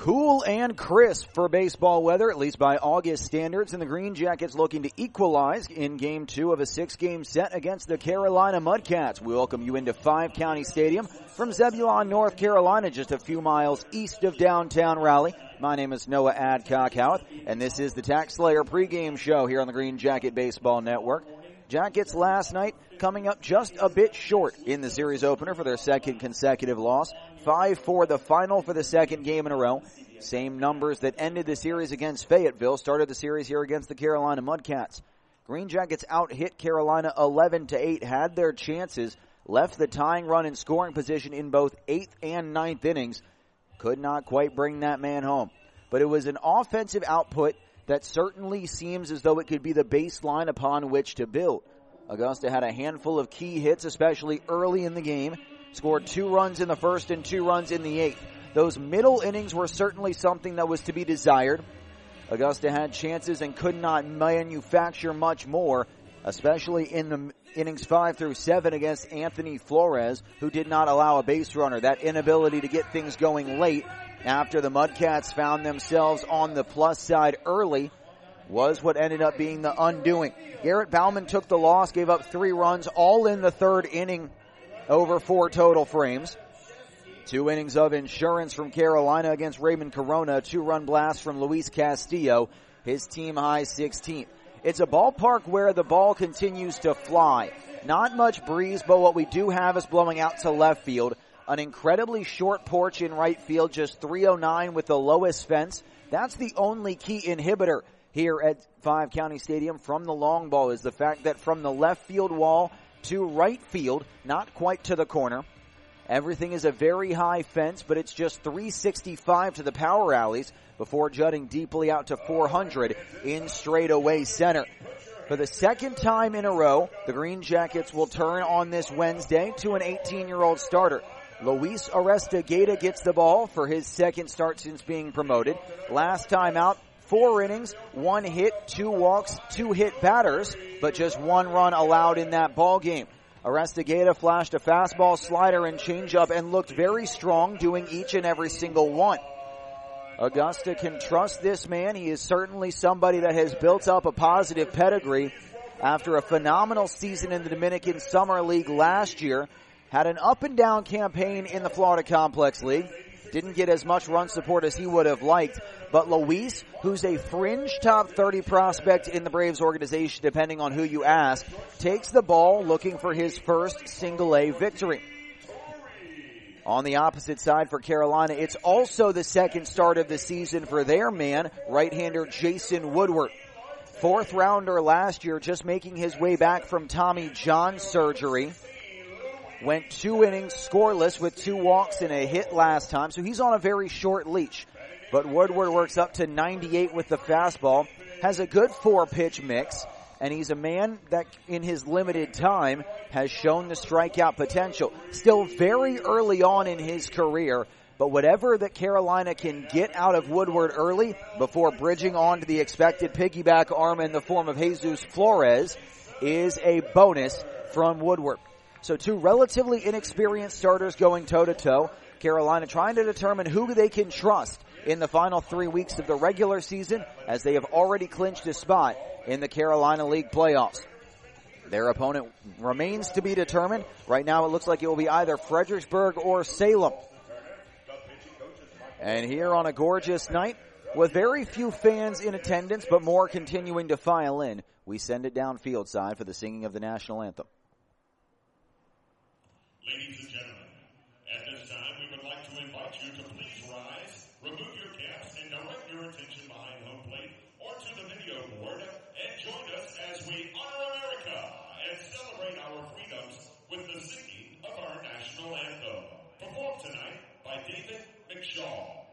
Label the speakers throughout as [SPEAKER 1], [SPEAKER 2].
[SPEAKER 1] Cool and crisp for baseball weather, at least by August standards, and the Green Jackets looking to equalize in Game 2 of a 6-game set against the Carolina Mudcats. We welcome you into Five County Stadium from Zebulon, North Carolina, just a few miles east of downtown Raleigh. My name is Noah Adcock-Howard, and this is the Tax Slayer pregame show here on the Green Jacket Baseball Network. Jackets last night coming up just a bit short in the series opener for their second consecutive loss. 5-4 the final for the second game in a row. Same numbers that ended the series against Fayetteville, started the series here against the Carolina Mudcats. Green Jackets out-hit Carolina 11-8, had their chances, left the tying run in scoring position in both 8th and 9th innings. Could not quite bring that man home. But it was an offensive output that certainly seems as though it could be the baseline upon which to build. Augusta had a handful of key hits, especially early in the game. Scored 2 runs in the first and 2 runs in the 8th. Those middle innings were certainly something that was to be desired. Augusta had chances and could not manufacture much more, especially in the innings 5 through 7 against Anthony Flores, who did not allow a base runner. That inability to get things going late after the Mudcats found themselves on the plus side early was what ended up being the undoing. Garrett Bauman took the loss, gave up 3 runs, all in the 3rd inning over 4 total frames. 2 innings of insurance from Carolina against Raymond Corona, a 2-run blast from Luis Castillo, his team high 16th. It's a ballpark where the ball continues to fly. Not much breeze, but what we do have is blowing out to left field. An incredibly short porch in right field, just 309 with the lowest fence. That's the only key inhibitor here at Five County Stadium from the long ball, is the fact that from the left field wall to right field, not quite to the corner, everything is a very high fence, but it's just 365 to the power alleys before jutting deeply out to 400 in straightaway center. For the second time in a row, the Green Jackets will turn on this Wednesday to an 18-year-old starter. Luis Arestigueta gets the ball for his second start since being promoted. Last time out, 4 innings, 1 hit, 2 walks, 2 hit batters, but just 1 run allowed in that ball game. Arestigueta flashed a fastball, slider, and changeup and looked very strong, doing each and every single one. Augusta can trust this man. He is certainly somebody that has built up a positive pedigree after a phenomenal season in the Dominican Summer League last year. Had an up-and-down campaign in the Florida Complex League. Didn't get as much run support as he would have liked. But Luis, who's a fringe top 30 prospect in the Braves organization, depending on who you ask, takes the ball looking for his first single-A victory. On the opposite side for Carolina, it's also the second start of the season for their man, right-hander Jason Woodward. 4th rounder last year, just making his way back from Tommy John surgery. Went 2 innings scoreless with 2 walks and a hit last time, so he's on a very short leash. But Woodward works up to 98 with the fastball, has a good 4-pitch mix, and he's a man that in his limited time has shown the strikeout potential. Still very early on in his career, but whatever that Carolina can get out of Woodward early before bridging on to the expected piggyback arm in the form of Jesus Flores is a bonus from Woodward. So 2 relatively inexperienced starters going toe-to-toe. Carolina trying to determine who they can trust in the final 3 weeks of the regular season, as they have already clinched a spot in the Carolina League playoffs. Their opponent remains to be determined. Right now it looks like it will be either Fredericksburg or Salem. And here on a gorgeous night, with very few fans in attendance, but more continuing to file in, we send it down field side for the singing of the national anthem.
[SPEAKER 2] Ladies and gentlemen, at this time we would like to invite you to please rise, remove your caps, and direct your attention behind home plate or to the video board, and join us as we honor America and celebrate our freedoms with the singing of our national anthem. Performed tonight by David McShaw.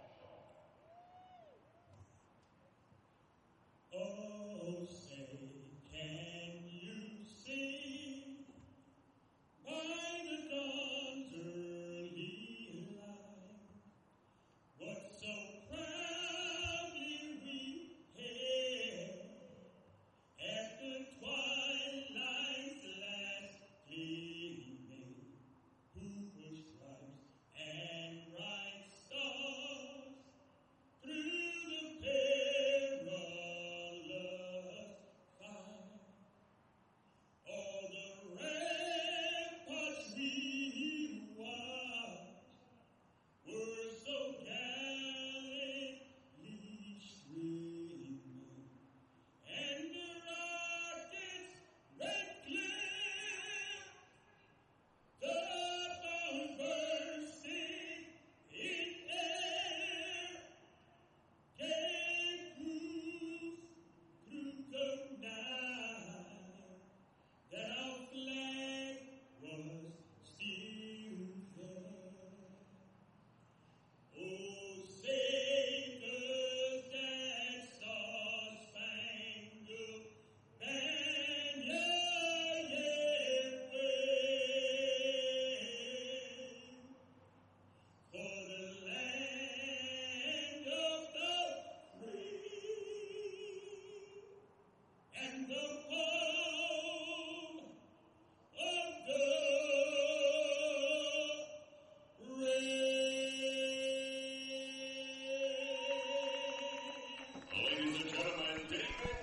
[SPEAKER 2] Oh, say, can you sing by the dawn's early light what so proudly we hailed at the twilight's last gleaming, who pushed stripes and bright stars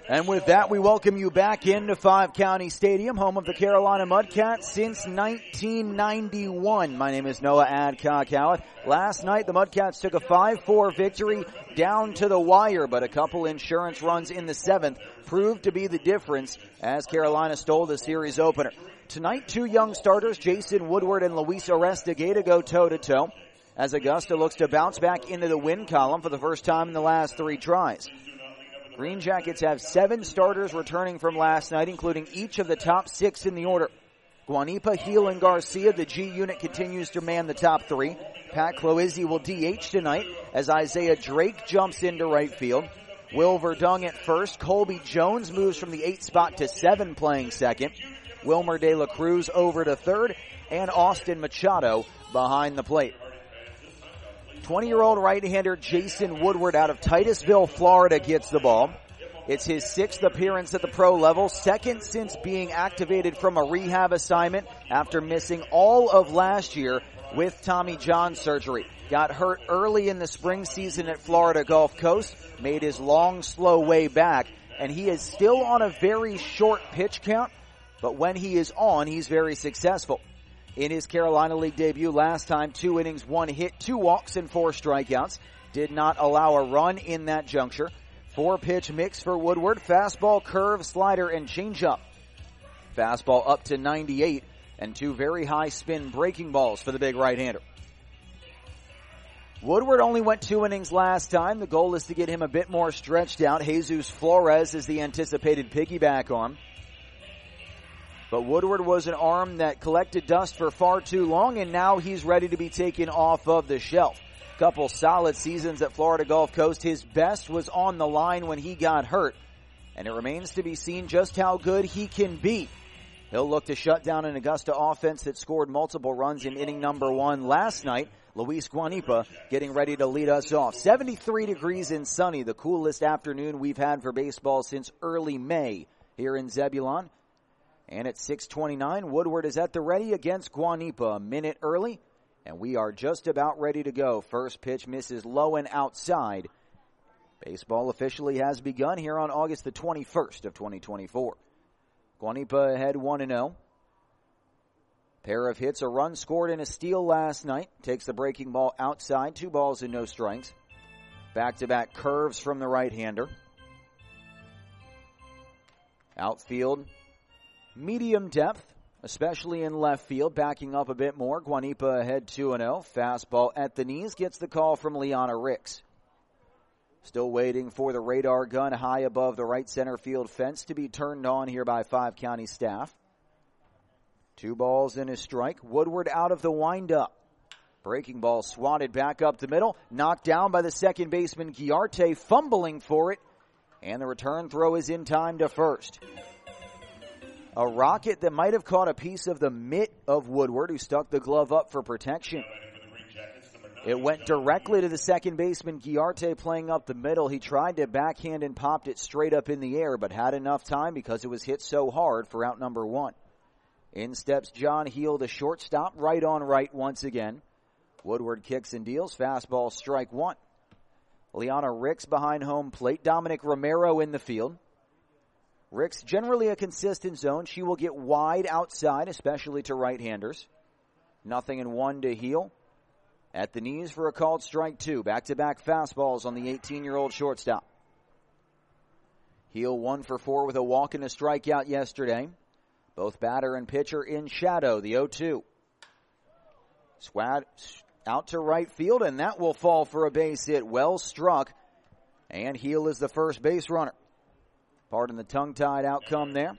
[SPEAKER 1] And with that, we welcome you back into Five County Stadium, home of the Carolina Mudcats since 1991. My name is Noah Adcock-Howard. Last night, the Mudcats took a 5-4 victory down to the wire, but a couple insurance runs in the seventh proved to be the difference as Carolina stole the series opener. Tonight, two young starters, Jason Woodward and Luis Arestigueta, go toe-to-toe as Augusta looks to bounce back into the win column for the first time in the last three tries. Green Jackets have 7 starters returning from last night, including each of the top 6 in the order. Guanipa, Heel, and Garcia, the G unit continues to man the top 3. Pat Cloizzi will DH tonight as Isaiah Drake jumps into right field. Will Verdung at first. Colby Jones moves from the 8th spot to 7, playing second. Wilmer De La Cruz over to third, and Austin Machado behind the plate. 20-year-old right-hander Jason Woodward out of Titusville, Florida gets the ball. It's his 6th appearance at the pro level, 2nd since being activated from a rehab assignment after missing all of last year with Tommy John surgery. Got hurt early in the spring season at Florida Gulf Coast, made his long, slow way back, and he is still on a very short pitch count, but when he is on, he's very successful. In his Carolina League debut last time, 2 innings, 1 hit, 2 walks, and 4 strikeouts. Did not allow a run in that juncture. 4-pitch mix for Woodward. Fastball, curve, slider, and changeup. Fastball up to 98, and 2 very high spin breaking balls for the big right-hander. Woodward only went 2 innings last time. The goal is to get him a bit more stretched out. Jesus Flores is the anticipated piggyback arm. But Woodward was an arm that collected dust for far too long, and now he's ready to be taken off of the shelf. Couple solid seasons at Florida Gulf Coast. His best was on the line when he got hurt, and it remains to be seen just how good he can be. He'll look to shut down an Augusta offense that scored multiple runs in inning number 1 last night. Luis Guanipa getting ready to lead us off. 73 degrees and sunny, the coolest afternoon we've had for baseball since early May here in Zebulon. And at 6:29, Woodward is at the ready against Guanipa, a minute early, and we are just about ready to go. First pitch misses low and outside. Baseball officially has begun here on August the 21st of 2024. Guanipa ahead 1-0. Pair of hits, a run scored and a steal last night. Takes the breaking ball outside, 2 balls and no strikes. Back-to-back curves from the right-hander. Outfield, medium depth, especially in left field, backing up a bit more. Guanipa ahead 2-0. Fastball at the knees, gets the call from Liana Ricks. Still waiting for the radar gun high above the right center field fence to be turned on here by Five County staff. 2 balls and a strike. Woodward out of the windup. Breaking ball swatted back up the middle. Knocked down by the second baseman Giarte, fumbling for it. And the return throw is in time to first. A rocket that might have caught a piece of the mitt of Woodward, who stuck the glove up for protection. It went directly to the second baseman, Giarte, playing up the middle. He tried to backhand and popped it straight up in the air, but had enough time because it was hit so hard for out number 1. In steps John Heel, the shortstop, right on right once again. Woodward kicks and deals. Fastball, strike 1. Liana Ricks behind home plate. Dominic Romero in the field. Ricks, generally a consistent zone. She will get wide outside, especially to right-handers. 0-1 to Heel. At the knees for a called strike 2. Back-to-back fastballs on the 18-year-old shortstop. Heel 1 for 4 with a walk and a strikeout yesterday. Both batter and pitcher in shadow, the 0-2. Swat out to right field, and that will fall for a base hit. Well struck, and Heel is the first base runner. Pardon the tongue-tied outcome there.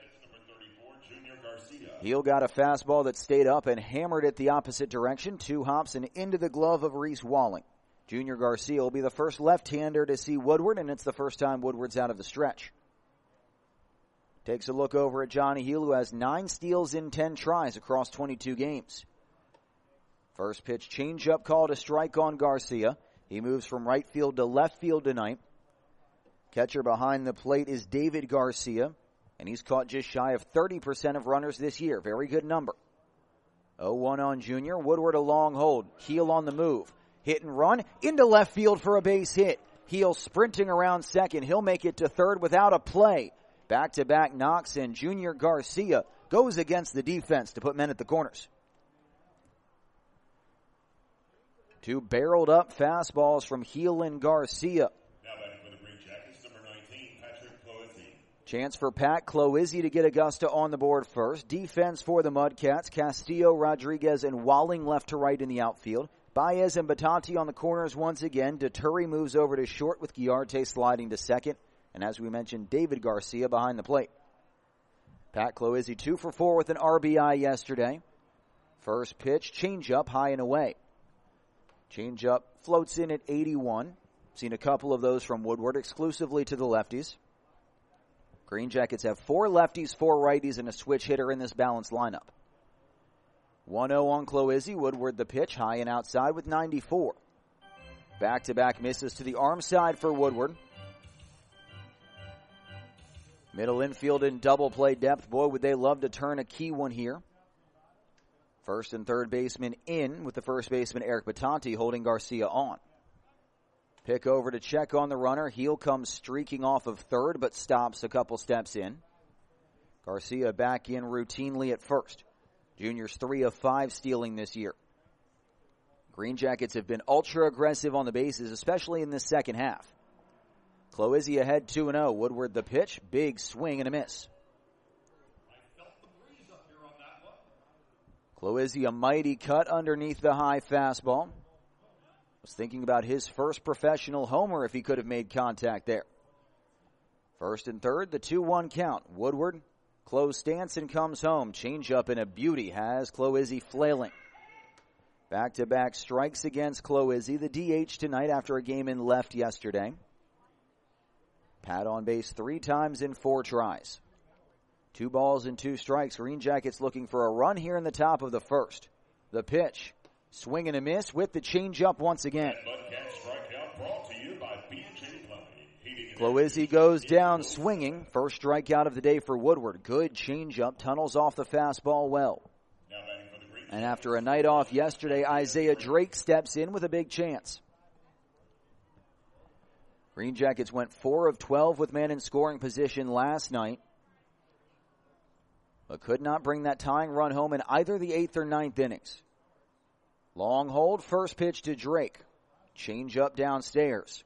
[SPEAKER 1] Heel got a fastball that stayed up and hammered it the opposite direction. 2 hops and into the glove of Reese Walling. Junior Garcia will be the first left-hander to see Woodward, and it's the first time Woodward's out of the stretch. Takes a look over at Johnny Heel, who has 9 steals in 10 tries across 22 games. First pitch changeup call to strike on Garcia. He moves from right field to left field tonight. Catcher behind the plate is David Garcia, and he's caught just shy of 30% of runners this year. Very good number. 0-1 on Junior. Woodward a long hold. Heel on the move. Hit and run into left field for a base hit. Heel sprinting around second. He'll make it to third without a play. Back-to-back knocks, and Junior Garcia goes against the defense to put men at the corners. Two barreled up fastballs from Heel and Garcia.
[SPEAKER 2] Now batting for the Green Jackets, number 19, Patrick Cloizzi.
[SPEAKER 1] Chance for Pat Cloizzi to get Augusta on the board first. Defense for the Mudcats. Castillo, Rodriguez, and Walling left to right in the outfield. Baez and Batanti on the corners once again. Deturi moves over to short with Guiarte sliding to second. And as we mentioned, David Garcia behind the plate. Pat Cloizzi 2 for 4 with an RBI yesterday. First pitch, changeup high and away. Changeup floats in at 81. Seen a couple of those from Woodward exclusively to the lefties. Green Jackets have 4 lefties, 4 righties, and a switch hitter in this balanced lineup. 1-0 on Cloizzi. Woodward the pitch, high and outside with 94. Back-to-back misses to the arm side for Woodward. Middle infield in double play depth. Boy, would they love to turn a key one here. First and third baseman in with the first baseman Eric Batanti holding Garcia on. Pick over to check on the runner. Heel comes streaking off of third but stops a couple steps in. Garcia back in routinely at first. Junior's 3 of 5 stealing this year. Green Jackets have been ultra aggressive on the bases, especially in this second half. Cloizzi ahead 2-0. Woodward the pitch. Big swing and a miss. Cloizzi a mighty cut underneath the high fastball. Was thinking about his first professional homer if he could have made contact there. First and third, the 2-1 count. Woodward, close stance and comes home. Changeup and a beauty has Cloizzi flailing. Back-to-back strikes against Cloizzi. The DH tonight after a game in left yesterday. Pat on base 3 times in 4 tries. 2 balls and 2 strikes. Green Jackets looking for a run here in the top of the first. The pitch. Swing and a miss with the changeup once again. Cloizzi goes down swinging. First strikeout of the day for Woodward. Good changeup. Tunnels off the fastball well. And after a night off yesterday, Isaiah Drake steps in with a big chance. Green Jackets went 4 of 12 with men in scoring position last night, but could not bring that tying run home in either the 8th or 9th innings. Long hold, first pitch to Drake. Change up downstairs.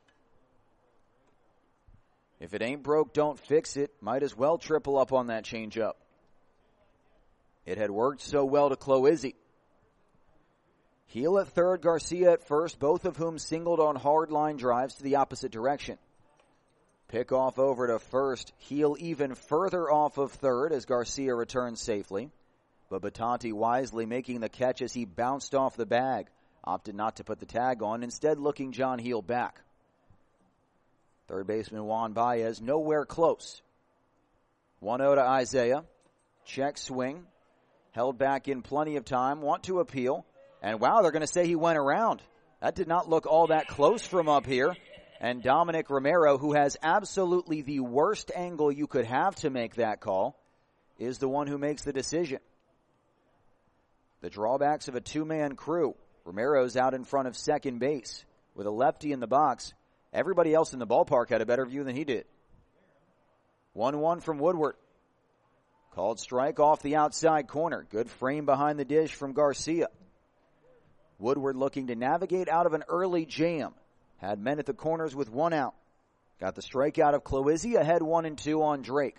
[SPEAKER 1] If it ain't broke, don't fix it. Might as well triple up on that change up. It had worked so well to Cloizzi. Heel at third, Garcia at first, both of whom singled on hard line drives to the opposite direction. Pick off over to first. Heel even further off of third as Garcia returns safely. But Batanti wisely making the catch as he bounced off the bag. Opted not to put the tag on, instead looking John Heel back. Third baseman Juan Baez nowhere close. 1-0 to Isaiah. Check swing. Held back in plenty of time. Want to appeal. And wow, they're going to say he went around. That did not look all that close from up here. And Dominic Romero, who has absolutely the worst angle you could have to make that call, is the one who makes the decision. The drawbacks of a 2-man crew. Romero's out in front of second base. With a lefty in the box, everybody else in the ballpark had a better view than he did. 1-1 from Woodward. Called strike off the outside corner. Good frame behind the dish from Garcia. Woodward looking to navigate out of an early jam. Had men at the corners with 1 out. Got the strikeout of Cloizzi, ahead 1-2 on Drake.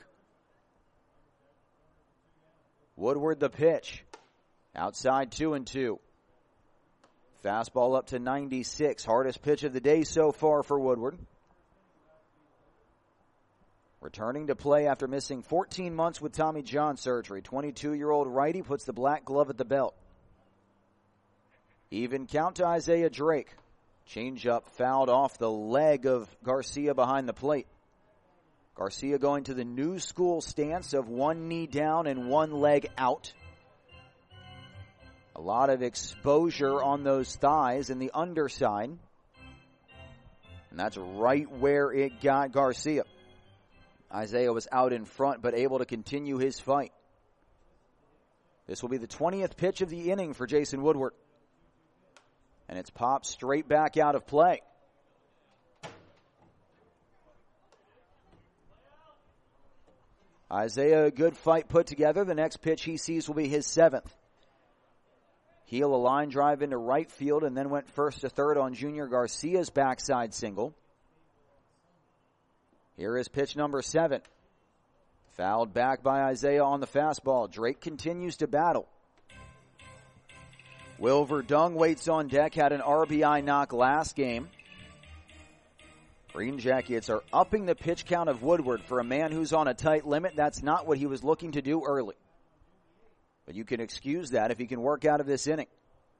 [SPEAKER 1] Woodward the pitch. Outside 2-2. Fastball up to 96. Hardest pitch of the day so far for Woodward. Returning to play after missing 14 months with Tommy John surgery. 22-year-old righty puts the black glove at the belt. Even count to Isaiah Drake. Changeup fouled off the leg of Garcia behind the plate. Garcia going to the new school stance of 1 knee down and 1 leg out. A lot of exposure on those thighs and the underside. And that's right where it got Garcia. Isaiah was out in front but able to continue his fight. This will be the 20th pitch of the inning for Jason Woodward. And it's popped straight back out of play. Isaiah, a good fight put together. The next pitch he sees will be his 7th. Heel a line drive into right field and then went first to third on Junior Garcia's backside single. Here is pitch number 7. Fouled back by Isaiah on the fastball. Drake continues to battle. Wilver Dung waits on deck, had an RBI knock last game. Green Jackets are upping the pitch count of Woodward. For a man who's on a tight limit, that's not what he was looking to do early. But you can excuse that if he can work out of this inning.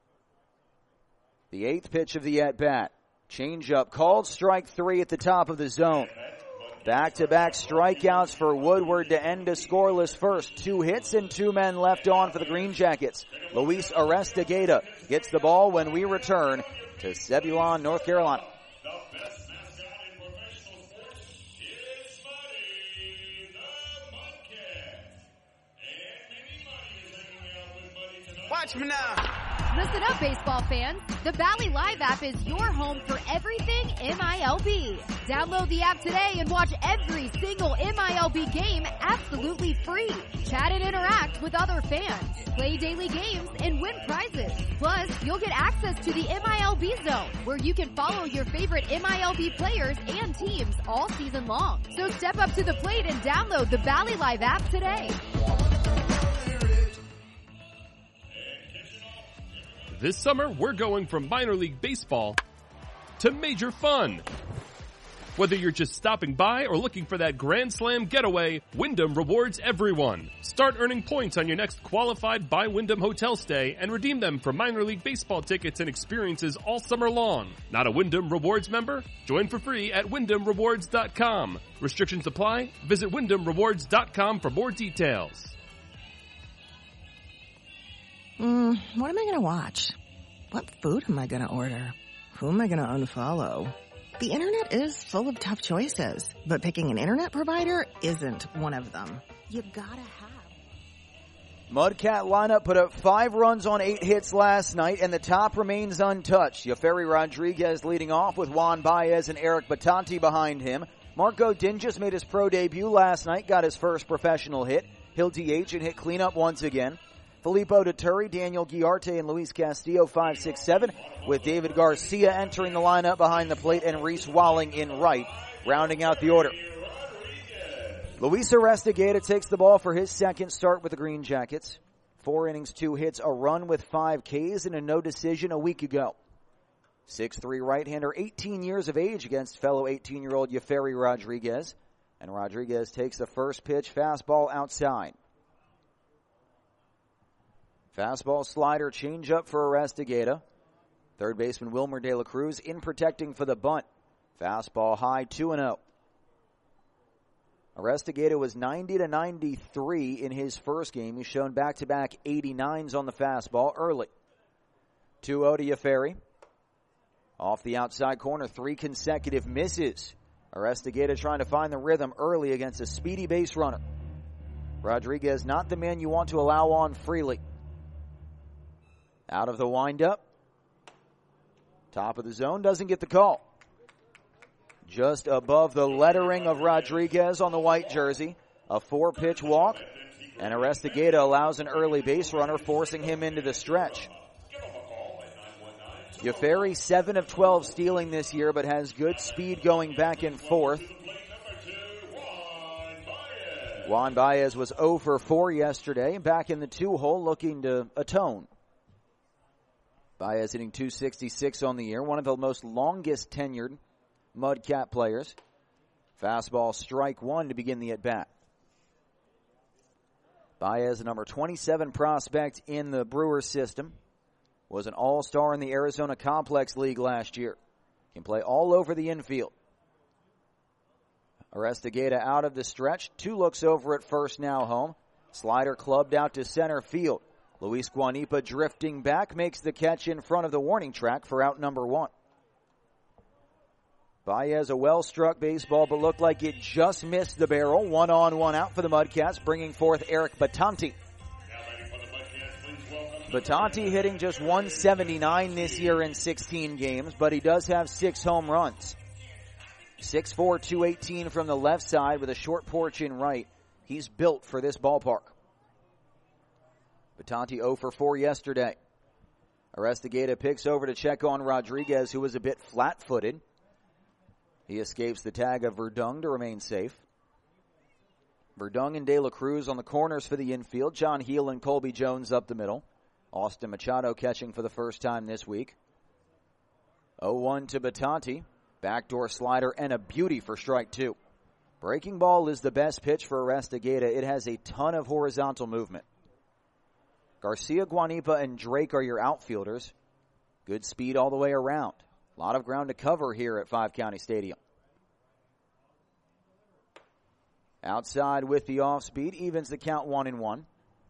[SPEAKER 1] The 8th pitch of the at-bat. Change-up called, strike 3 at the top of the zone. Back-to-back strikeouts for Woodward to end a scoreless first. 2 hits and 2 men left on for the Green Jackets. Luis Arestigueta gets the ball when we return to Zebulon, North Carolina.
[SPEAKER 2] The best mascot in professional sports is Muddy, the Mudcat. And Mini Muddy is hanging out with Muddy tonight.
[SPEAKER 3] Watch me now.
[SPEAKER 4] Listen up, baseball fans. The Valley Live app is your home for everything MILB. Download the app today and watch every single MILB game absolutely free. Chat and interact with other fans. Play daily games and win prizes. Plus, you'll get access to the MILB Zone, where you can follow your favorite MILB players and teams all season long. So step up to the plate and download the Valley Live app today.
[SPEAKER 5] This summer, we're going from minor league baseball to major fun. Whether you're just stopping by or looking for that Grand Slam getaway, Wyndham rewards everyone. Start earning points on your next qualified by Wyndham hotel stay and redeem them for minor league baseball tickets and experiences all summer long. Not a Wyndham Rewards member? Join for free at WyndhamRewards.com. Restrictions apply. Visit WyndhamRewards.com for more details.
[SPEAKER 3] What am I going to watch? What food am I going to order? Who am I going to unfollow? The internet is full of tough choices, but picking an internet provider isn't one of them. You gotta have.
[SPEAKER 1] Mudcat lineup put up 5 runs on 8 hits last night, and the top remains untouched. Yeferi Rodriguez leading off with Juan Baez and Eric Batanti behind him. Marco Dinges made his pro debut last night, got his first professional hit. He'll DH and hit cleanup once again. Filippo Deturi, Daniel Guiarte, and Luis Castillo 5-6-7, with David Garcia entering the lineup behind the plate and Reese Walling in right, rounding out the order. Luis Arestigueta takes the ball for his second start with the Green Jackets. 4 innings, 2 hits, a run with 5 Ks, and a no decision a week ago. 6'3" right-hander, 18 years of age against fellow 18-year-old Yeferi Rodriguez. And Rodriguez takes the first pitch, fastball outside. Fastball, slider, changeup for Arestigueta. Third baseman Wilmer De La Cruz in protecting for the bunt. Fastball high, 2-0. Arestigueta was 90-93 in his first game. He's shown back-to-back 89s on the fastball early. 2-0 to Yeferi. Off the outside corner, 3 consecutive misses. Arestigueta trying to find the rhythm early against a speedy base runner. Rodriguez not the man you want to allow on freely. Out of the windup. Top of the zone, doesn't get the call. Just above the lettering of Rodriguez on the white jersey. A 4-pitch walk. And Arestigueta allows an early base runner, forcing him into the stretch. Yeferi 7 of 12 stealing this year, but has good speed going back and forth. Juan Baez was 0 for 4 yesterday, back in the 2-hole looking to atone. Baez hitting .266 on the year, one of the most longest tenured Mudcat players. Fastball strike 1 to begin the at-bat. Baez, a number 27 prospect in the Brewers system, was an all-star in the Arizona Complex League last year. Can play all over the infield. Arestigueta out of the stretch. 2 looks over at first, now home. Slider clubbed out to center field. Luis Guanipa drifting back, makes the catch in front of the warning track for out number 1. Baez, a well-struck baseball, but looked like it just missed the barrel. 1 on, 1 out for the Mudcats, bringing forth Eric Batanti. Batanti hitting just .179 this year in 16 games, but he does have 6 home runs. 6'4", 218 from the left side with a short porch in right. He's built for this ballpark. Batanti 0 for 4 yesterday. Arestigueta picks over to check on Rodriguez, who was a bit flat-footed. He escapes the tag of Verdung to remain safe. Verdung and De La Cruz on the corners for the infield. John Heel and Colby Jones up the middle. Austin Machado catching for the first time this week. 0-1 to Batanti. Backdoor slider and a beauty for strike 2. Breaking ball is the best pitch for Arestigueta. It has a ton of horizontal movement. Garcia, Guanipa, and Drake are your outfielders. Good speed all the way around. A lot of ground to cover here at 5 County Stadium. Outside with the off speed, evens the count 1-1.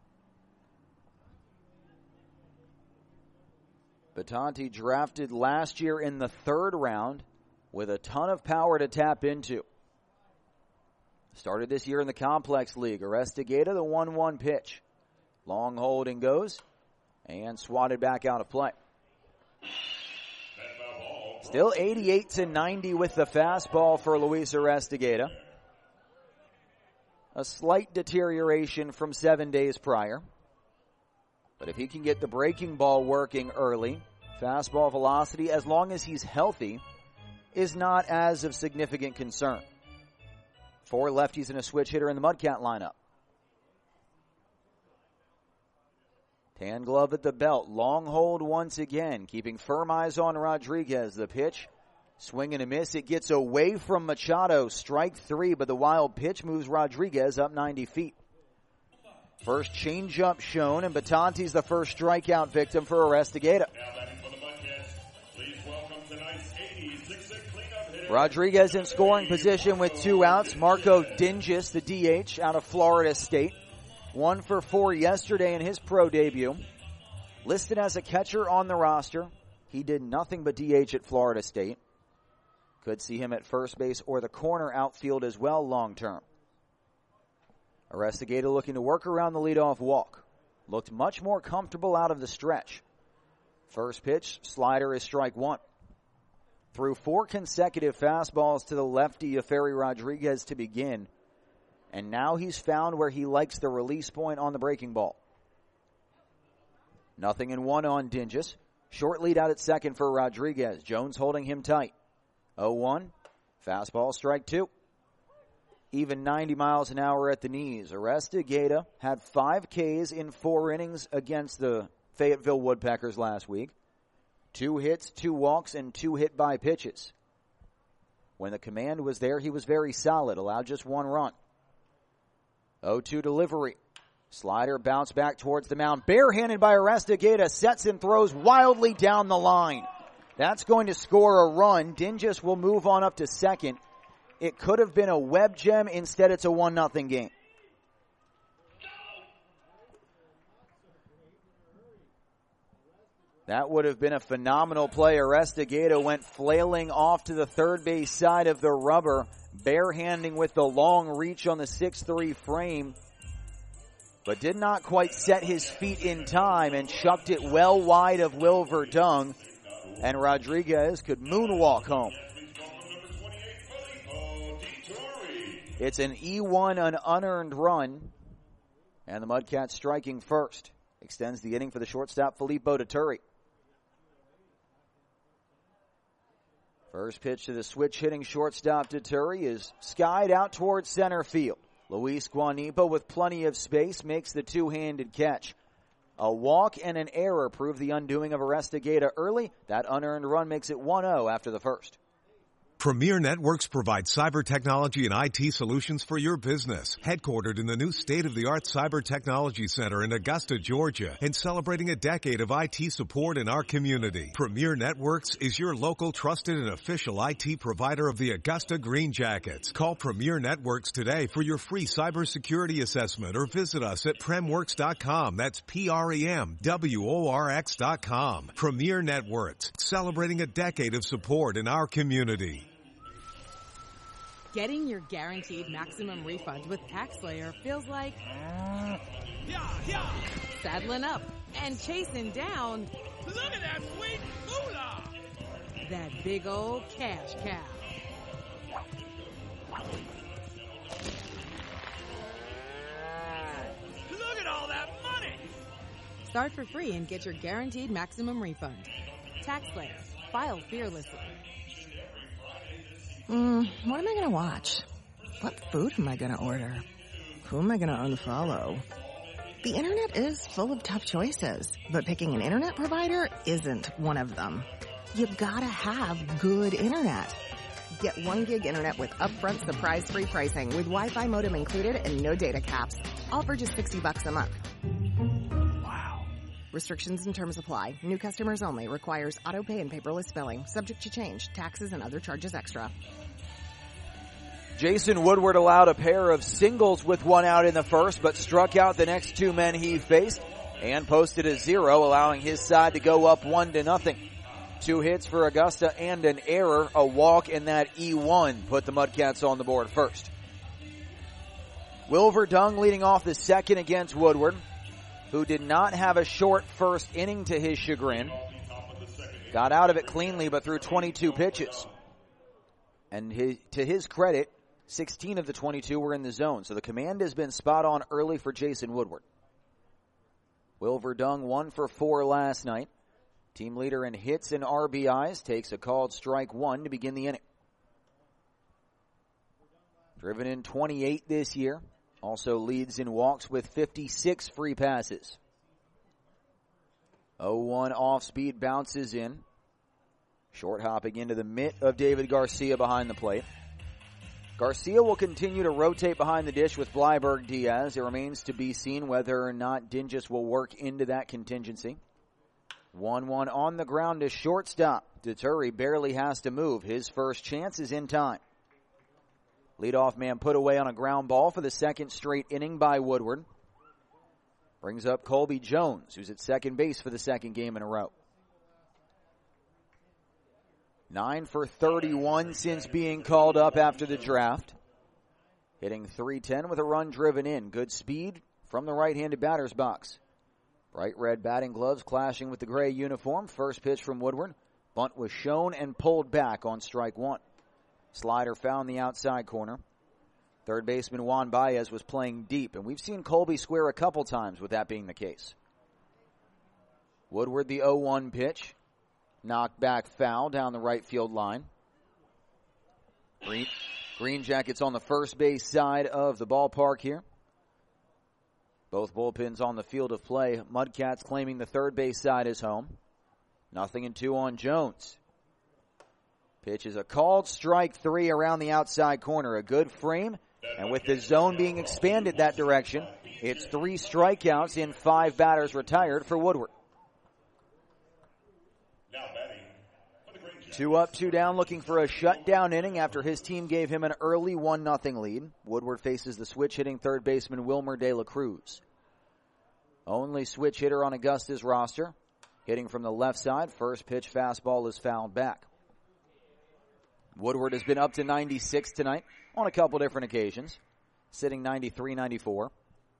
[SPEAKER 1] Batanti drafted last year in the 3rd round with a ton of power to tap into. Started this year in the Complex League. Arestigueta, the 1-1 pitch. Long hold and goes, and swatted back out of play. Still 88-90 with the fastball for Luis Arestigueta. A slight deterioration from 7 days prior. But if he can get the breaking ball working early, fastball velocity, as long as he's healthy, is not as of significant concern. 4 lefties and a switch hitter in the Mudcat lineup. Tan glove at the belt. Long hold once again. Keeping firm eyes on Rodriguez. The pitch. Swing and a miss. It gets away from Machado. Strike 3, but the wild pitch moves Rodriguez up 90 feet. First changeup shown, and Batanti's the first strikeout victim for Arestigueta. Rodriguez in scoring position with 2 outs. Marco Dinges, the DH, out of Florida State. 1 for 4 yesterday in his pro debut. Listed as a catcher on the roster. He did nothing but DH at Florida State. Could see him at first base or the corner outfield as well long term. Arestigueta looking to work around the leadoff walk. Looked much more comfortable out of the stretch. First pitch, slider is strike 1. Threw 4 consecutive fastballs to the lefty Yeferi Rodriguez to begin. And now he's found where he likes the release point on the breaking ball. 0-1 on Dinges. Short lead out at second for Rodriguez. Jones holding him tight. 0-1. Fastball, strike 2. Even 90 miles an hour at the knees. Arestigueta had 5 Ks in 4 innings against the Fayetteville Woodpeckers last week. 2 hits, 2 walks, and 2 hit by pitches. When the command was there, he was very solid. Allowed just 1 run. 0-2 delivery. Slider bounced back towards the mound. Barehanded by Arestigueta. Sets and throws wildly down the line. That's going to score a run. Dinges will move on up to second. It could have been a web gem. Instead, it's a 1-0 game. That would have been a phenomenal play. Arestigueta went flailing off to the third base side of the rubber, barehanding with the long reach on the 6'3" frame, but did not quite set his feet in time and chucked it well wide of Will Verdung, and Rodriguez could moonwalk home. It's an E1, an unearned run, and the Mudcats striking first. Extends the inning for the shortstop, Filippo Dituri. First pitch to the switch-hitting shortstop Dituri is skied out towards center field. Luis Guanipa, with plenty of space, makes the two-handed catch. A walk and an error prove the undoing of Arestigueta early. That unearned run makes it 1-0 after the first.
[SPEAKER 6] Premier Networks provides cyber technology and IT solutions for your business. Headquartered in the new state-of-the-art Cyber Technology Center in Augusta, Georgia, and celebrating a decade of IT support in our community. Premier Networks is your local trusted and official IT provider of the Augusta Green Jackets. Call Premier Networks today for your free cybersecurity assessment or visit us at premworks.com. That's PREMWORX.com. Premier Networks, celebrating a decade of support in our community.
[SPEAKER 7] Getting your guaranteed maximum refund with TaxSlayer feels like saddling up and chasing down
[SPEAKER 8] look at that sweet moolah,
[SPEAKER 7] that big old cash cow. Start for free and get your guaranteed maximum refund. TaxSlayer. File fearlessly.
[SPEAKER 3] What am I going to watch? What food am I going to order? Who am I going to unfollow? The internet is full of tough choices, but picking an internet provider isn't one of them. You gotta have good internet. Get 1 gig internet with upfront surprise-free pricing with Wi-Fi modem included and no data caps. All for just $60 a month. Wow. Restrictions and terms apply. New customers only. Requires auto pay and paperless billing. Subject to change. Taxes and other charges extra.
[SPEAKER 1] Jason Woodward allowed a pair of singles with one out in the first, but struck out the next two men he faced and posted a 0, allowing his side to go up 1-0. 2 hits for Augusta and an error, a walk, and that E1 put the Mudcats on the board first. Wilver Dung leading off the second against Woodward, who did not have a short first inning to his chagrin. Got out of it cleanly, but threw 22 pitches. And to his credit, 16 of the 22 were in the zone, so the command has been spot on early for Jason Woodward. Wilver Dung 1 for 4 last night. Team leader in hits and RBIs, takes a called strike 1 to begin the inning. Driven in 28 this year. Also leads in walks with 56 free passes. 0-1 off speed bounces in. Short hopping into the mitt of David Garcia behind the plate. Garcia will continue to rotate behind the dish with Bleiberg Diaz. It remains to be seen whether or not Dingus will work into that contingency. 1-1 on the ground to shortstop. Deturi barely has to move. His first chance is in time. Leadoff man put away on a ground ball for the second straight inning by Woodward. Brings up Colby Jones, who's at second base for the second game in a row. 9 for 31 since being called up after the draft. Hitting .310 with a run driven in. Good speed from the right-handed batter's box. Bright red batting gloves clashing with the gray uniform. First pitch from Woodward. Bunt was shown and pulled back on strike 1. Slider found the outside corner. Third baseman Juan Baez was playing deep, and we've seen Colby square a couple times with that being the case. Woodward the 0-1 pitch. Knocked back foul down the right field line. Green Jackets on the first base side of the ballpark here. Both bullpens on the field of play. Mudcats claiming the third base side is home. 0-2 on Jones. Pitch is a called strike 3 around the outside corner. A good frame, and with the zone being expanded that direction, it's 3 strikeouts in 5 batters retired for Woodward. 2 up, 2 down, looking for a shutdown inning after his team gave him an early 1-0 lead. Woodward faces the switch-hitting third baseman Wilmer De La Cruz. Only switch hitter on Augusta's roster. Hitting from the left side, first pitch fastball is fouled back. Woodward has been up to 96 tonight on a couple different occasions, sitting 93, 94.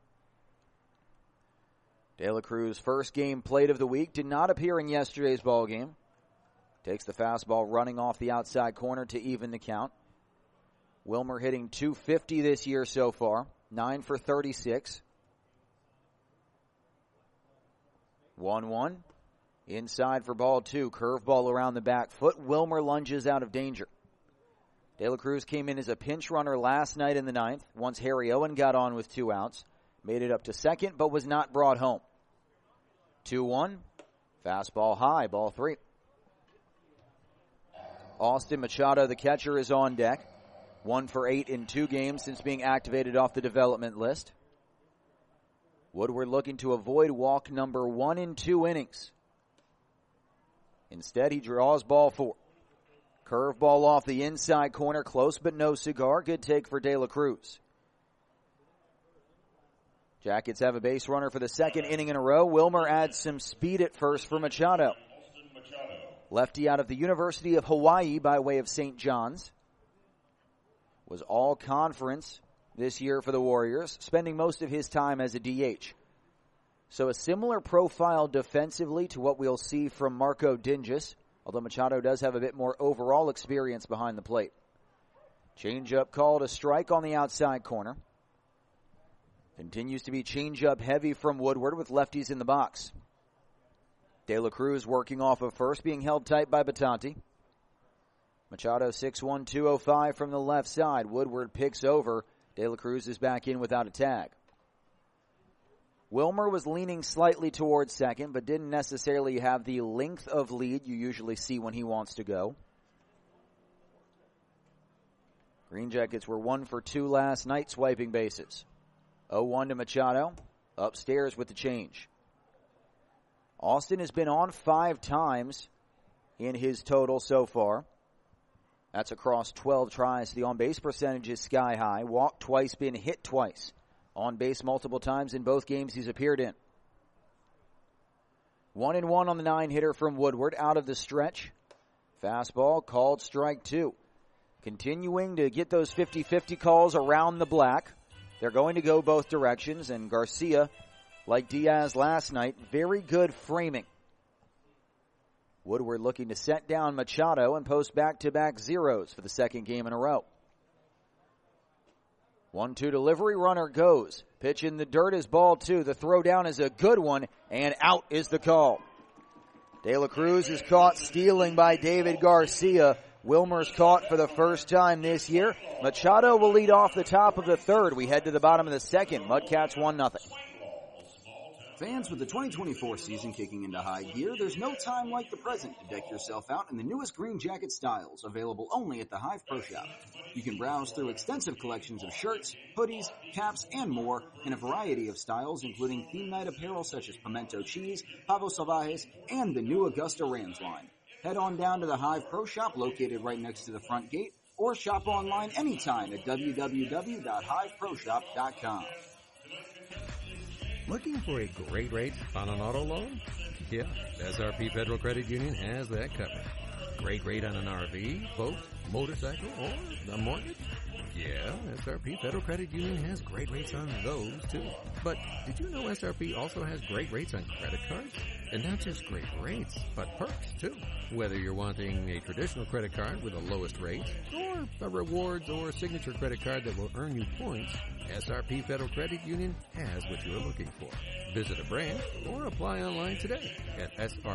[SPEAKER 1] De La Cruz, first game played of the week, did not appear in yesterday's ball game. Takes the fastball running off the outside corner to even the count. Wilmer hitting .250 this year so far. 9 for 36. 1-1. Inside for ball 2. Curveball around the back foot. Wilmer lunges out of danger. De La Cruz came in as a pinch runner last night in the 9th. Once Harry Owen got on with 2 outs. Made it up to second, but was not brought home. 2-1. Fastball high. Ball 3. Austin Machado, the catcher, is on deck. 1 for 8 in 2 games since being activated off the development list. Woodward looking to avoid walk number 1 in 2 innings. Instead, he draws ball 4. Curveball off the inside corner, close but no cigar. Good take for De La Cruz. Jackets have a base runner for the second inning in a row. Wilmer adds some speed at first for Machado. Lefty out of the University of Hawaii by way of St. John's. Was all conference this year for the Warriors, spending most of his time as a DH. So a similar profile defensively to what we'll see from Marco Dingus, although Machado does have a bit more overall experience behind the plate. Changeup called a strike on the outside corner. Continues to be changeup heavy from Woodward with lefties in the box. De La Cruz working off of first, being held tight by Batanti. Machado 6'1", 205 from the left side. Woodward picks over. De La Cruz is back in without a tag. Wilmer was leaning slightly towards second, but didn't necessarily have the length of lead you usually see when he wants to go. Green Jackets were 1 for 2 last night swiping bases. 0-1 to Machado. Upstairs with the change. Austin has been on 5 times in his total so far. That's across 12 tries. The on-base percentage is sky high. Walked twice, been hit twice. On base multiple times in both games he's appeared in. 1-1 on the 9-hitter from Woodward out of the stretch. Fastball called strike 2. Continuing to get those 50-50 calls around the black. They're going to go both directions, and Garcia, like Diaz last night, very good framing. Woodward looking to set down Machado and post back-to-back zeros for the second game in a row. 1-2 delivery, runner goes. Pitch in the dirt is ball 2. The throw down is a good one, and out is the call. De La Cruz is caught stealing by David Garcia. Wilmer's caught for the first time this year. Machado will lead off the top of the third. We head to the bottom of the second. Mudcats 1-0.
[SPEAKER 9] Fans, with the 2024 season kicking into high gear, there's no time like the present to deck yourself out in the newest Green Jacket styles, available only at the Hive Pro Shop. You can browse through extensive collections of shirts, hoodies, caps, and more in a variety of styles, including theme night apparel such as Pimento Cheese, Pavo Salvajes, and the new Augusta Rams line. Head on down to the Hive Pro Shop located right next to the front gate, or shop online anytime at www.hiveproshop.com.
[SPEAKER 10] Looking for a great rate on an auto loan? Yeah, SRP Federal Credit Union has that covered. Great rate on an RV, boat, motorcycle, or a mortgage? Yeah, SRP Federal Credit Union has great rates on those too. But did you know SRP also has great rates on credit cards? And not just great rates, but perks too. Whether you're wanting a traditional credit card with the lowest rate, or a rewards or signature credit card that will earn you points, SRP Federal Credit Union has what you're looking for. Visit a branch or apply online today at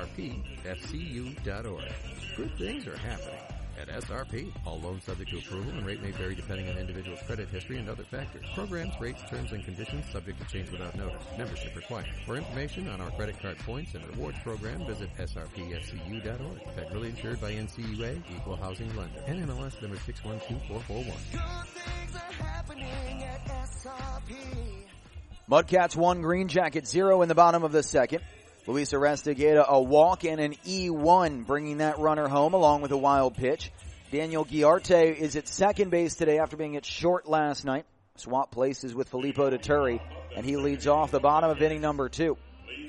[SPEAKER 10] srpfcu.org. Good things are happening at SRP. All loans subject to approval and rate may vary depending on individual's credit history and other factors. Programs, rates, terms, and conditions subject to change without notice. Membership required. For information on our credit card points and rewards program, visit srpfcu.org. Federally insured by NCUA, Equal Housing Lender. NMLS number 612441.
[SPEAKER 11] Good things are happening at SRP.
[SPEAKER 1] Mudcats 1, Green Jacket 0 in the bottom of the second. Luis Arestigueta a walk and an E1, bringing that runner home along with a wild pitch. Daniel Guiarte is at second base today after being at short last night. Swap places with Filippo Deturi, and he leads off the bottom of inning number 2.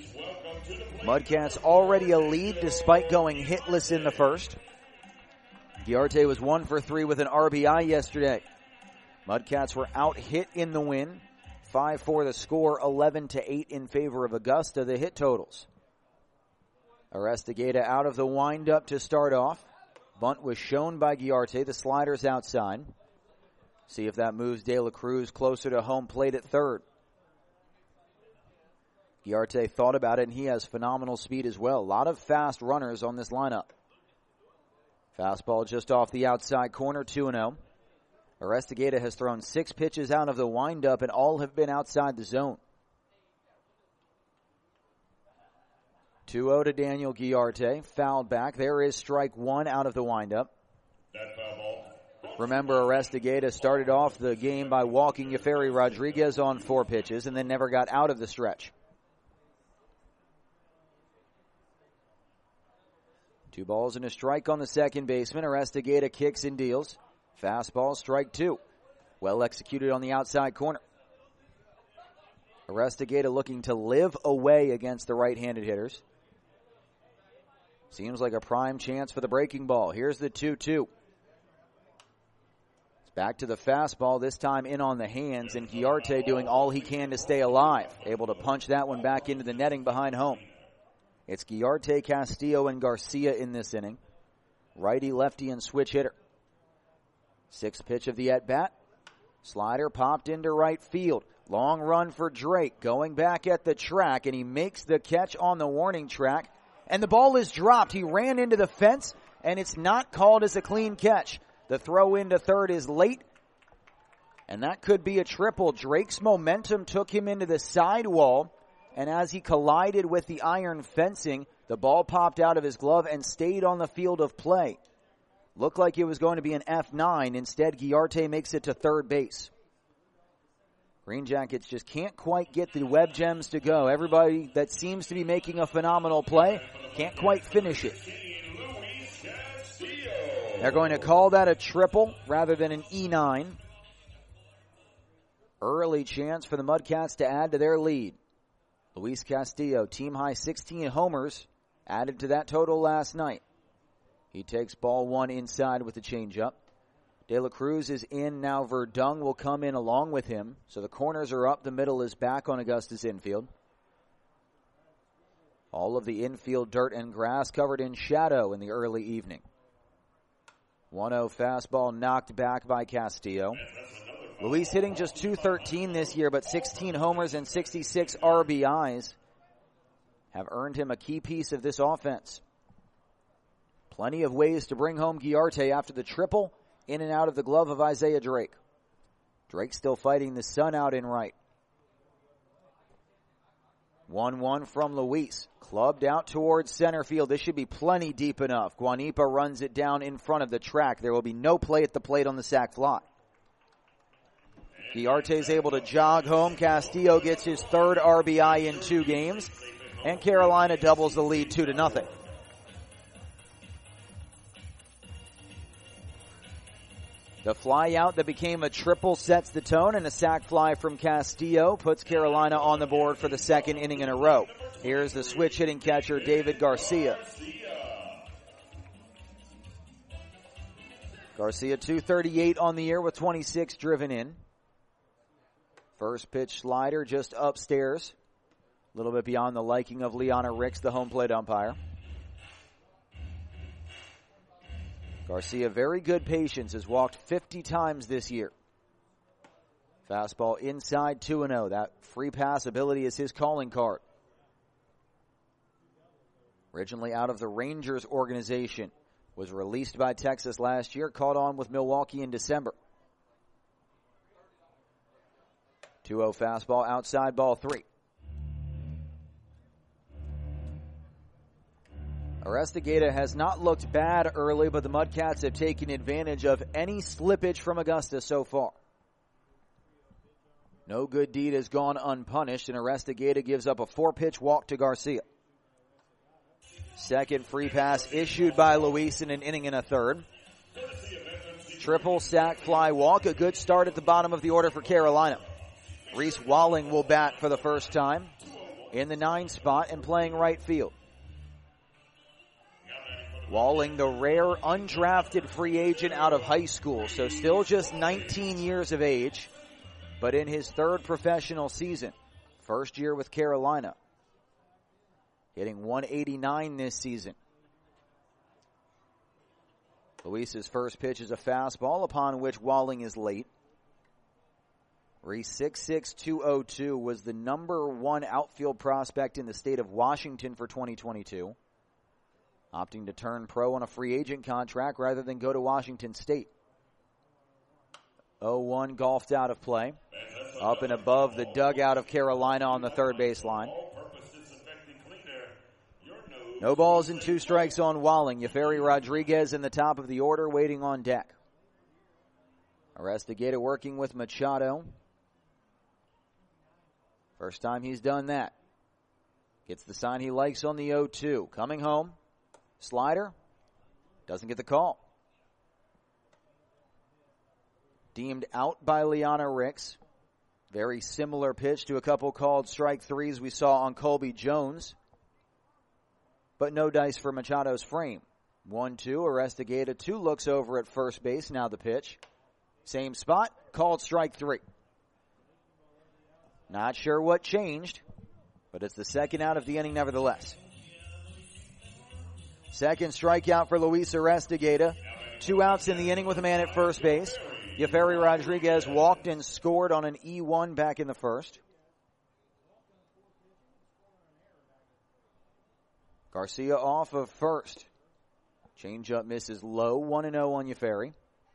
[SPEAKER 1] Mudcats already a lead despite going hitless in the first. Guiarte was 1 for 3 with an RBI yesterday. Mudcats were out hit in the win. 5-4 the score, 11-8 in favor of Augusta, the hit totals. Arestigueta out of the windup to start off. Bunt was shown by Guiarte. The slider's outside. See if that moves De La Cruz closer to home plate at third. Guiarte thought about it, and he has phenomenal speed as well. A lot of fast runners on this lineup. Fastball just off the outside corner, 2-0. Arestigueta has thrown 6 pitches out of the windup, and all have been outside the zone. 2-0 to Daniel Guiarte. Fouled back. There is strike 1 out of the windup. Remember, Arestigueta started off the game by walking Yeferi Rodriguez on 4 pitches and then never got out of the stretch. 2 balls and a strike on the second baseman. Arestigueta kicks and deals. Fastball, strike 2. Well executed on the outside corner. Arestigueta looking to live away against the right-handed hitters. Seems like a prime chance for the breaking ball. Here's the 2-2. It's back to the fastball, this time in on the hands, and Guiarte doing all he can to stay alive. Able to punch that one back into the netting behind home. It's Guiarte, Castillo, and Garcia in this inning. Righty, lefty, and switch hitter. 6th pitch of the at-bat. Slider popped into right field. Long run for Drake, going back at the track, and he makes the catch on the warning track and the ball is dropped. He ran into the fence, and it's not called as a clean catch. The throw into third is late, and that could be a triple. Drake's momentum took him into the sidewall, and as he collided with the iron fencing, the ball popped out of his glove and stayed on the field of play. Looked like it was going to be an F9. Instead, Guillarte makes it to third base. Green Jackets just can't quite get the web gems to go. Everybody that seems to be making a phenomenal play can't quite finish it. They're going to call that a triple rather than an E9. Early chance for the Mudcats to add to their lead. Luis Castillo, team high 16 homers, added to that total last night. He takes ball one inside with the changeup. De La Cruz is in. Now Verdung will come in along with him. So the corners are up. The middle is back on Augusta's infield. All of the infield dirt and grass covered in shadow in the early evening. 1-0 fastball knocked back by Castillo. Luis hitting just .213 this year, but 16 homers and 66 RBIs have earned him a key piece of this offense. Plenty of ways to bring home Guillarte after the triple in and out of the glove of Isaiah Drake. Drake still fighting the sun out in right. 1-1 from Luis. Clubbed out towards center field. This should be plenty deep enough. Guanipa runs it down in front of the track. There will be no play at the plate on the sac fly. Guillarte is able to jog home. Castillo gets his third RBI in 2 games. And Carolina doubles the lead 2-0. The fly out that became a triple sets the tone, and a sac fly from Castillo puts Carolina on the board for the second inning in a row. Here's the switch hitting catcher, David Garcia. Garcia, .238 on the year with 26 driven in. First pitch slider just upstairs. A little bit beyond the liking of Liana Ricks, the home plate umpire. Garcia, very good patience, has walked 50 times this year. Fastball inside 2-0. That free pass ability is his calling card. Originally out of the Rangers organization, was released by Texas last year, caught on with Milwaukee in December. 2-0 fastball, outside ball 3. Arestigueta has not looked bad early, but the Mudcats have taken advantage of any slippage from Augusta so far. No good deed has gone unpunished, and Arestigueta gives up a 4-pitch walk to Garcia. Second free pass issued by Luis in an inning and a third. Triple sac fly walk, a good start at the bottom of the order for Carolina. Reese Walling will bat for the first time in the 9 spot and playing right field. Walling, the rare undrafted free agent out of high school, so still just 19 years of age, but in his 3rd professional season. First year with Carolina. Hitting .189 this season. Luis's first pitch is a fastball, upon which Walling is late. Reese, 6'6", 202, was the number 1 outfield prospect in the state of Washington for 2022. Opting to turn pro on a free agent contract rather than go to Washington State. 0-1 golfed out of play. Up and above the dugout of Carolina on the third baseline. No balls and 2 strikes on Walling. Yeferi Rodriguez in the top of the order waiting on deck. Arestigueta working with Machado. First time he's done that. Gets the sign he likes on the 0-2. Coming home. Slider. Doesn't get the call. Deemed out by Liana Ricks. Very similar pitch to a couple called strike 3s we saw on Colby Jones. But no dice for Machado's frame. 1-2, Arestigueta 2 looks over at first base. Now the pitch. Same spot, called strike 3. Not sure what changed, but it's the second out of the inning nevertheless. Second strikeout for Luis Arestigueta. 2 outs in the inning with a man at first base. Yeferi Rodriguez walked and scored on an E1 back in the first. Garcia off of first. Changeup misses low, 1-0 on Yeferi.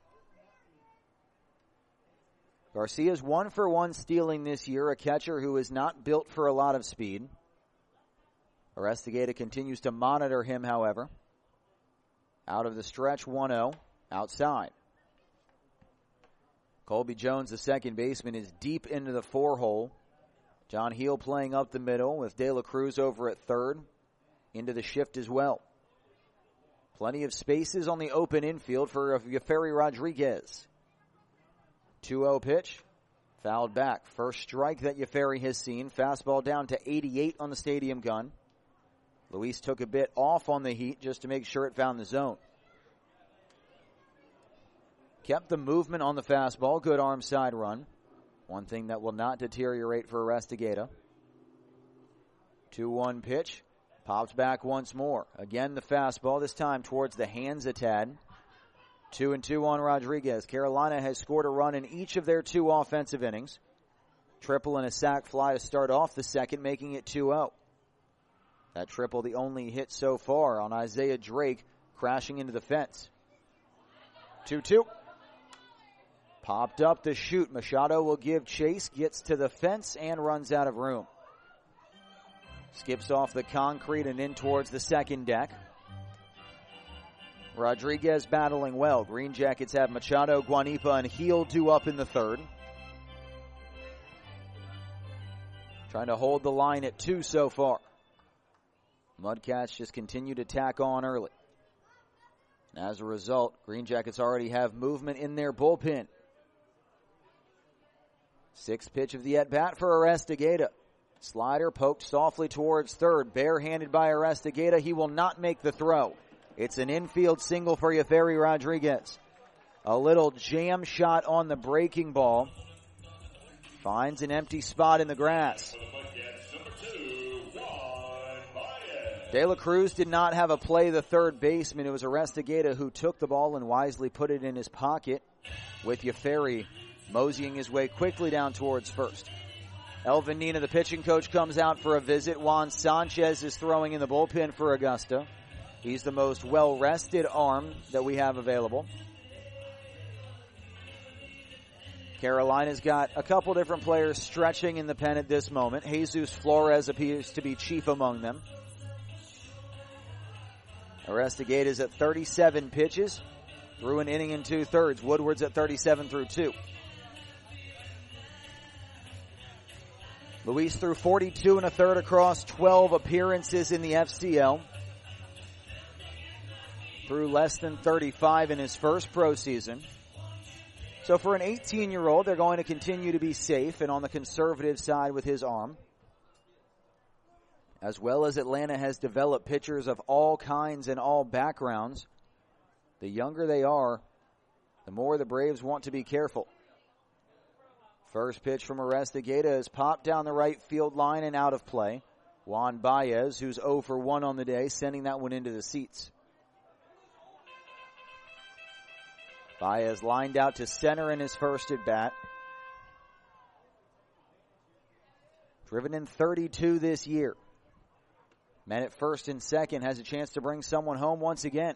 [SPEAKER 1] Garcia's 1 for 1 stealing this year, a catcher who is not built for a lot of speed. Arestigueta continues to monitor him, however. Out of the stretch, 1-0, outside. Colby Jones, the second baseman, is deep into the 4-hole. John Heel playing up the middle with De La Cruz over at third. Into the shift as well. Plenty of spaces on the open infield for Yeferi Rodriguez. 2-0 pitch. Fouled back. First strike that Yeferi has seen. Fastball down to 88 on the stadium gun. Luis took a bit off on the heat just to make sure it found the zone. Kept the movement on the fastball. Good arm side run. One thing that will not deteriorate for Arestigueta. 2-1 pitch. Pops back once more. Again, the fastball, this time towards the hands a tad. 2-2 on Rodriguez. Carolina has scored a run in each of their 2 offensive innings. Triple and a sac fly to start off the second, making it 2-0. That triple, the only hit so far on Isaiah Drake, crashing into the fence. 2-2. Popped up the shoot. Machado will give chase, gets to the fence, and runs out of room. Skips off the concrete and in towards the second deck. Rodriguez battling well. Green Jackets have Machado, Guanipa, and Heel due up in the third. Trying to hold the line at 2 so far. Mudcats just continue to tack on early. And as a result, Green Jackets already have movement in their bullpen. 6th pitch of the at-bat for Arestigueta. Slider poked softly towards third. Barehanded by Arestigueta. He will not make the throw. It's an infield single for Yeferi Rodriguez. A little jam shot on the breaking ball. Finds an empty spot in the grass. De La Cruz did not have a play the third baseman. It was Arestigueta who took the ball and wisely put it in his pocket, with Yeferi moseying his way quickly down towards first. Elvin Nina, the pitching coach, comes out for a visit. Juan Sanchez is throwing in the bullpen for Augusta. He's the most well-rested arm that we have available. Carolina's got a couple different players stretching in the pen at this moment. Jesus Flores appears to be chief among them. Arestigueta is at 37 pitches, through an inning and 2/3. Woodward's at 37 through 2. Luis threw 42 1/3 across 12 appearances in the FCL. Threw less than 35 in his first pro season. So for an 18-year-old, they're going to continue to be safe and on the conservative side with his arm. As well as Atlanta has developed pitchers of all kinds and all backgrounds, the younger they are, the more the Braves want to be careful. First pitch from Arestigueta is popped down the right field line and out of play. Juan Baez, who's 0 for 1 on the day, sending that one into the seats. Baez lined out to center in his first at bat. Driven in 32 this year. Men at first and second, has a chance to bring someone home once again.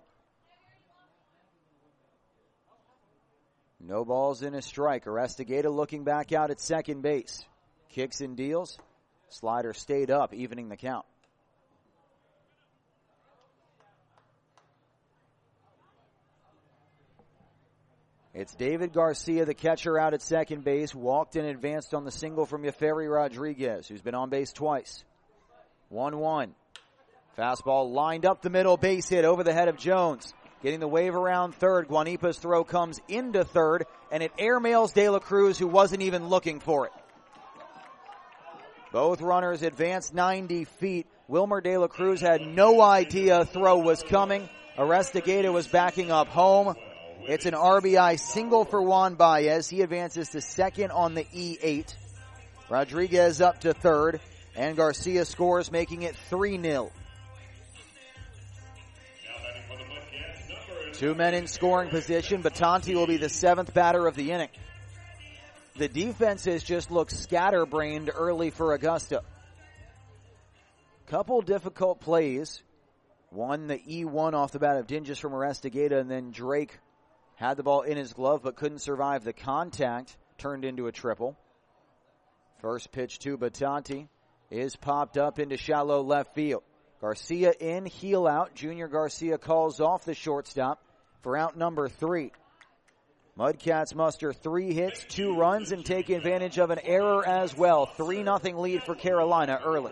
[SPEAKER 1] No balls in a strike. Arestigueta looking back out at second base. Kicks and deals. Slider stayed up, evening the count. It's David Garcia, the catcher, out at second base. Walked and advanced on the single from Yeferi Rodriguez, who's been on base twice. 1-1. Fastball lined up the middle, base hit over the head of Jones. Getting the wave around third. Guanipa's throw comes into third, and it airmails De La Cruz, who wasn't even looking for it. Both runners advanced 90 feet. Wilmer De La Cruz had no idea a throw was coming. Arestigueta was backing up home. It's an RBI single for Juan Baez. He advances to second on the E8. Rodriguez up to third, and Garcia scores, making it 3-0. 2 men in scoring position. Batanti will be the 7th batter of the inning. The defense has just looked scatterbrained early for Augusta. Couple difficult plays Won the E1 off the bat of Dinges from Arestagata, and then Drake had the ball in his glove but couldn't survive the contact. Turned into a triple. First pitch to Batanti is popped up into shallow left field. Garcia in, heel out. Junior Garcia calls off the shortstop for out number 3. Mudcats muster 3 hits, 2 runs, and take advantage of an error as well. 3-0 lead for Carolina early.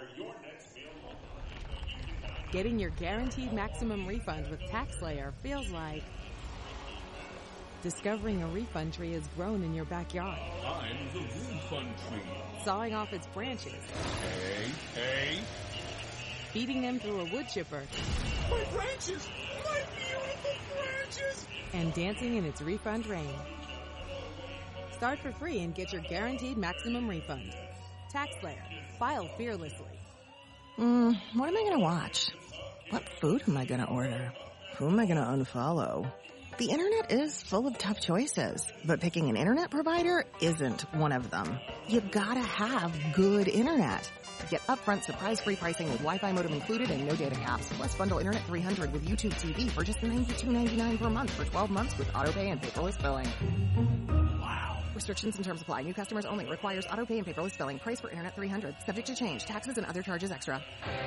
[SPEAKER 7] Getting your guaranteed maximum refund with TaxSlayer feels like discovering a refund tree has grown in your backyard.
[SPEAKER 8] I'm the refund tree.
[SPEAKER 7] Sawing off its branches.
[SPEAKER 8] Hey.
[SPEAKER 7] Feeding them through a wood chipper.
[SPEAKER 8] My branches! My beautiful branches!
[SPEAKER 7] And dancing in its refund rain. Start for free and get your guaranteed maximum refund. TaxSlayer. File fearlessly.
[SPEAKER 3] What am I going to watch? What food am I going to order? Who am I going to unfollow? The internet is full of tough choices, but picking an internet provider isn't one of them. You've got to have good internet. Get upfront surprise-free pricing with Wi-Fi modem included and no data caps. Plus bundle Internet 300 with YouTube TV for just $92.99 per month for 12 months with autopay and paperless billing. Wow. Restrictions and terms apply. New customers only. Requires autopay and paperless billing. Price for Internet 300. Subject to change. Taxes and other charges extra.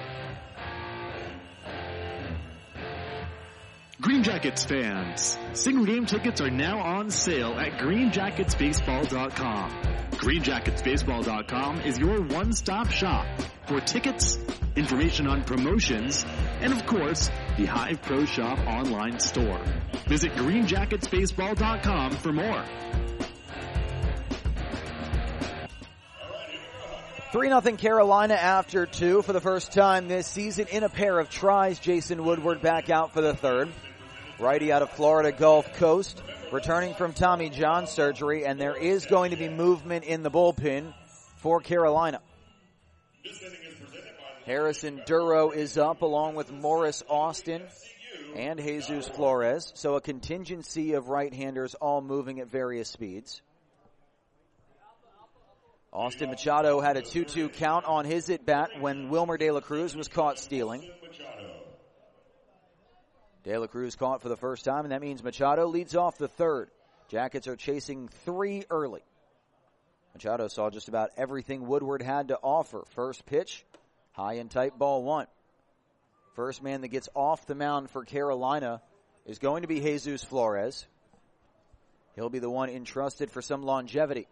[SPEAKER 12] Green Jackets fans, single game tickets are now on sale at greenjacketsbaseball.com. greenjacketsbaseball.com is your one-stop shop for tickets, information on promotions, and of course, the Hive Pro Shop online store. Visit greenjacketsbaseball.com for more.
[SPEAKER 1] 3-0 Carolina after 2 for the first time this season in a pair of tries. Jason Woodward back out for the third. Righty out of Florida Gulf Coast, returning from Tommy John surgery, and there is going to be movement in the bullpen for Carolina. Harrison Duro is up along with Morris Austin and Jesus Flores, so a contingency of right-handers all moving at various speeds. Austin Machado had a 2-2 count on his at-bat when Wilmer De La Cruz was caught stealing. De La Cruz caught for the first time, and that means Machado leads off the third. Jackets are chasing 3 early. Machado saw just about everything Woodward had to offer. First pitch, high and tight, ball 1. First man that gets off the mound for Carolina is going to be Jesus Flores. He'll be the one entrusted for some longevity.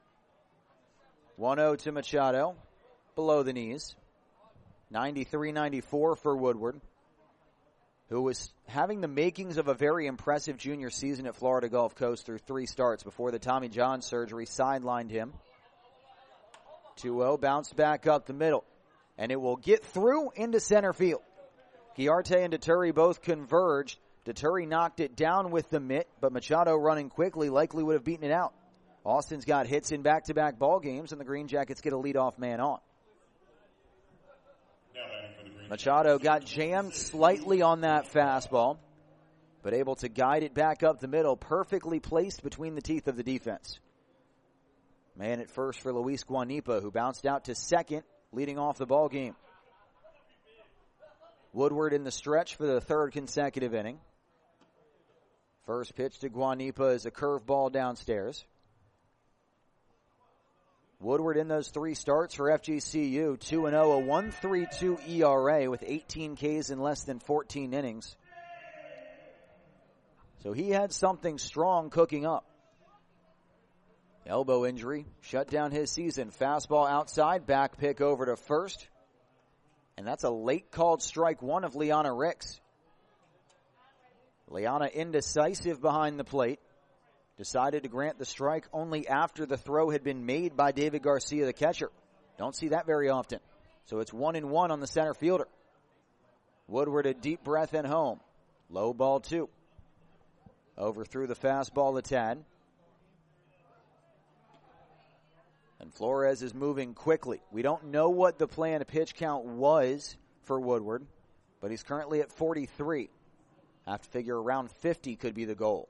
[SPEAKER 1] 1-0 to Machado, below the knees. 93-94 for Woodward, who was having the makings of a very impressive junior season at Florida Gulf Coast through 3 starts before the Tommy John surgery sidelined him. 2-0, bounced back up the middle, and it will get through into center field. Giarte and Deturi both converged. Deturi knocked it down with the mitt, but Machado running quickly likely would have beaten it out. Austin's got hits in back-to-back ball games, and the Green Jackets get a leadoff man on. Machado got jammed slightly on that fastball, but able to guide it back up the middle, perfectly placed between the teeth of the defense. Man at first for Luis Guanipa, who bounced out to second, leading off the ball game. Woodward in the stretch for the 3rd consecutive inning. First pitch to Guanipa is a curveball downstairs. Woodward in those 3 starts for FGCU, 2-0, a 1.32 ERA with 18 Ks in less than 14 innings. So he had something strong cooking up. Elbow injury shut down his season. Fastball outside, back pick over to first. And that's a late called strike 1 of Liana Ricks. Liana indecisive behind the plate. Decided to grant the strike only after the throw had been made by David Garcia, the catcher. Don't see that very often. So it's 1-1 on the center fielder. Woodward a deep breath and home. Low ball 2. Overthrew the fastball a tad. And Flores is moving quickly. We don't know what the planned pitch count was for Woodward, but he's currently at 43. Have to figure around 50 could be the goal.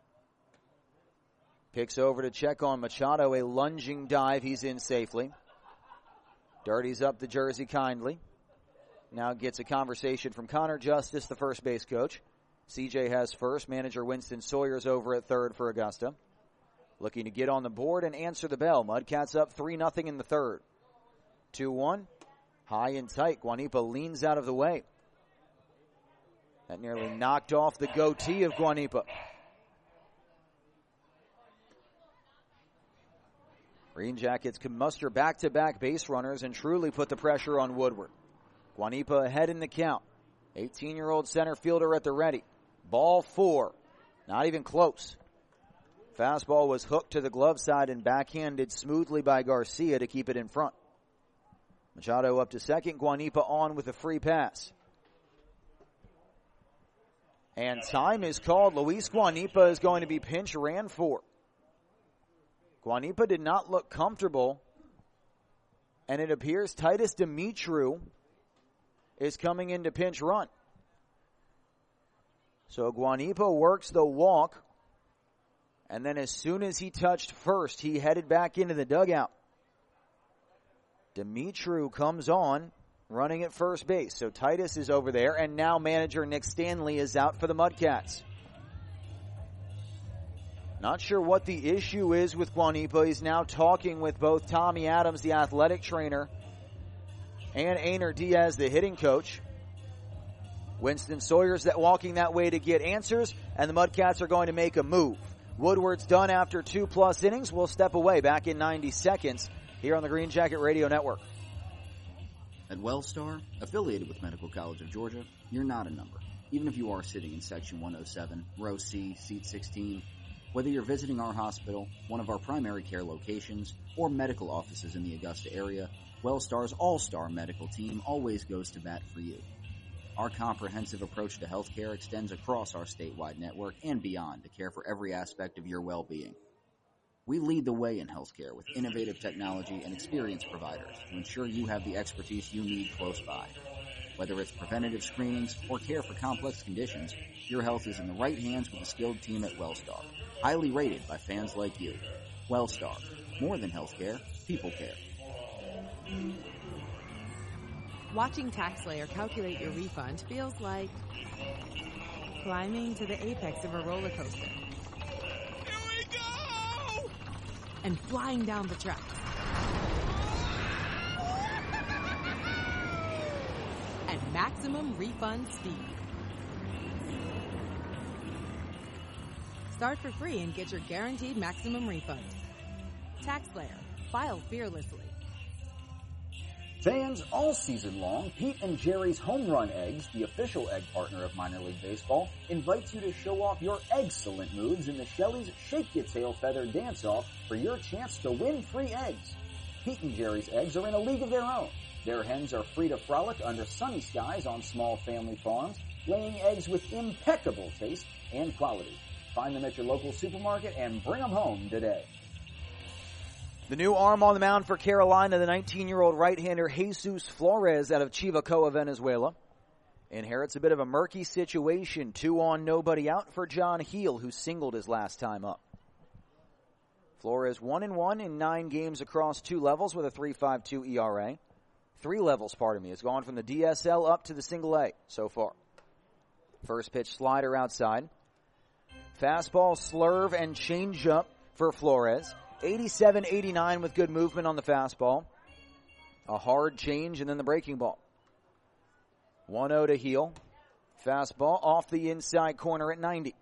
[SPEAKER 1] Picks over to check on Machado, a lunging dive. He's in safely. Dirties up the jersey kindly. now gets a conversation from Connor Justice, the first base coach. CJ has first. Manager Winston Sawyer's over at third for Augusta. Looking to get on the board and answer the bell. Mudcats up 3-0 in the third. 2-1. High and tight. Guanipa leans out of the way. That nearly knocked off the goatee of Guanipa. Green Jackets can muster back-to-back base runners and truly put the pressure on Woodward. Guanipa ahead in the count. 18-year-old center fielder at the ready. Ball 4. Not even close. Fastball was hooked to the glove side and backhanded smoothly by Garcia to keep it in front. Machado up to second. Guanipa on with a free pass. And time is called. Luis Guanipa is going to be pinch ran for. Guanipa did not look comfortable, and it appears Titus Dimitru is coming in to pinch run. So Guanipa works the walk, and then as soon as he touched first, he headed back into the dugout. Dimitru comes on, running at first base. So Titus is over there, and now manager Nick Stanley is out for the Mudcats. Not sure what the issue is with Guanipa. He's now talking with both Tommy Adams, the athletic trainer, and Einar Diaz, the hitting coach. Winston Sawyer's walking that way to get answers, and the Mudcats are going to make a move. Woodward's done after 2+ innings. We'll step away back in 90 seconds here on the Green Jacket Radio Network.
[SPEAKER 9] At Wellstar, affiliated with Medical College of Georgia, you're not a number. Even if you are sitting in Section 107, Row C, Seat 16, whether you're visiting our hospital, one of our primary care locations, or medical offices in the Augusta area, Wellstar's all-star medical team always goes to bat for you. Our comprehensive approach to healthcare extends across our statewide network and beyond to care for every aspect of your well-being. We lead the way in healthcare with innovative technology and experienced providers to ensure you have the expertise you need close by. Whether it's preventative screenings or care for complex conditions, your health is in the right hands with a skilled team at Wellstar, highly rated by fans like you. Wellstar, more than healthcare, people care.
[SPEAKER 7] Watching TaxSlayer calculate your refund feels like climbing to the apex of a roller coaster.
[SPEAKER 8] Here we go!
[SPEAKER 7] And flying down the tracks. At maximum refund speed. Start for free and get your guaranteed maximum refund. TaxSlayer. File fearlessly.
[SPEAKER 9] Fans all season long, Pete and Jerry's Home Run Eggs, the official egg partner of minor league baseball, invites you to show off your excellent moves in the Shelley's Shake Your Tail Feather Dance-Off for your chance to win free eggs. Pete and Jerry's eggs are in a league of their own. Their hens are free to frolic under sunny skies on small family farms, laying eggs with impeccable taste and quality. Find them at your local supermarket and bring them home today.
[SPEAKER 1] The new arm on the mound for Carolina, the 19-year-old right-hander Jesus Flores out of Chivacoa, Venezuela. Inherits a bit of a murky situation. 2 on, nobody out for John Heel, who singled his last time up. Flores 1-1 in 9 games across 2 levels with a 3.52 ERA. 3 levels, has gone from the DSL up to the single A so far. First pitch slider outside. Fastball, slurve, and changeup for Flores. 87-89 with good movement on the fastball. A hard change and then the breaking ball. 1-0 to Heel. Fastball off the inside corner at 90.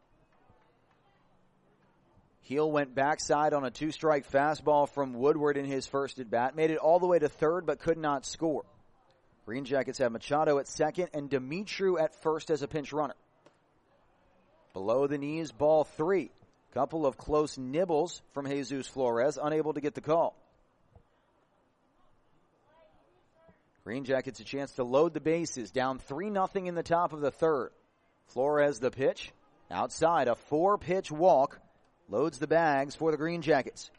[SPEAKER 1] Heel went backside on a 2-strike fastball from Woodward in his first at bat. Made it all the way to third but could not score. Green Jackets have Machado at second and Dimitru at first as a pinch runner. Below the knees, ball 3. Couple of close nibbles from Jesus Flores, unable to get the call. Green Jackets a chance to load the bases, down 3-0 in the top of the third. Flores the pitch, outside a 4-pitch walk, loads the bags for the Green Jackets.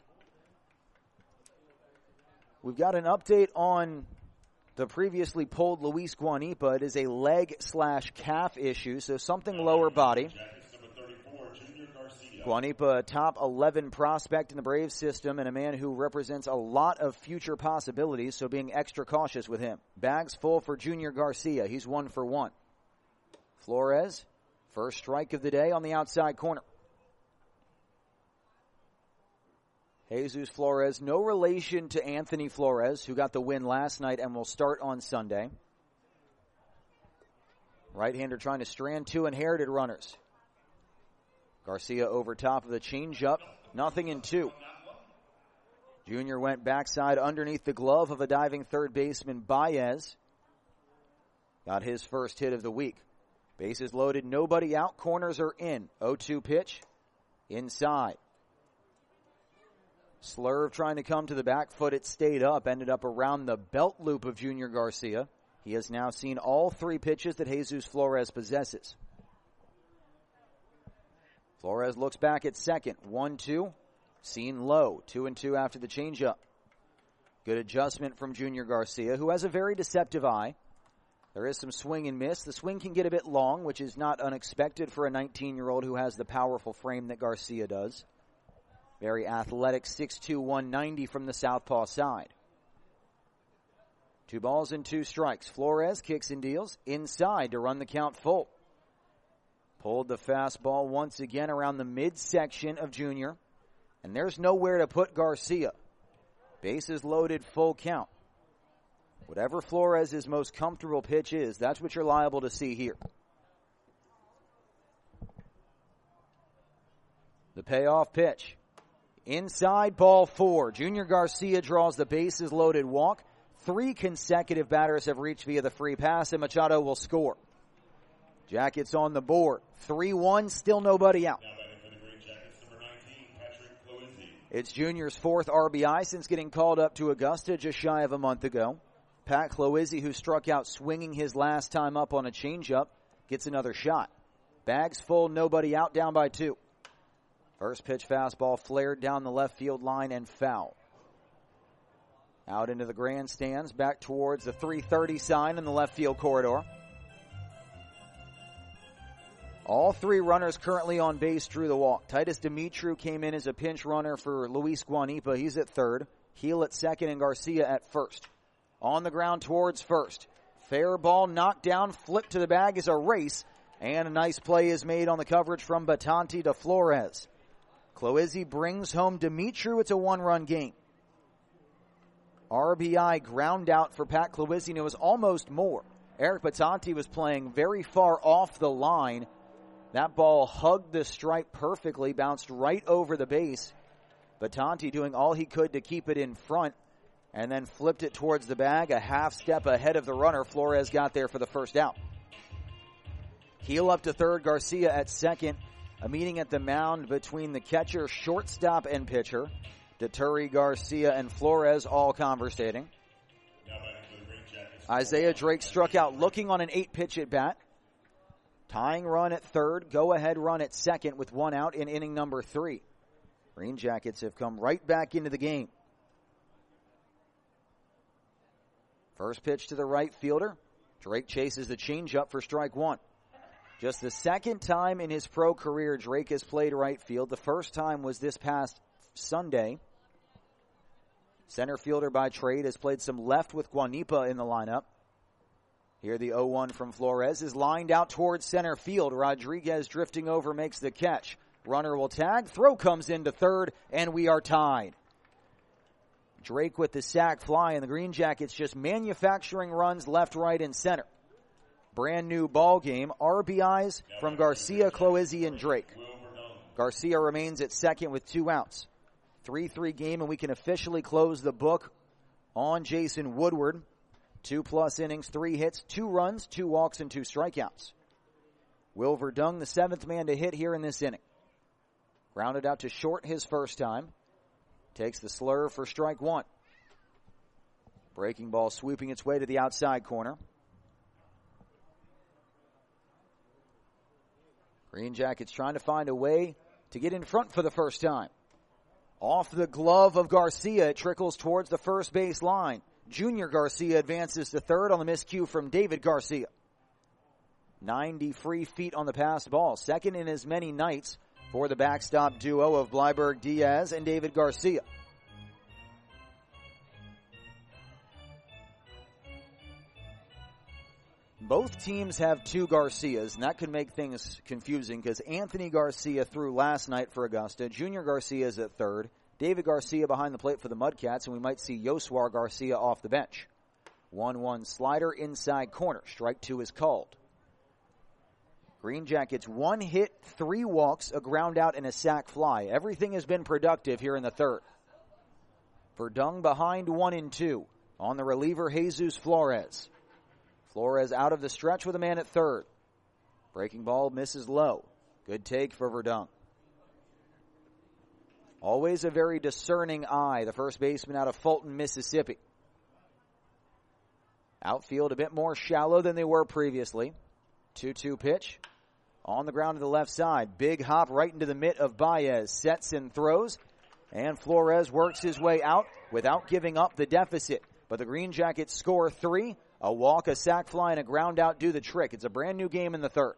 [SPEAKER 1] We've got an update on the previously pulled Luis Guanipa. It is a leg/calf issue, so something lower body. Guanipa, a top 11 prospect in the Braves system and a man who represents a lot of future possibilities, so being extra cautious with him. Bags full for Junior Garcia. He's 1 for 1. Flores, first strike of the day on the outside corner. Jesus Flores, no relation to Anthony Flores, who got the win last night and will start on Sunday. Right-hander trying to strand 2 inherited runners. Garcia over top of the changeup, 0-2. Junior went backside underneath the glove of a diving third baseman, Baez. Got his first hit of the week. Bases loaded, nobody out, corners are in. 0-2 pitch, inside. Slurve trying to come to the back foot. It stayed up, ended up around the belt loop of Junior Garcia. He has now seen all 3 pitches that Jesus Flores possesses. Flores looks back at second. 1-2. Seen low. 2-2 after the changeup. Good adjustment from Junior Garcia, who has a very deceptive eye. There is some swing and miss. The swing can get a bit long, which is not unexpected for a 19-year-old who has the powerful frame that Garcia does. Very athletic, 6'2", 190 from the southpaw side. 2 balls and 2 strikes. Flores kicks and deals inside to run the count full. Pulled the fastball once again around the midsection of Junior. And there's nowhere to put Garcia. Bases loaded, full count. Whatever Flores' most comfortable pitch is, that's what you're liable to see here. The payoff pitch. Inside, ball 4. Junior Garcia draws the bases loaded walk. 3 consecutive batters have reached via the free pass, and Machado will score. Jackets on the board. 3-1, still nobody out. It's Junior's 4th RBI since getting called up to Augusta just shy of a month ago. Pat Cloizzi, who struck out swinging his last time up on a changeup, gets another shot. Bags full, nobody out, down by 2. First pitch fastball flared down the left field line and foul. Out into the grandstands, back towards the 330 sign in the left field corridor. All 3 runners currently on base drew the walk. Titus Dimitru came in as a pinch runner for Luis Guanipa. He's at third. Heel at second and Garcia at first. On the ground towards first. Fair ball knocked down, flipped to the bag is a race. And a nice play is made on the coverage from Batanti to Flores. Cloizzi brings home Dimitru. It's a 1-run game. RBI ground out for Pat Cloizzi, and it was almost more. Eric Batanti was playing very far off the line. That ball hugged the stripe perfectly, bounced right over the base. Batanti doing all he could to keep it in front, and then flipped it towards the bag, a half step ahead of the runner. Flores got there for the first out. Heel up to third, Garcia at second. A meeting at the mound between the catcher, shortstop, and pitcher. Deturi, Garcia, and Flores all conversating. Isaiah Drake struck out looking on an 8-pitch at bat. Tying run at third, go-ahead run at second with 1 out in inning number 3. Green Jackets have come right back into the game. First pitch to the right fielder. Drake chases the changeup for strike 1. Just the second time in his pro career Drake has played right field. The first time was this past Sunday. Center fielder by trade, has played some left with Guanipa in the lineup. Here the 0-1 from Flores is lined out towards center field. Rodriguez drifting over makes the catch. Runner will tag. Throw comes into third, and we are tied. Drake with the sac fly, and the Green Jackets just manufacturing runs left, right, and center. Brand new ball game. RBIs from Garcia, Cloizzi, and Drake. Garcia remains at second with 2 outs. 3-3 game, and we can officially close the book on Jason Woodward. 2+ innings, 3 hits, 2 runs, 2 walks, and 2 strikeouts. Will Verdung, the 7th man to hit here in this inning. Grounded out to short his first time. Takes the slurve for strike 1. Breaking ball sweeping its way to the outside corner. Green Jackets trying to find a way to get in front for the first time. Off the glove of Garcia, it trickles towards the first base line. Junior Garcia advances to third on the miscue from David Garcia. 90 free feet on the passed ball. Second in as many nights for the backstop duo of Bleiberg Diaz and David Garcia. Both teams have two Garcias, and that could make things confusing because Anthony Garcia threw last night for Augusta. Junior Garcia is at third. David Garcia behind the plate for the Mudcats, and we might see Yoswar Garcia off the bench. 1-1 slider inside corner. Strike two is called. Green Jackets 1 hit, 3 walks, a ground out, and a sac fly. Everything has been productive here in the third. Verdung behind 1-2. On the reliever, Jesus Flores. Flores out of the stretch with a man at third. Breaking ball misses low. Good take for Verdung. Always a very discerning eye, the first baseman out of Fulton, Mississippi. Outfield a bit more shallow than they were previously. 2-2 pitch. On the ground to the left side. Big hop right into the mitt of Baez. Sets and throws. And Flores works his way out without giving up the deficit. But the Green Jackets score 3. A walk, a sac fly, and a ground out do the trick. It's a brand new game in the third.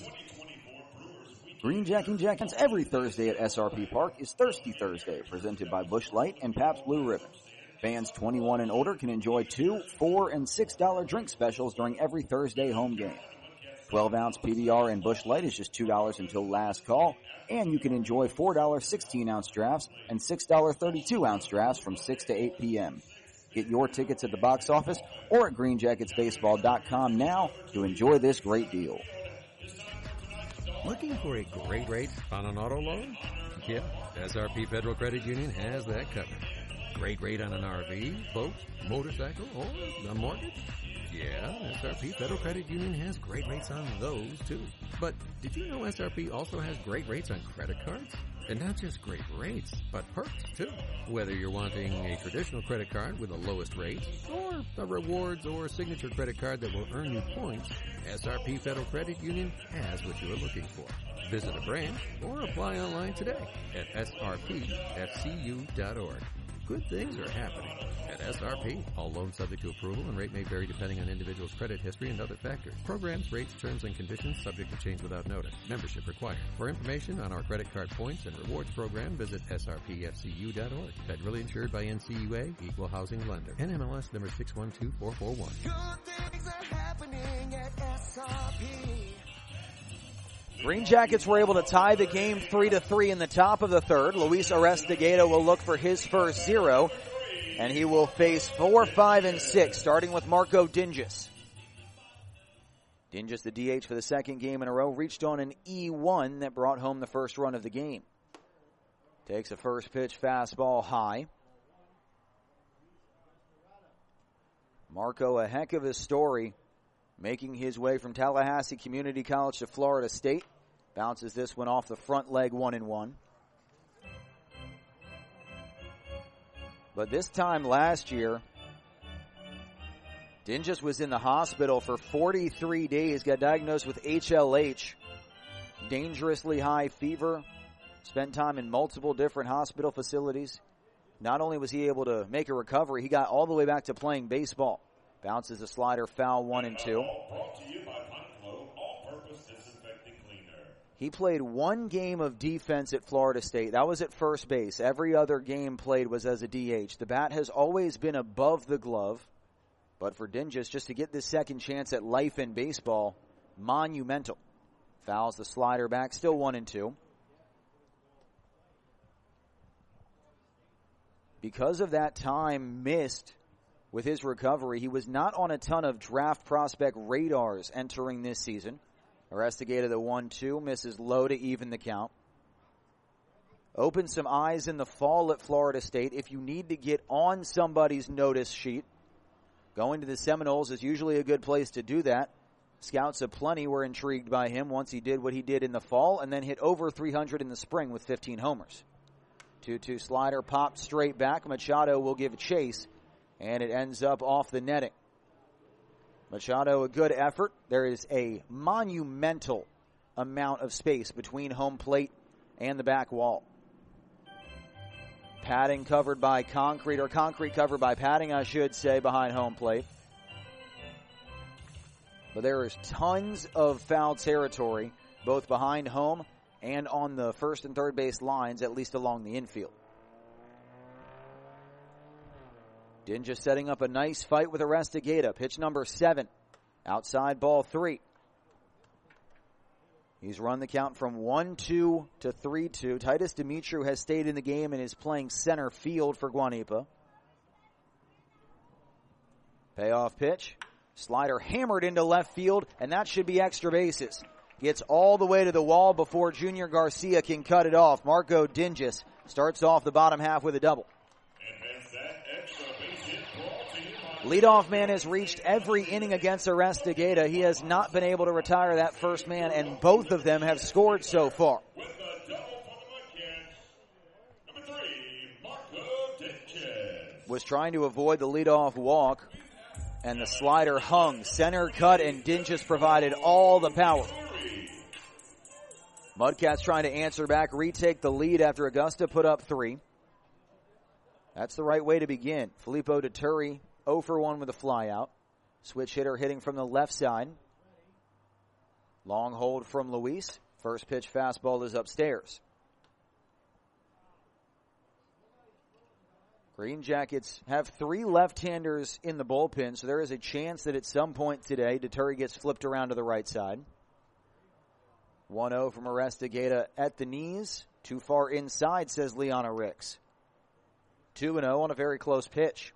[SPEAKER 9] Green Jacking Jackets every Thursday at SRP Park is Thirsty Thursday, presented by Busch Light and Pabst Blue Ribbon. Fans 21 and older can enjoy $2, $4, and $6 drink specials during every Thursday home game. 12-ounce PBR and Busch Light is just $2 until last call, and you can enjoy $4 16-ounce drafts and $6 32-ounce drafts from 6 to 8 p.m. Get your tickets at the box office or at greenjacketsbaseball.com now to enjoy this great deal.
[SPEAKER 10] Looking for a great rate on an auto loan? Yeah, SRP Federal Credit Union has that covered. Great rate on an RV, boat, motorcycle, or a mortgage? Yeah, SRP Federal Credit Union has great rates on those, too. But did you know SRP also has great rates on credit cards? And not just great rates, but perks, too. Whether you're wanting a traditional credit card with the lowest rates, or a rewards or signature credit card that will earn you points, SRP Federal Credit Union has what you're looking for. Visit a branch or apply online today at srpfcu.org. Good things are happening at SRP. All loans subject to approval and rate may vary depending on individual's credit history and other factors. Programs, rates, terms, and conditions subject to change without notice. Membership required. For information on our credit card points and rewards program, visit srpfcu.org. Federally insured by NCUA, Equal Housing Lender. NMLS number 612441.
[SPEAKER 11] Good things are happening at SRP.
[SPEAKER 1] Green Jackets were able to tie the game 3-3 in the top of the third. Luis Arestigueta will look for his first 0, and he will face 4, 5, and 6, starting with Marco Dinges. Dinges, the DH for the second game in a row, reached on an E1 that brought home the first run of the game. Takes a first pitch fastball high. Marco, a heck of a story, making his way from Tallahassee Community College to Florida State. Bounces this one off the front leg 1-1. But this time last year, Dinges was in the hospital for 43 days, got diagnosed with HLH, dangerously high fever, spent time in multiple different hospital facilities. Not only was he able to make a recovery, he got all the way back to playing baseball. Bounces a slider foul 1-2. He played one game of defense at Florida State. That was at first base. Every other game played was as a DH. The bat has always been above the glove. But for Dinges, just to get this second chance at life in baseball, monumental. Fouls the slider back, still 1-2. Because of that time missed with his recovery, he was not on a ton of draft prospect radars entering this season. Arestigueta the 1-2, misses low to even the count. Open some eyes in the fall at Florida State. If you need to get on somebody's notice sheet, going to the Seminoles is usually a good place to do that. Scouts aplenty were intrigued by him once he did what he did in the fall and then hit over 300 in the spring with 15 homers. 2-2 slider popped straight back. Machado will give chase, and it ends up off the netting. Machado, a good effort. There is a monumental amount of space between home plate and the back wall. Padding covered by concrete, or concrete covered by padding, I should say, behind home plate. But there is tons of foul territory, both behind home and on the first and third base lines, at least along the infield. Dingus setting up a nice fight with Arestagata. Pitch number 7. Outside ball 3. He's run the count from 1-2 to 3-2. Titus Dimitriou has stayed in the game and is playing center field for Guanipa. Payoff pitch. Slider hammered into left field, and that should be extra bases. Gets all the way to the wall before Junior Garcia can cut it off. Marco Dingus starts off the bottom half with a double. Leadoff man has reached every inning against Arestagata. He has not been able to retire that first man, and both of them have scored so far. Was trying to avoid the leadoff walk, and the slider hung. Center cut, and Dingus provided all the power. Mudcats trying to answer back, retake the lead after Augusta put up 3. That's the right way to begin. Filippo Deturi 0 for 1 with a flyout. Switch hitter hitting from the left side. Long hold from Luis. First pitch fastball is upstairs. Green Jackets have 3 left-handers in the bullpen, so there is a chance that at some point today, Deturi gets flipped around to the right side. 1-0 from Arestagata at the knees. Too far inside, says Liana Ricks. 2-0 on a very close pitch.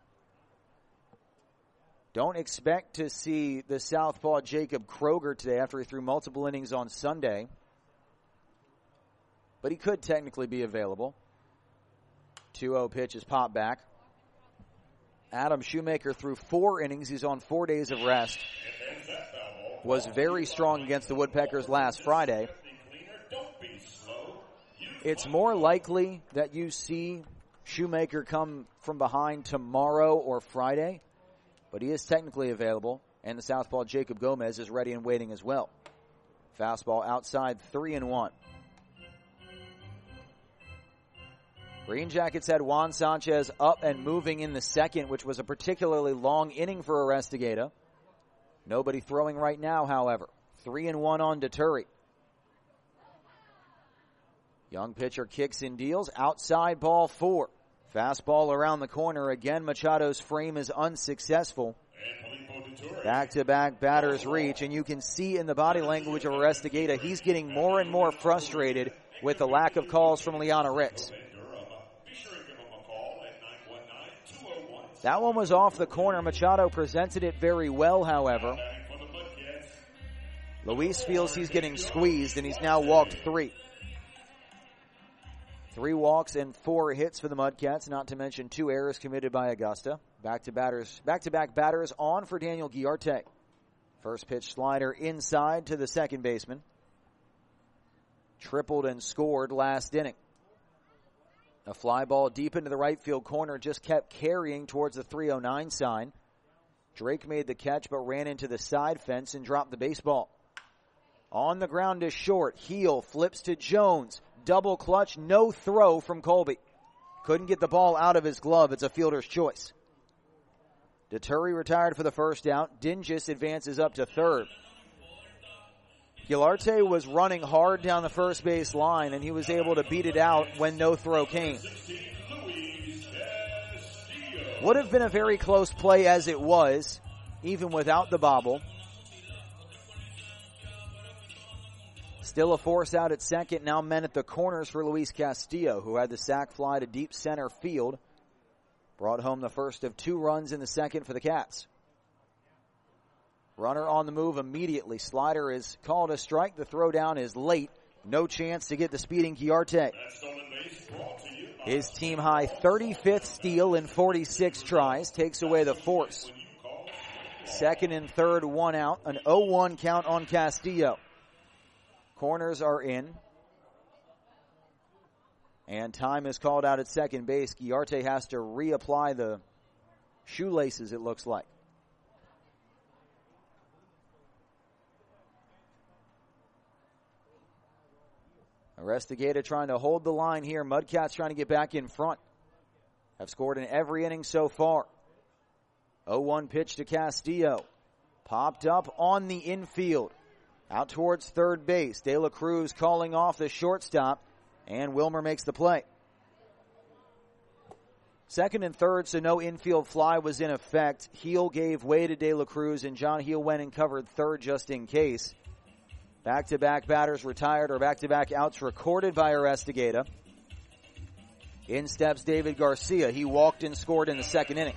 [SPEAKER 1] Don't expect to see the southpaw Jacob Kroger today after he threw multiple innings on Sunday. But he could technically be available. 2-0 pitch is popped back. Adam Shoemaker threw 4 innings. He's on 4 days of rest. Was very strong against the Woodpeckers last Friday. It's more likely that you see Shoemaker come from behind tomorrow or Friday, but he is technically available, and the southpaw Jacob Gomez is ready and waiting as well. Fastball outside, 3-1. Green Jackets had Juan Sanchez up and moving in the second, which was a particularly long inning for Arestagata. Nobody throwing right now, however. 3-1 on Deturi. Young pitcher kicks and deals. Outside ball 4. Fastball around the corner. Again, Machado's frame is unsuccessful. Back-to-back batters reach, and you can see in the body language of Arestagata, he's getting more and more frustrated with the lack of calls from Liana Ricks. That one was off the corner. Machado presented it very well, however. Luis feels he's getting squeezed, and he's now walked 3. 3 walks and 4 hits for the Mudcats, not to mention 2 errors committed by Augusta. Back-to-back batters on for Daniel Guillarte. First pitch slider inside to the second baseman. Tripled and scored last inning. A fly ball deep into the right field corner just kept carrying towards the 309 sign. Drake made the catch but ran into the side fence and dropped the baseball. On the ground is short. Heel flips to Jones. Double clutch, no throw from Colby. Couldn't get the ball out of his glove. It's a fielder's choice. Deturi retired for the first out. Dingus advances up to third. Guillarte was running hard down the first base line, and he was able to beat it out when no throw came. Would have been a very close play as it was, even without the bobble. Still a force out at second, now men at the corners for Luis Castillo, who had the sac fly to deep center field. Brought home the first of 2 runs in the second for the Cats. Runner on the move immediately. Slider is called a strike. The throw down is late. No chance to get the speeding Guillarte. His team high 35th steal in 46 tries. Takes away the force. Second and third, 1 out. An 0-1 count on Castillo. Corners are in. And time is called out at second base. Guillarte has to reapply the shoelaces, it looks like. Arestagata trying to hold the line here. Mudcats trying to get back in front. Have scored in every inning so far. 0-1 pitch to Castillo. Popped up on the infield. Out towards third base. De La Cruz calling off the shortstop, and Wilmer makes the play. Second and third, so no infield fly was in effect. Heel gave way to De La Cruz, and John Heel went and covered third just in case. Back-to-back batters retired, or back-to-back outs recorded by Arestigueta. In steps David Garcia. He walked and scored in the second inning.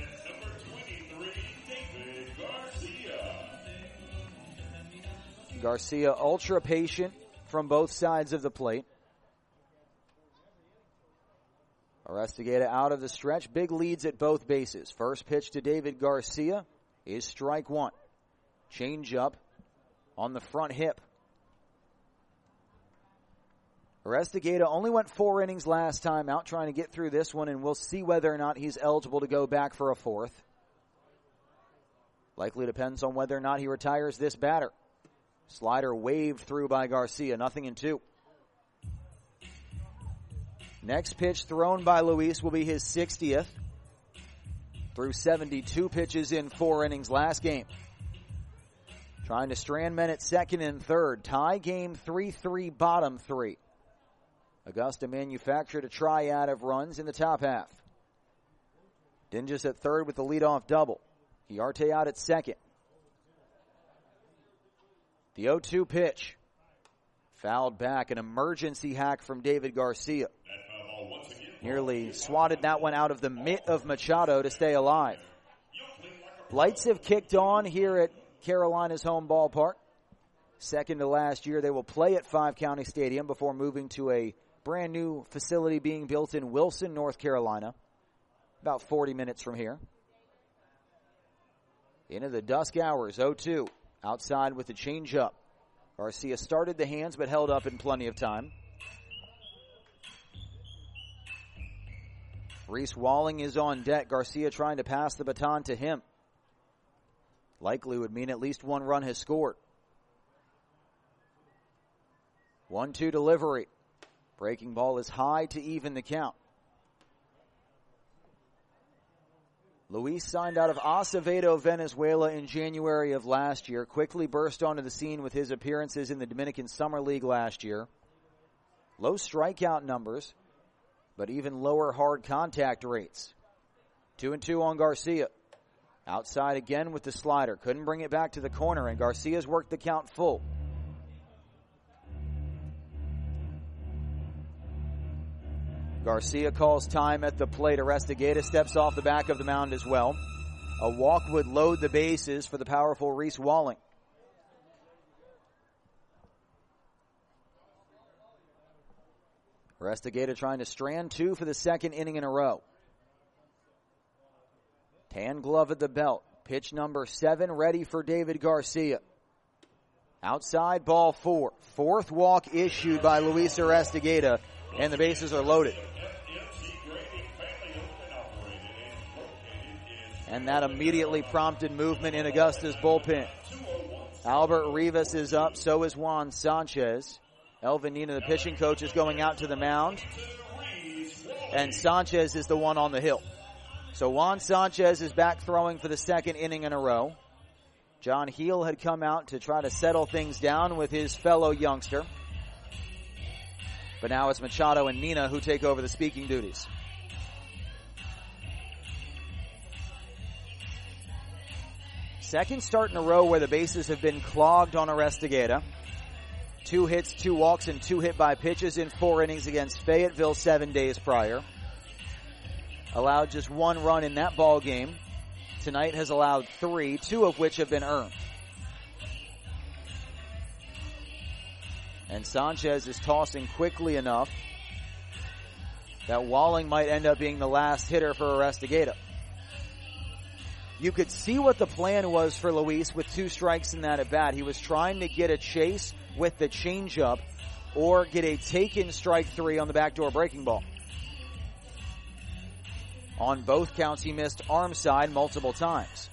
[SPEAKER 1] Garcia ultra patient from both sides of the plate. Arestigueta out of the stretch. Big leads at both bases. First pitch to David Garcia is strike one. Change up on the front hip. Arestigueta only went 4 innings last time out, trying to get through this one, and we'll see whether or not he's eligible to go back for a fourth. Likely depends on whether or not he retires this batter. Slider waved through by Garcia, 0-2. Next pitch thrown by Luis will be his 60th. Threw 72 pitches in 4 innings last game. Trying to strand men at second and third. Tie game 3-3, bottom 3. Augusta manufactured a triad of runs in the top half. Dinges at third with the leadoff double. Iarte out at second. The 0-2 pitch. Fouled back, an emergency hack from David Garcia. Nearly swatted that one out of the mitt of Machado to stay alive. Lights have kicked on here at Carolina's home ballpark. Second to last year, they will play at Five County Stadium before moving to a brand new facility being built in Wilson, North Carolina. About 40 minutes from here. Into the dusk hours, 0-2. Outside with the changeup. Garcia started the hands but held up in plenty of time. Reese Walling is on deck. Garcia trying to pass the baton to him. Likely would mean at least one run has scored. 1-2 delivery. Breaking ball is high to even the count. Luis signed out of Acevedo, Venezuela in January of last year. Quickly burst onto the scene with his appearances in the Dominican Summer League last year. Low strikeout numbers, but even lower hard contact rates. 2-2 on Garcia. Outside again with the slider. Couldn't bring it back to the corner, and Garcia's worked the count full. Garcia calls time at the plate. Arestigueta steps off the back of the mound as well. A walk would load the bases for the powerful Reese Walling. Arestigueta trying to strand 2 for the second inning in a row. Tan glove at the belt. Pitch number 7 ready for David Garcia. Outside, ball 4. Fourth walk issued by Luis Arestigueta, and the bases are loaded. And that immediately prompted movement in Augusta's bullpen. Albert Rivas is up, so is Juan Sanchez. Elvin Nina, the pitching coach, is going out to the mound. And Sanchez is the one on the hill. So Juan Sanchez is back throwing for the second inning in a row. John Heel had come out to try to settle things down with his fellow youngster. But now it's Machado and Nina who take over the speaking duties. Second start in a row where the bases have been clogged on Arestigueta. 2 hits, 2 walks, and 2 hit by pitches in 4 innings against Fayetteville 7 days prior. Allowed just 1 run in that ball game. Tonight has allowed 3, 2 of which have been earned. And Sanchez is tossing quickly enough that Walling might end up being the last hitter for Arestigueta. You could see what the plan was for Luis with 2 strikes in that at bat. He was trying to get a chase with the changeup or get a taken strike 3 on the backdoor breaking ball. On both counts, he missed arm side multiple times.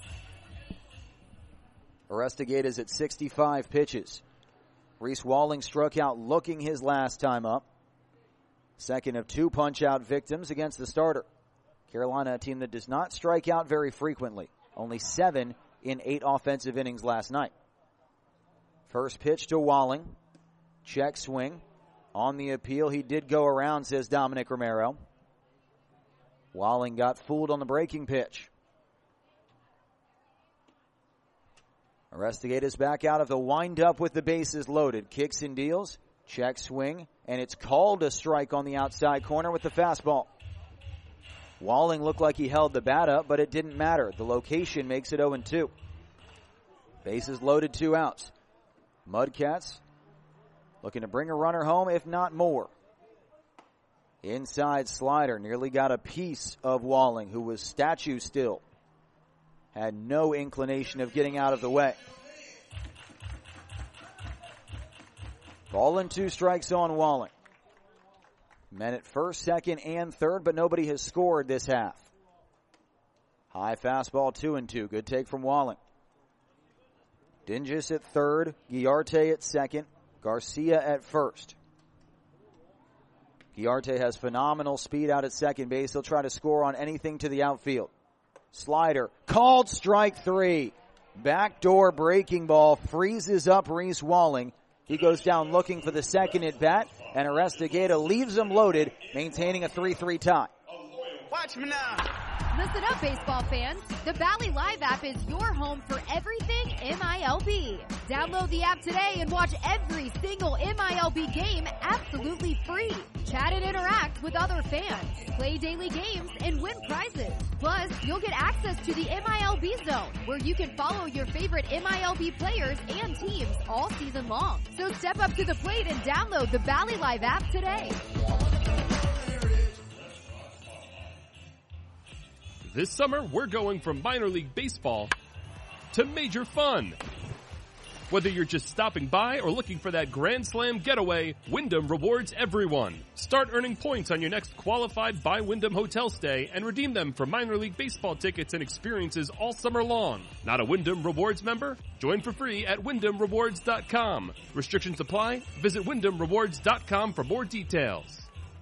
[SPEAKER 1] Arestigueta is at 65 pitches. Reese Walling struck out looking his last time up. Second of 2 punch-out victims against the starter. Carolina, a team that does not strike out very frequently. Only 7 in 8 offensive innings last night. First pitch to Walling. Check swing. On the appeal, he did go around, says Dominic Romero. Walling got fooled on the breaking pitch. Aristeguieta back out of the windup with the bases loaded. Kicks and deals. Check swing. And it's called a strike on the outside corner with the fastball. Walling looked like he held the bat up, but it didn't matter. The location makes it 0-2. Bases loaded, 2 outs. Mudcats looking to bring a runner home, if not more. Inside slider nearly got a piece of Walling, who was statue still. Had no inclination of getting out of the way. Ball and 2 strikes on Walling. Men at first, second, and third, but nobody has scored this half. High fastball, 2-2. Good take from Walling. Dingus at third, Guillarte at second, Garcia at first. Guillarte has phenomenal speed out at second base. He'll try to score on anything to the outfield. Slider, called strike 3. Backdoor breaking ball freezes up Reese Walling. He goes down looking for the second at bat, and Aristeguieta leaves him loaded, maintaining a 3-3 tie.
[SPEAKER 4] Watch me now. Listen up, baseball fans. The Valley Live app is your home for everything MILB. Download the app today and watch every single MILB game absolutely free. Chat and interact with other fans. Play daily games and win prizes. Plus, you'll get access to the MILB Zone, where you can follow your favorite MILB players and teams all season long. So step up to the plate and download the Valley Live app today.
[SPEAKER 5] This summer, we're going from minor league baseball to major fun. Whether you're just stopping by or looking for that Grand Slam getaway, Wyndham rewards everyone. Start earning points on your next qualified by Wyndham hotel stay and redeem them for minor league baseball tickets and experiences all summer long. Not a Wyndham Rewards member? Join for free at WyndhamRewards.com. Restrictions apply. Visit WyndhamRewards.com for more details.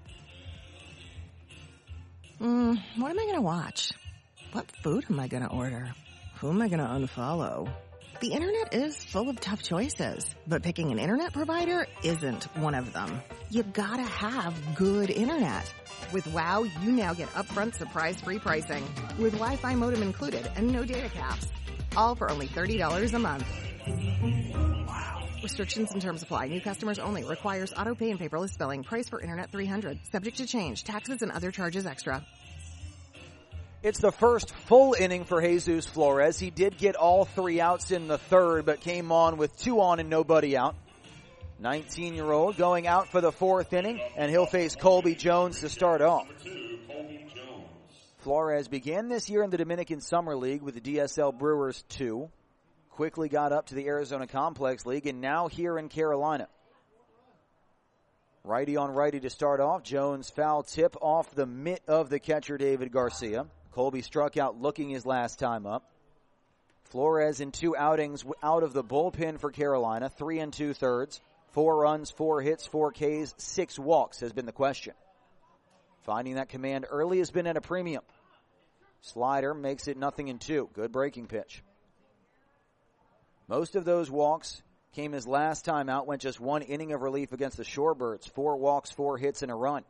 [SPEAKER 3] What am I going to watch? What food am I going to order? Who am I going to unfollow? The internet is full of tough choices, but picking an internet provider isn't one of them. You gotta have good internet. With WOW, you now get upfront surprise-free pricing, with Wi-Fi modem included and no data caps. All for only $30 a month. Wow. Restrictions and terms apply. New customers only. Requires auto pay and paperless billing. Price for internet $300. Subject to change. Taxes and other charges extra.
[SPEAKER 1] It's the first full inning for Jesus Flores. He did get all 3 outs in the third, but came on with 2 on and nobody out. 19-year-old going out for the 4th inning, and he'll face Colby Jones to start off. Flores began this year in the Dominican Summer League with the DSL Brewers 2. Quickly got up to the Arizona Complex League, and now here in Carolina. Righty on righty to start off. Jones foul tip off the mitt of the catcher David Garcia. Colby struck out looking his last time up. Flores in 2 outings out of the bullpen for Carolina. 3 2/3. 4 runs, 4 hits, 4 Ks, 6 walks has been the question. Finding that command early has been at a premium. Slider makes it 0-2. Good breaking pitch. Most of those walks came his last time out, went just 1 inning of relief against the Shorebirds. 4 walks, 4 hits, and a run.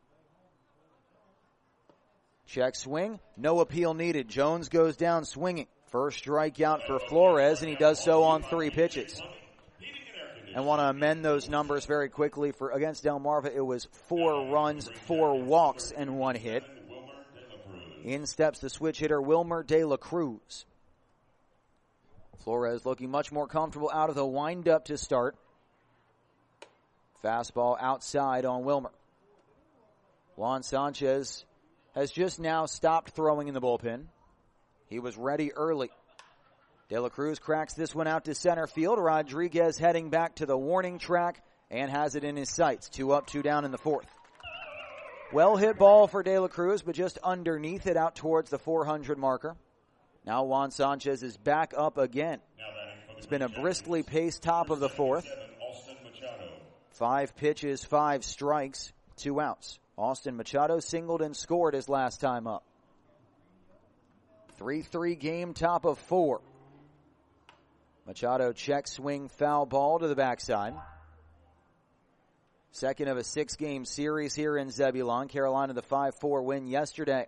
[SPEAKER 1] Check swing, no appeal needed. Jones goes down swinging. First strikeout for Flores, and he does so on 3 pitches. I want to amend those numbers very quickly. For against Delmarva, it was 4 runs, 4 walks, and 1 hit. In steps the switch hitter Wilmer De La Cruz. Flores looking much more comfortable out of the windup to start. Fastball outside on Wilmer. Juan Sanchez has just now stopped throwing in the bullpen. He was ready early. De La Cruz cracks this one out to center field. Rodriguez heading back to the warning track and has it in his sights. 2 up, 2 down in the 4th. Well hit ball for De La Cruz, but just underneath it out towards the 400 marker. Now Juan Sanchez is back up again. It's been a briskly paced top of the 4th. 5 pitches, 5 strikes, 2 outs. Austin Machado singled and scored his last time up. 3-3 game, top of 4. Machado check swing foul ball to the backside. Second of a 6-game series here in Zebulon. Carolina the 5-4 win yesterday.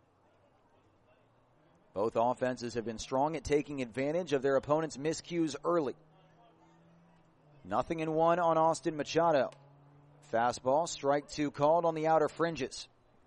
[SPEAKER 1] Both offenses have been strong at taking advantage of their opponents' miscues early. 0-1 on Austin Machado. Fastball, strike 2 called on the outer fringes.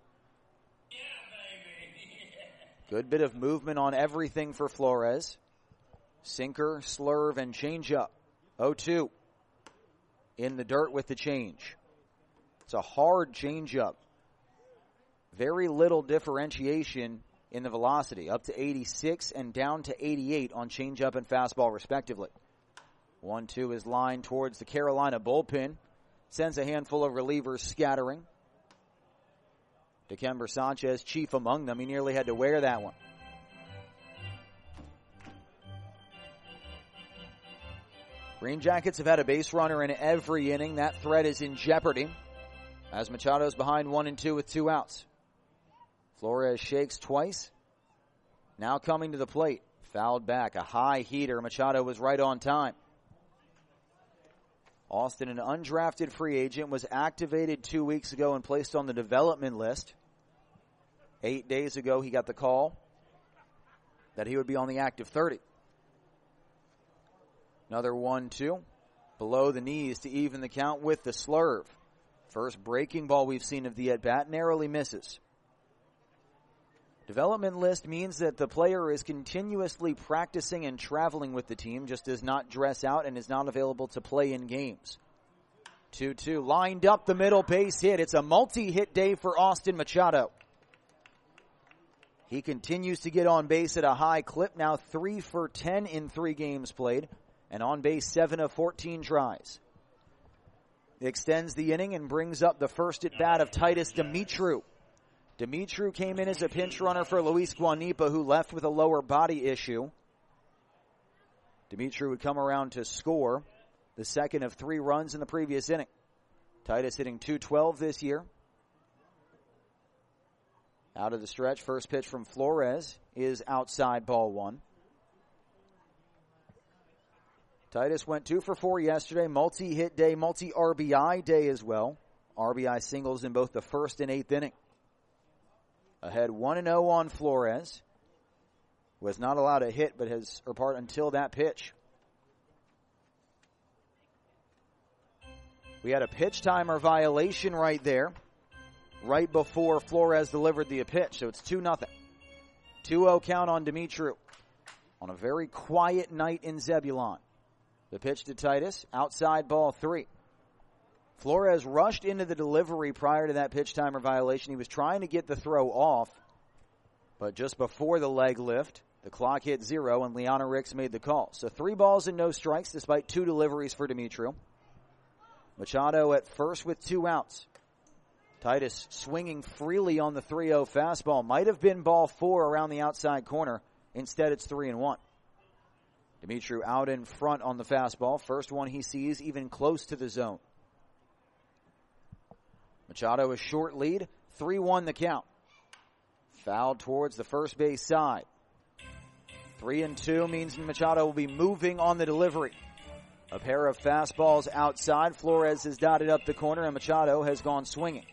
[SPEAKER 1] Good bit of movement on everything for Flores. Sinker, slurve, and changeup. 0-2. In the dirt with the change. It's a hard changeup. Very little differentiation in the velocity. Up to 86 and down to 88 on changeup and fastball respectively. 1-2 is lined towards the Carolina bullpen. Sends a handful of relievers scattering. Dikembe Sanchez, chief among them. He nearly had to wear that one. Green Jackets have had a base runner in every inning. That threat is in jeopardy as Machado's behind 1-2 with 2 outs. Flores shakes twice. Now coming to the plate. Fouled back. A high heater. Machado was right on time. Austin, an undrafted free agent, was activated 2 weeks ago and placed on the development list. 8 days ago, he got the call that he would be on the active 30. Another 1-2. Below the knees to even the count with the slurve. First breaking ball we've seen of the at-bat, narrowly misses. Development list means that the player is continuously practicing and traveling with the team, just does not dress out and is not available to play in games. 2-2, lined up the middle, base hit. It's a multi-hit day for Austin Machado. He continues to get on base at a high clip, now 3 for 10 in 3 games played, and on base 7 of 14 tries. Extends the inning and brings up the first at bat of Titus Dimitru. Dimitru came in as a pinch runner for Luis Guanipa, who left with a lower body issue. Dimitru would come around to score the second of 3 runs in the previous inning. Titus hitting .212 this year. Out of the stretch, first pitch from Flores is outside, ball 1. Titus went 2 for 4 yesterday, multi-hit day, multi-RBI day as well. RBI singles in both the first and 8th inning. Ahead 1-0 on Flores. Was not allowed a hit, but has apart until that pitch. We had a pitch timer violation right there, right before Flores delivered the pitch, so it's 2-0. 2-0 count on Dimitru on a very quiet night in Zebulon. The pitch to Titus, outside, ball 3. Flores rushed into the delivery prior to that pitch timer violation. He was trying to get the throw off, but just before the leg lift, the clock hit 0 and Liana Ricks made the call. So 3 balls and no strikes despite 2 deliveries for Dimitru. Machado at first with 2 outs. Titus swinging freely on the 3-0 fastball. Might have been ball 4 around the outside corner. Instead, it's 3-1. Dimitru out in front on the fastball. First one he sees even close to the zone. Machado a short lead. 3-1 the count. Fouled towards the first base side. 3-2 means Machado will be moving on the delivery. A pair of fastballs outside. Flores has dotted up the corner and Machado has gone swinging.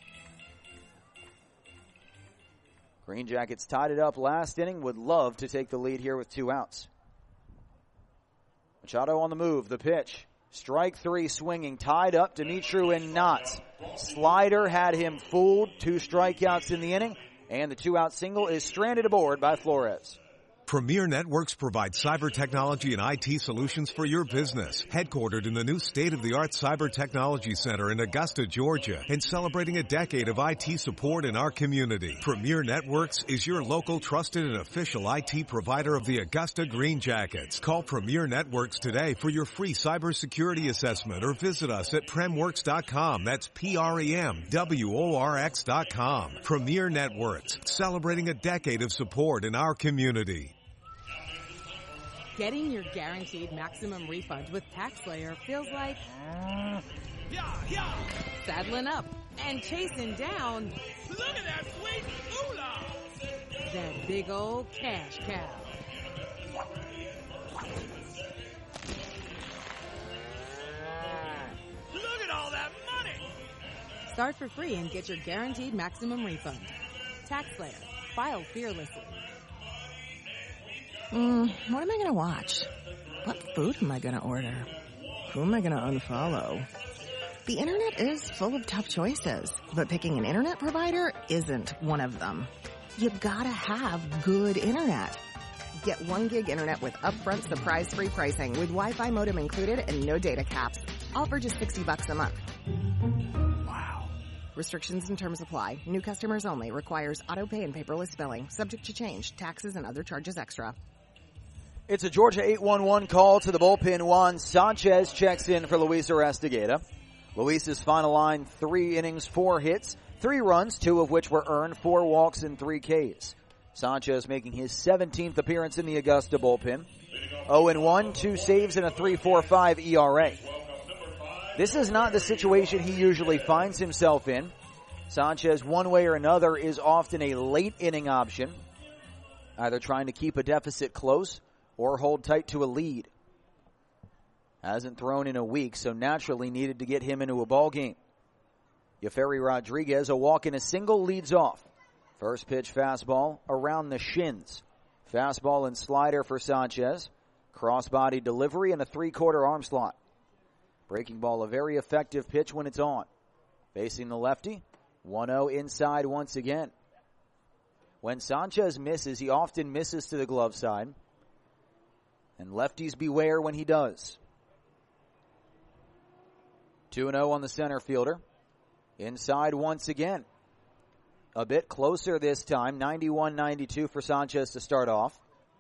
[SPEAKER 1] Green Jackets tied it up last inning. Would love to take the lead here with 2 outs. Machado on the move. The pitch. Strike 3 swinging. Tied up. Dimitru in knots. Slider had him fooled. 2 strikeouts in the inning. And the 2-out single is stranded aboard by Flores.
[SPEAKER 6] Premier Networks provides cyber technology and IT solutions for your business. Headquartered in the new state-of-the-art Cyber Technology Center in Augusta, Georgia, and celebrating a decade of IT support in our community. Premier Networks is your local trusted and official IT provider of the Augusta Green Jackets. Call Premier Networks today for your free cybersecurity assessment or visit us at premworks.com. That's PREMWORX.com. Premier Networks, celebrating a decade of support in our community.
[SPEAKER 7] Getting your guaranteed maximum refund with TaxSlayer feels like saddling up and chasing down
[SPEAKER 8] Look at that sweet moolah!
[SPEAKER 7] that big old cash cow. Start for free and get your guaranteed maximum refund. TaxSlayer. File fearlessly.
[SPEAKER 3] What am I going to watch? What food am I going to order? Who am I going to unfollow? The internet is full of tough choices, but picking an internet provider isn't one of them. You gotta have good internet. Get 1 gig internet with upfront surprise-free pricing with Wi-Fi modem included and no data caps. All for just $60 a month. Wow. Restrictions and terms apply. New customers only. Requires auto pay and paperless billing. Subject to change. Taxes and other charges extra.
[SPEAKER 1] It's a Georgia 811 call to the bullpen. Juan Sanchez checks in for Luis Arrestigueta. Luis's final line, 3 innings, 4 hits, 3 runs, 2 of which were earned, 4 walks and 3 Ks. Sanchez making his 17th appearance in the Augusta bullpen. 0-1, 2 saves and a 3.45 ERA. This is not the situation he usually finds himself in. Sanchez, one way or another, is often a late inning option, either trying to keep a deficit close or hold tight to a lead. Hasn't thrown in a week, so naturally needed to get him into a ball game. Yeferi Rodriguez, a walk and a single, leads off. First pitch fastball around the shins. Fastball and slider for Sanchez. Crossbody delivery and a 3/4 arm slot. Breaking ball, a very effective pitch when it's on. Facing the lefty, 1-0 inside once again. When Sanchez misses, he often misses to the glove side. And lefties beware when he does. 2-0 on the center fielder. Inside once again. A bit closer this time. 91-92 for Sanchez to start off.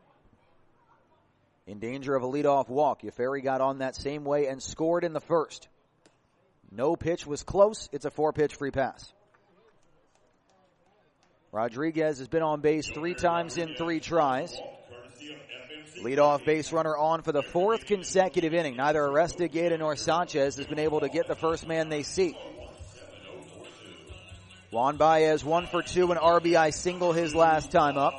[SPEAKER 1] In danger of a leadoff walk. Yeferi got on that same way and scored in the first. No pitch was close. It's a 4-pitch free pass. Rodriguez has been on base 3 times in 3 tries. Leadoff base runner on for the 4th consecutive inning. Neither Arrestigueta nor Sanchez has been able to get the first man they see. Juan Baez 1 for 2, an RBI single his last time up.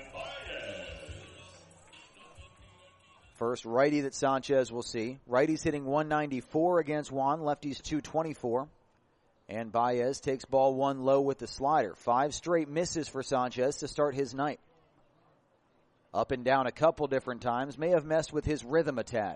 [SPEAKER 1] First righty that Sanchez will see. Righty's hitting 194 against Juan. Lefty's 224. And Baez takes ball 1 low with the slider. 5 straight misses for Sanchez to start his night. Up and down a couple different times. May have messed with his rhythm a tad.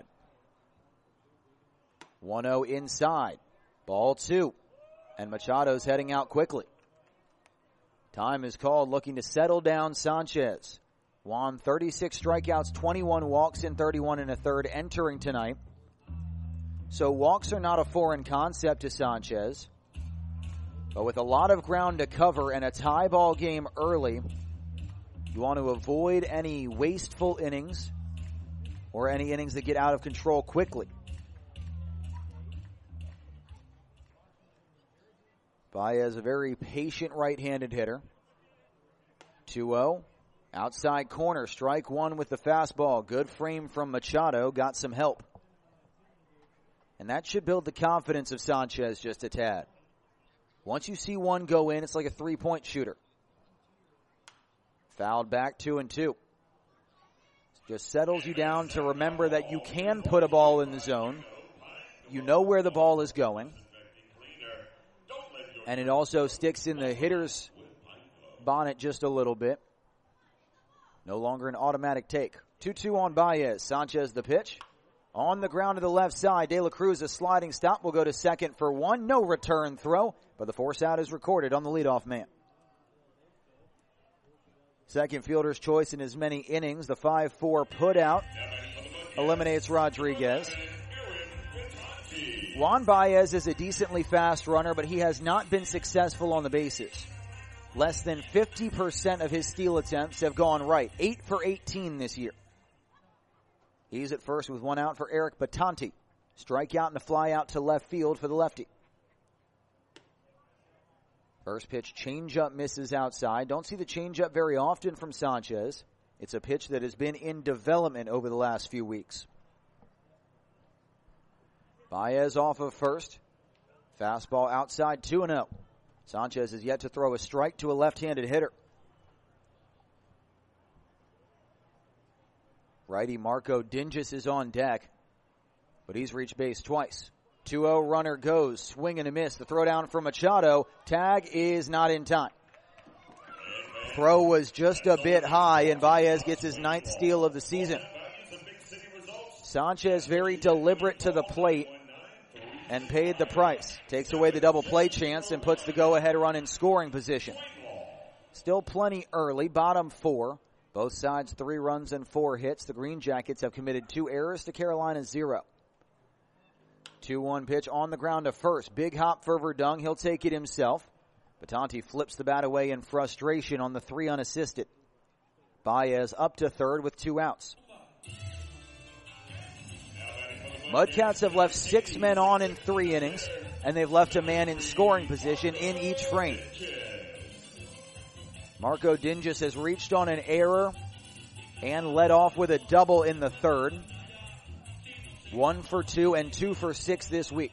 [SPEAKER 1] 1-0 inside. Ball 2. And Machado's heading out quickly. Time is called, looking to settle down Sanchez. Juan, 36 strikeouts, 21 walks in 31 1/3 entering tonight. So walks are not a foreign concept to Sanchez. But with a lot of ground to cover and a tie ball game early, you want to avoid any wasteful innings or any innings that get out of control quickly. Baez, a very patient right-handed hitter. 2-0. Outside corner, strike 1 with the fastball. Good frame from Machado, got some help. And that should build the confidence of Sanchez just a tad. Once you see one go in, it's like a 3-point shooter. Fouled back 2-2. Just settles you down to remember that you can put a ball in the zone. You know where the ball is going. And it also sticks in the hitter's bonnet just a little bit. No longer an automatic take. 2-2 on Baez. Sanchez the pitch. On the ground to the left side. De La Cruz, a sliding stop, will go to second for 1. No return throw, but the force out is recorded on the leadoff man. Second fielder's choice in as many innings. The 5-4 put out eliminates Rodriguez. Juan Baez is a decently fast runner, but he has not been successful on the bases. Less than 50% of his steal attempts have gone right. 8 for 18 this year. He's at first with 1 out for Eric Batanti. Strikeout and a fly out to left field for the lefty. First pitch, changeup misses outside. Don't see the changeup very often from Sanchez. It's a pitch that has been in development over the last few weeks. Baez off of first. Fastball outside, 2-0. Sanchez is yet to throw a strike to a left-handed hitter. Righty Marco Dinges is on deck, but he's reached base twice. 2-0 runner goes, swing and a miss. The throw down from Machado. Tag is not in time. Throw was just a bit high, and Baez gets his 9th steal of the season. Sanchez very deliberate to the plate and paid the price. Takes away the double play chance and puts the go-ahead run in scoring position. Still plenty early, bottom 4. Both sides 3 runs and 4 hits. The Green Jackets have committed 2 errors to Carolina's 0. 2-1 pitch on the ground to first. Big hop for Verdung. He'll take it himself. Batanti flips the bat away in frustration on the 3 unassisted. Baez up to third with 2 outs. Mudcats have left 6 men on in 3 innings, and they've left a man in scoring position in each frame. Marco Dingus has reached on an error and led off with a double in the 3rd. 1 for 2 and 2 for 6 this week.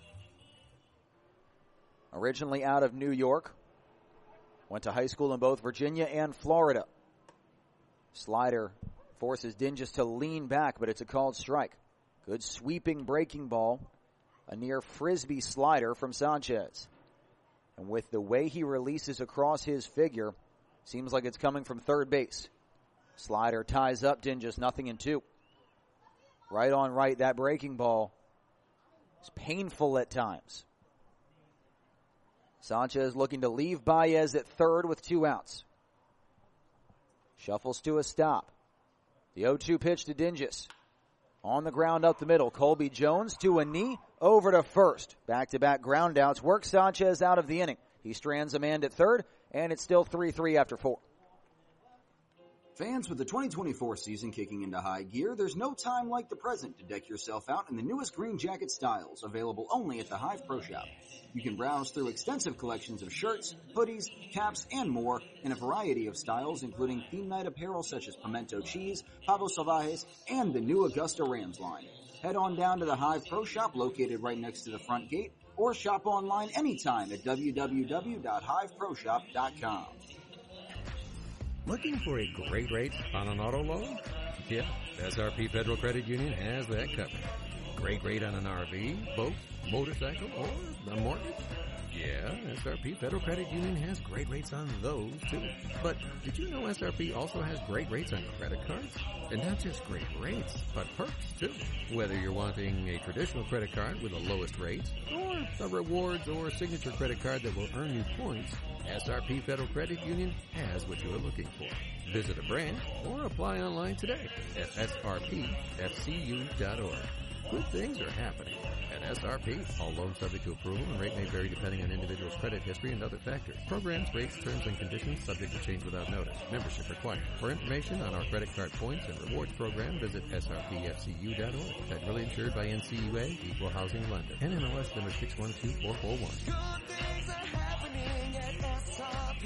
[SPEAKER 1] Originally out of New York. Went to high school in both Virginia and Florida. Slider forces Dingus to lean back, but it's a called strike. Good sweeping breaking ball. A near frisbee slider from Sanchez. And with the way he releases across his figure, seems like it's coming from third base. Slider ties up Dingus, 0-2. Right on right, that breaking ball is painful at times. Sanchez looking to leave Baez at third with 2 outs. Shuffles to a stop. The 0-2 pitch to Dingus. On the ground up the middle. Colby Jones to a knee. Over to first. Back-to-back ground outs. Work Sanchez out of the inning. He strands a man at third, and it's still 3-3 after 4.
[SPEAKER 9] Fans, with the 2024 season kicking into high gear, there's no time like the present to deck yourself out in the newest Green Jacket styles, available only at the Hive Pro Shop. You can browse through extensive collections of shirts, hoodies, caps, and more in a variety of styles, including theme night apparel such as Pimento Cheese, Pavo Salvajes, and the new Augusta Rams line. Head on down to the Hive Pro Shop located right next to the front gate, or shop online anytime at www.hiveproshop.com.
[SPEAKER 10] Looking for a great rate on an auto loan? Yeah, SRP Federal Credit Union has that covered. Great rate on an RV, boat, motorcycle, or a mortgage? Yeah, SRP Federal Credit Union has great rates on those, too. But did you know SRP also has great rates on credit cards? And not just great rates, but perks, too. Whether you're wanting a traditional credit card with the lowest rates, or a rewards or signature credit card that will earn you points, SRP Federal Credit Union has what you are looking for. Visit a branch or apply online today at srpfcu.org. Good things are happening at SRP. All loans subject to approval and rate may vary depending on individual's credit history and other factors. Programs, rates, terms, and conditions subject to change without notice. Membership required. For information on our credit card points and rewards program, visit srpfcu.org. Federally insured by NCUA, Equal Housing Lender. NMLS number 612441.
[SPEAKER 11] Good things are happening at SRP.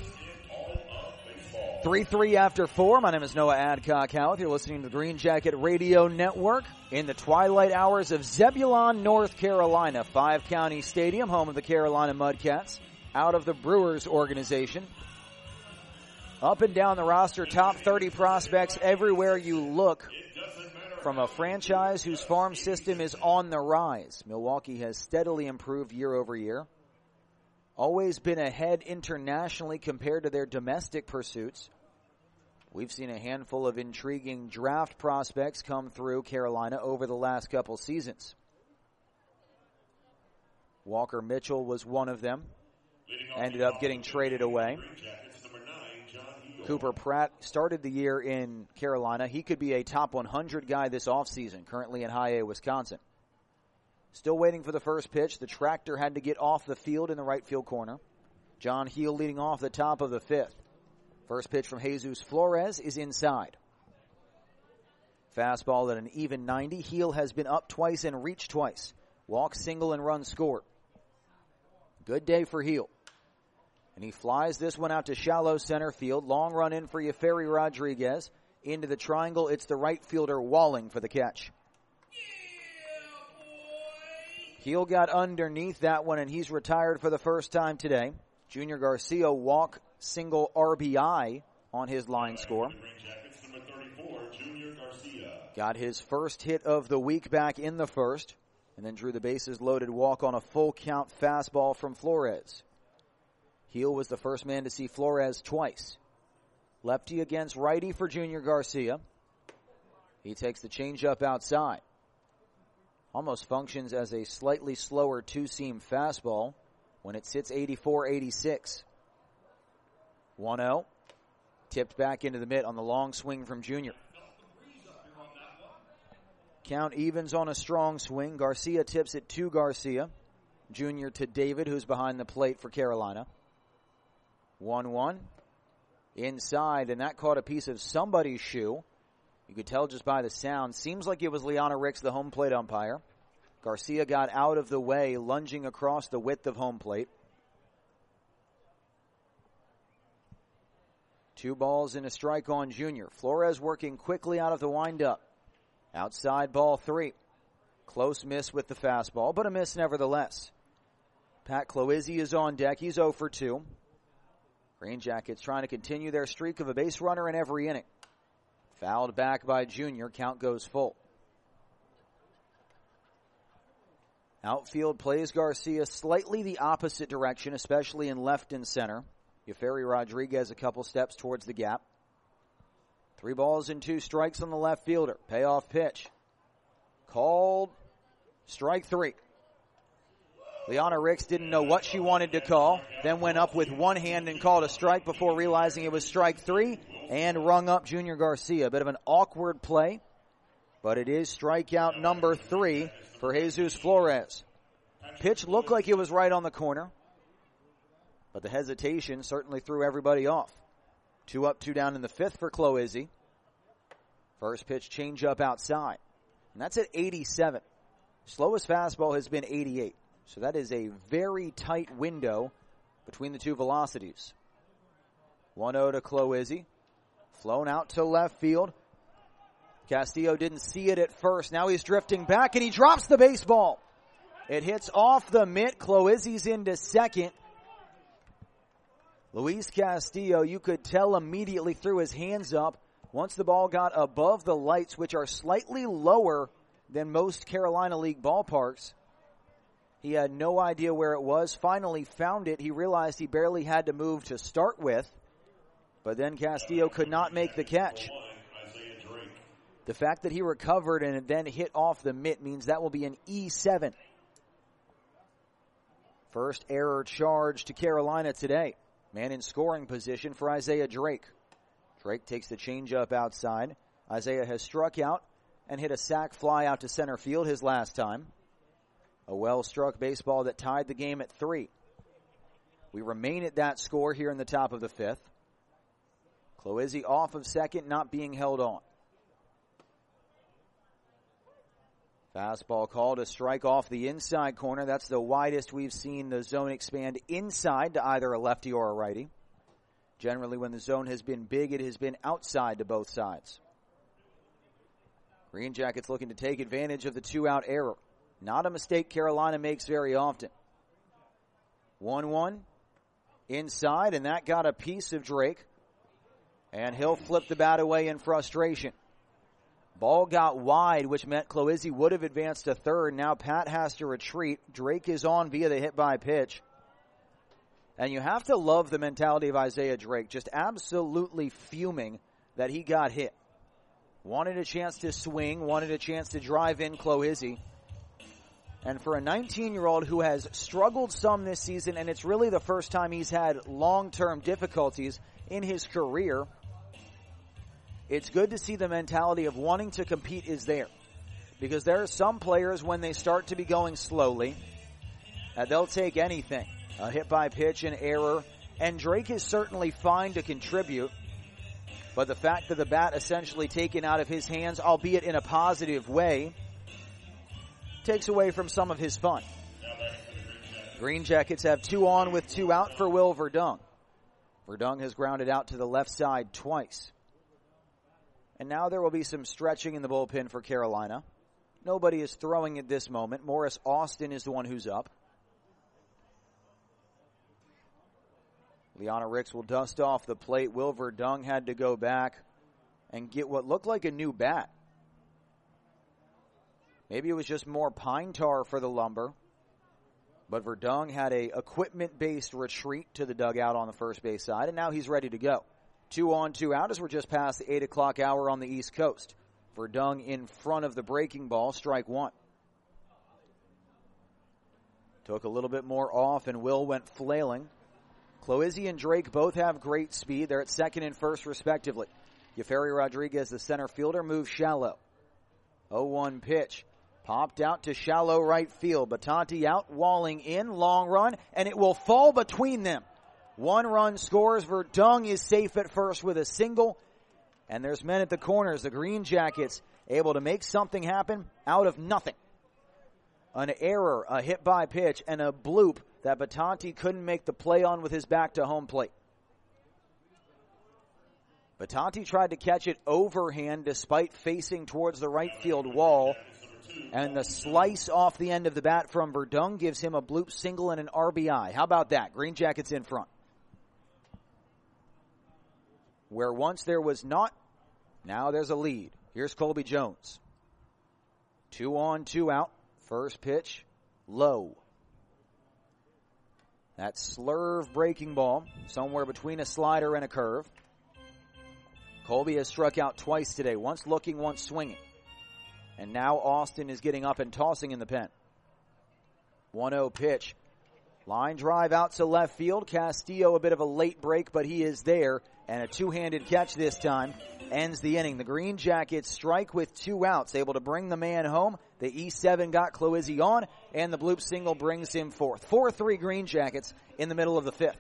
[SPEAKER 1] 3-3 after 4. My name is Noah Adcock-Howard. You're listening to the Green Jacket Radio Network in the twilight hours of Zebulon, North Carolina. 5-County Stadium, home of the Carolina Mudcats, out of the Brewers organization. Up and down the roster, top 30 prospects everywhere you look, from a franchise whose farm system is on the rise. Milwaukee has steadily improved year over year. Always been ahead internationally compared to their domestic pursuits. We've seen a handful of intriguing draft prospects come through Carolina over the last couple seasons. Walker Mitchell was one of them. Ended up getting traded away. Cooper Pratt started the year in Carolina. He could be a top 100 guy this offseason, currently in High A, Wisconsin. Still waiting for the first pitch. The tractor had to get off the field in the right field corner. John Heel leading off the top of the 5th. First pitch from Jesus Flores is inside. Fastball at an even 90. Heel has been up twice and reached twice. Walk, single, and run scored. Good day for Heel. And he flies this one out to shallow center field. Long run in for Yeferi Rodriguez. Into the triangle, it's the right fielder Walling for the catch. Heel got underneath that one, and he's retired for the first time today. Junior Garcia walk, single RBI on his line score. Got his first hit of the week back in the first. and then drew the bases loaded walk on a full count fastball from Flores. Heel was the first man to see Flores twice. Lefty against righty for Junior Garcia. He takes the changeup outside. Almost functions as a slightly slower two-seam fastball when it sits 84-86. 1-0. Tipped back into the mitt on the long swing from Junior. Count evens on a strong swing. Garcia tips it to Garcia. Junior to David, who's behind the plate for Carolina. 1-1. Inside, and that caught a piece of somebody's shoe. You could tell just by the sound. Seems like it was Liana Ricks, the home plate umpire. Garcia got out of the way, lunging across the width of home plate. 2 balls and a strike on Junior. Flores working quickly out of the windup. Outside ball 3. Close miss with the fastball, but a miss nevertheless. Pat Cloizzi is on deck. He's 0 for 2. Green Jackets trying to continue their streak of a base runner in every inning. Fouled back by Junior. Count goes full. Outfield plays Garcia slightly the opposite direction, especially in left and center. Yeferi Rodriguez a couple steps towards the gap. 3 balls and 2 strikes on the left fielder. Payoff pitch. Called strike 3. Liana Ricks didn't know what she wanted to call, then went up with one hand and called a strike before realizing it was strike 3 and rung up Junior Garcia. A bit of an awkward play, but it is strikeout number 3 for Jesus Flores. Pitch looked like it was right on the corner, but the hesitation certainly threw everybody off. 2 up, 2 down in the 5th for Cloizzi. First pitch changeup outside, and that's at 87. Slowest fastball has been 88. So that is a very tight window between the two velocities. 1-0 to Cloizzi. Flown out to left field. Castillo didn't see it at first. Now he's drifting back and he drops the baseball. It hits off the mitt. Cloizzi's into second. Luis Castillo, you could tell immediately, threw his hands up once the ball got above the lights, which are slightly lower than most Carolina League ballparks. He had no idea where it was. Finally found it. He realized he barely had to move to start with. But then Castillo could not make the catch. The fact that he recovered and then hit off the mitt means that will be an E7. First error charge to Carolina today. Man in scoring position for Isaiah Drake. Drake takes the changeup outside. Isaiah has struck out and hit a sac fly out to center field his last time. A well-struck baseball that tied the game at 3. We remain at that score here in the top of the 5th. Cloizzi off of second, not being held on. Fastball called a strike off the inside corner. That's the widest we've seen the zone expand inside to either a lefty or a righty. Generally, when the zone has been big, it has been outside to both sides. Green Jackets looking to take advantage of the 2-out error. Not a mistake Carolina makes very often. 1-1 inside, and that got a piece of Drake. And he'll flip the bat away in frustration. Ball got wide, which meant Cloizzi would have advanced to third. Now Pat has to retreat. Drake is on via the hit by pitch. And you have to love the mentality of Isaiah Drake. Just absolutely fuming that he got hit. Wanted a chance to swing, wanted a chance to drive in Cloizzi. And for a 19-year-old who has struggled some this season, and it's really the first time he's had long-term difficulties in his career, it's good to see the mentality of wanting to compete is there. Because there are some players, when they start to be going slowly, they'll take anything. A hit by pitch, an error. And Drake is certainly fine to contribute. But the fact that the bat essentially taken out of his hands, albeit in a positive way, takes away from some of his fun. Green Jackets have 2 on with 2 out for Will Verdung. Verdung has grounded out to the left side twice. And now there will be some stretching in the bullpen for Carolina. Nobody is throwing at this moment. Morris Austin is the one who's up. Liana Ricks will dust off the plate. Will Verdung had to go back and get what looked like a new bat. Maybe it was just more pine tar for the Lumber. But Verdung had a equipment-based retreat to the dugout on the first base side, and now he's ready to go. 2 on, 2 out as we're just past the 8 o'clock hour on the East Coast. Verdung in front of the breaking ball, strike one. Took a little bit more off, and Will went flailing. Cloizzi and Drake both have great speed. They're at second and first, respectively. Yeferi Rodriguez, the center fielder, moves shallow. 0-1 pitch. Popped out to shallow right field. Battanti out, Walling in, long run, and it will fall between them. 1 run scores. Verdung is safe at first with a single. And there's men at the corners. The Green Jackets able to make something happen out of nothing. An error, a hit by pitch, and a bloop that Battanti couldn't make the play on with his back to home plate. Battanti tried to catch it overhand despite facing towards the right field wall. And the slice off the end of the bat from Verdung gives him a bloop single and an RBI. How about that? Green Jackets in front. Where once there was not, now there's a lead. Here's Colby Jones. 2 on, 2 out. First pitch, low. That slurve breaking ball, somewhere between a slider and a curve. Colby has struck out twice today, once looking, once swinging. And now Austin is getting up and tossing in the pen. 1-0 pitch. Line drive out to left field. Castillo a bit of a late break, but he is there. And a two-handed catch this time ends the inning. The Green Jackets strike with 2 outs, able to bring the man home. The E7 got Cloizzi on, and the bloop single brings him fourth. 4-3 Green Jackets in the middle of the 5th.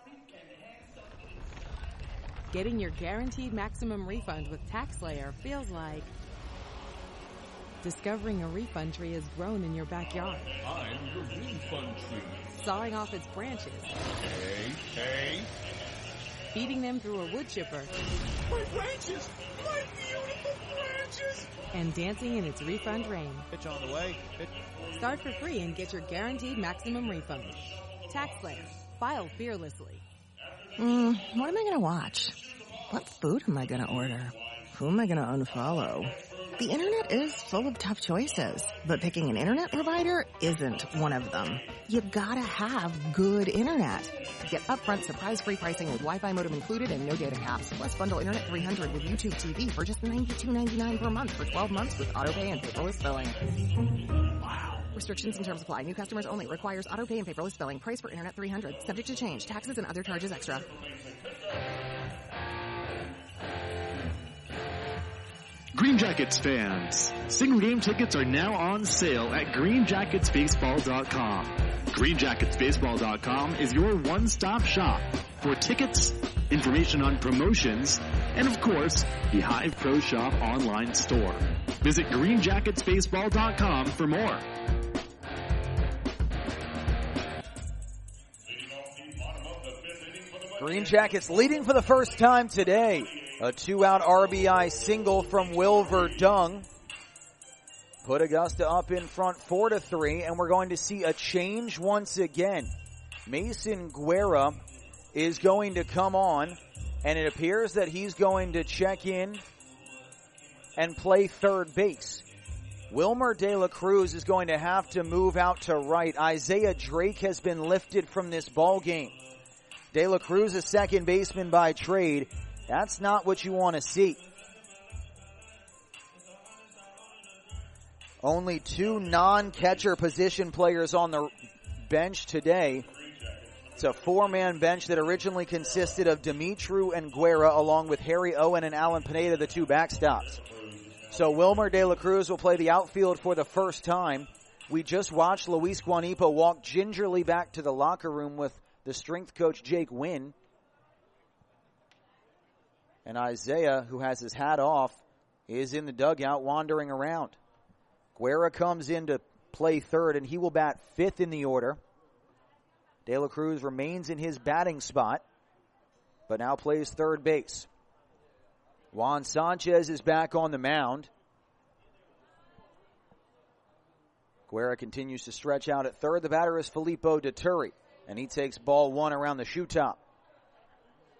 [SPEAKER 7] Getting your guaranteed maximum refund with TaxSlayer feels like discovering a refund tree has grown in your backyard.
[SPEAKER 8] I'm your refund tree.
[SPEAKER 7] Sawing off its branches.
[SPEAKER 8] Hey.
[SPEAKER 7] Feeding them through a wood chipper.
[SPEAKER 8] My branches! My beautiful branches!
[SPEAKER 7] And dancing in its refund rain.
[SPEAKER 13] Pitch on the way.
[SPEAKER 7] Start for free and get your guaranteed maximum refund. TaxSlayer. File fearlessly.
[SPEAKER 3] What am I going to watch? What food am I going to order? Who am I going to unfollow? The internet is full of tough choices, but picking an internet provider isn't one of them. You've got to have good internet. Get upfront surprise-free pricing with Wi-Fi modem included and no data caps. Plus bundle Internet 300 with YouTube TV for just $92.99 per month for 12 months with autopay and paperless billing. Wow. Restrictions and terms apply. New customers only. Requires autopay and paperless billing. Price for Internet 300. Subject to change. Taxes and other charges extra.
[SPEAKER 12] Green Jackets fans, single game tickets are now on sale at greenjacketsbaseball.com. greenjacketsbaseball.com is your one-stop shop for tickets, information on promotions, and of course, the Hive Pro Shop online store. Visit greenjacketsbaseball.com for more.
[SPEAKER 1] Green Jackets leading for the first time today. A 2-out RBI single from Will Verdung put Augusta up in front 4-3, and we're going to see a change once again. Mason Guerra is going to come on, and it appears that he's going to check in and play third base. Wilmer De La Cruz is going to have to move out to right. Isaiah Drake has been lifted from this ball game. De La Cruz, a second baseman by trade. That's not what you want to see. Only 2 non-catcher position players on the bench today. It's a 4-man bench that originally consisted of Dimitru and Guerra, along with Harry Owen and Alan Pineda, the 2 backstops. So Wilmer De La Cruz will play the outfield for the first time. We just watched Luis Guanipo walk gingerly back to the locker room with the strength coach Jake Wynn. And Isaiah, who has his hat off, is in the dugout wandering around. Guerra comes in to play third, and he will bat 5th in the order. De La Cruz remains in his batting spot, but now plays third base. Juan Sanchez is back on the mound. Guerra continues to stretch out at third. The batter is Filippo Deturi, and he takes ball 1 around the shoe top.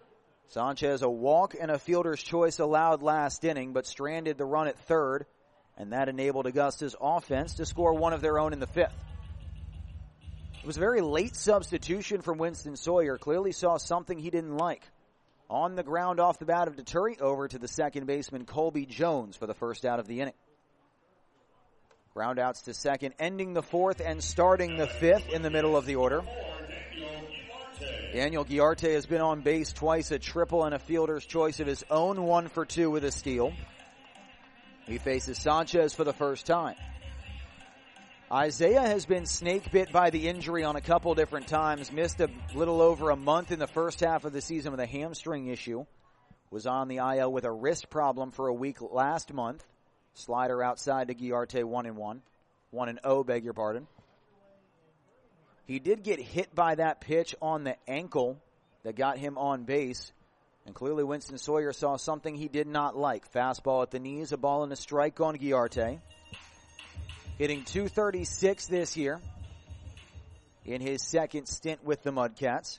[SPEAKER 1] Sanchez, a walk and a fielder's choice allowed last inning, but stranded the run at third and that enabled Augusta's offense to score one of their own in the 5th. It was a very late substitution from Winston Sawyer. Clearly saw something he didn't like. On the ground off the bat of Deturi, over to the second baseman Colby Jones for the first out of the inning. Ground outs to second, ending the 4th and starting the 5th in the middle of the order. Daniel Guillarte has been on base twice, a triple and a fielder's choice of his own, 1 for 2 with a steal. He faces Sanchez for the first time. Isaiah has been snake bit by the injury on a couple different times. Missed a little over a month in the first half of the season with a hamstring issue. Was on the IL with a wrist problem for a week last month. Slider outside to Guillarte, 1-1. 1-0, beg your pardon. He did get hit by that pitch on the ankle that got him on base. And clearly Winston Sawyer saw something he did not like. Fastball at the knees, a ball and a strike on Guillarte. Hitting .236 this year in his second stint with the Mudcats.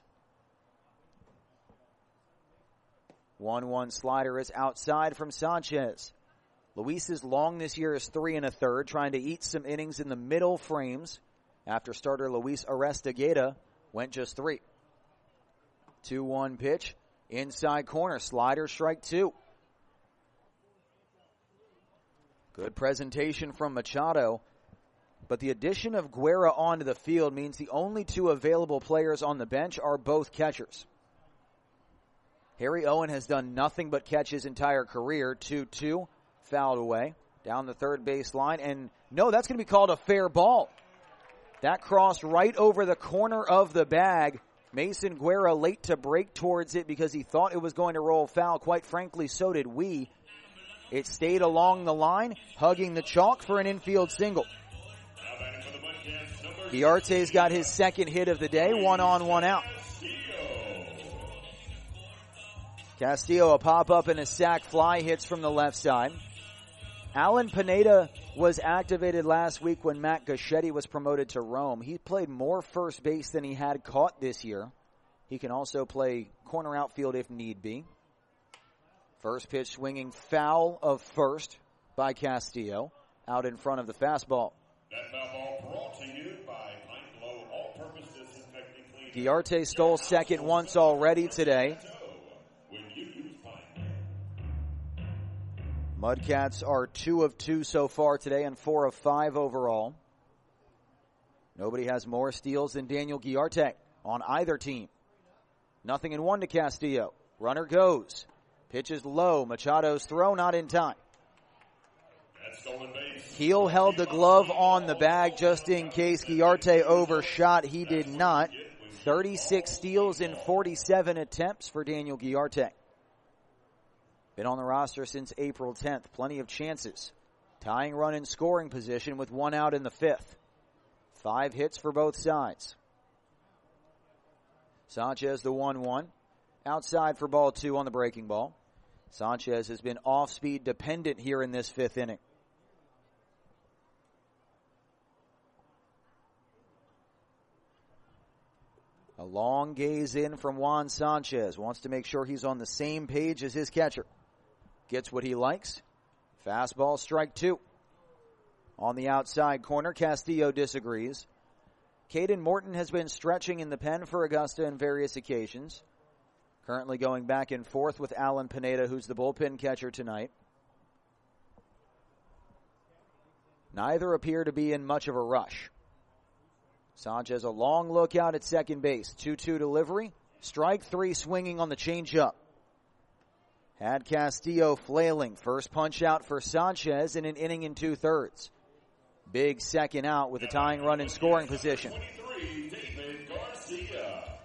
[SPEAKER 1] 1-1 slider is outside from Sanchez. Luis's long this year is 3 1/3, trying to eat some innings in the middle frames after starter Luis Arestigueta went just 3. 2-1 pitch, inside corner, slider, strike 2. Good presentation from Machado, but the addition of Guerra onto the field means the only 2 available players on the bench are both catchers. Harry Owen has done nothing but catch his entire career. 2-2, fouled away, down the third base line, and no, that's going to be called a fair ball. That crossed right over the corner of the bag. Mason Guerra late to break towards it because he thought it was going to roll foul. Quite frankly, so did we. It stayed along the line, hugging the chalk for an infield single. Guillarte's got his second hit of the day, 1 on, 1 out. Castillo, a pop-up and a sac fly, hits from the left side. Alan Pineda was activated last week when Matt Gaschetti was promoted to Rome. He played more first base than he had caught this year. He can also play corner outfield if need be. First pitch swinging foul of first by Castillo, out in front of the fastball.
[SPEAKER 2] That foul ball brought to you by Pine Glow All-Purpose Disinfecting Cleaner.
[SPEAKER 1] Guillarte stole second once already today. Mudcats are 2 of 2 so far today and 4 of 5 overall. Nobody has more steals than Daniel Guillarte on either team. 0-1 to Castillo. Runner goes. Pitches low. Machado's throw not in time. Heel held the glove on the bag just in case Guillarte overshot. He did not. 36 steals in 47 attempts for Daniel Guillarte. Been on the roster since April 10th. Plenty of chances. Tying run in scoring position with 1 out in the 5th. 5 hits for both sides. Sanchez the 1-1. Outside for ball 2 on the breaking ball. Sanchez has been off-speed dependent here in this 5th inning. A long gaze in from Juan Sanchez. Wants to make sure he's on the same page as his catcher. Gets what he likes. Fastball, strike 2. On the outside corner, Castillo disagrees. Caden Morton has been stretching in the pen for Augusta on various occasions. Currently going back and forth with Alan Pineda, who's the bullpen catcher tonight. Neither appear to be in much of a rush. Sanchez a long look out at second base. 2-2 delivery. Strike 3 swinging on the changeup. Had Castillo flailing. First punch out for Sanchez in an inning and 2/3. Big second out with a tying run in scoring position.
[SPEAKER 2] David Garcia.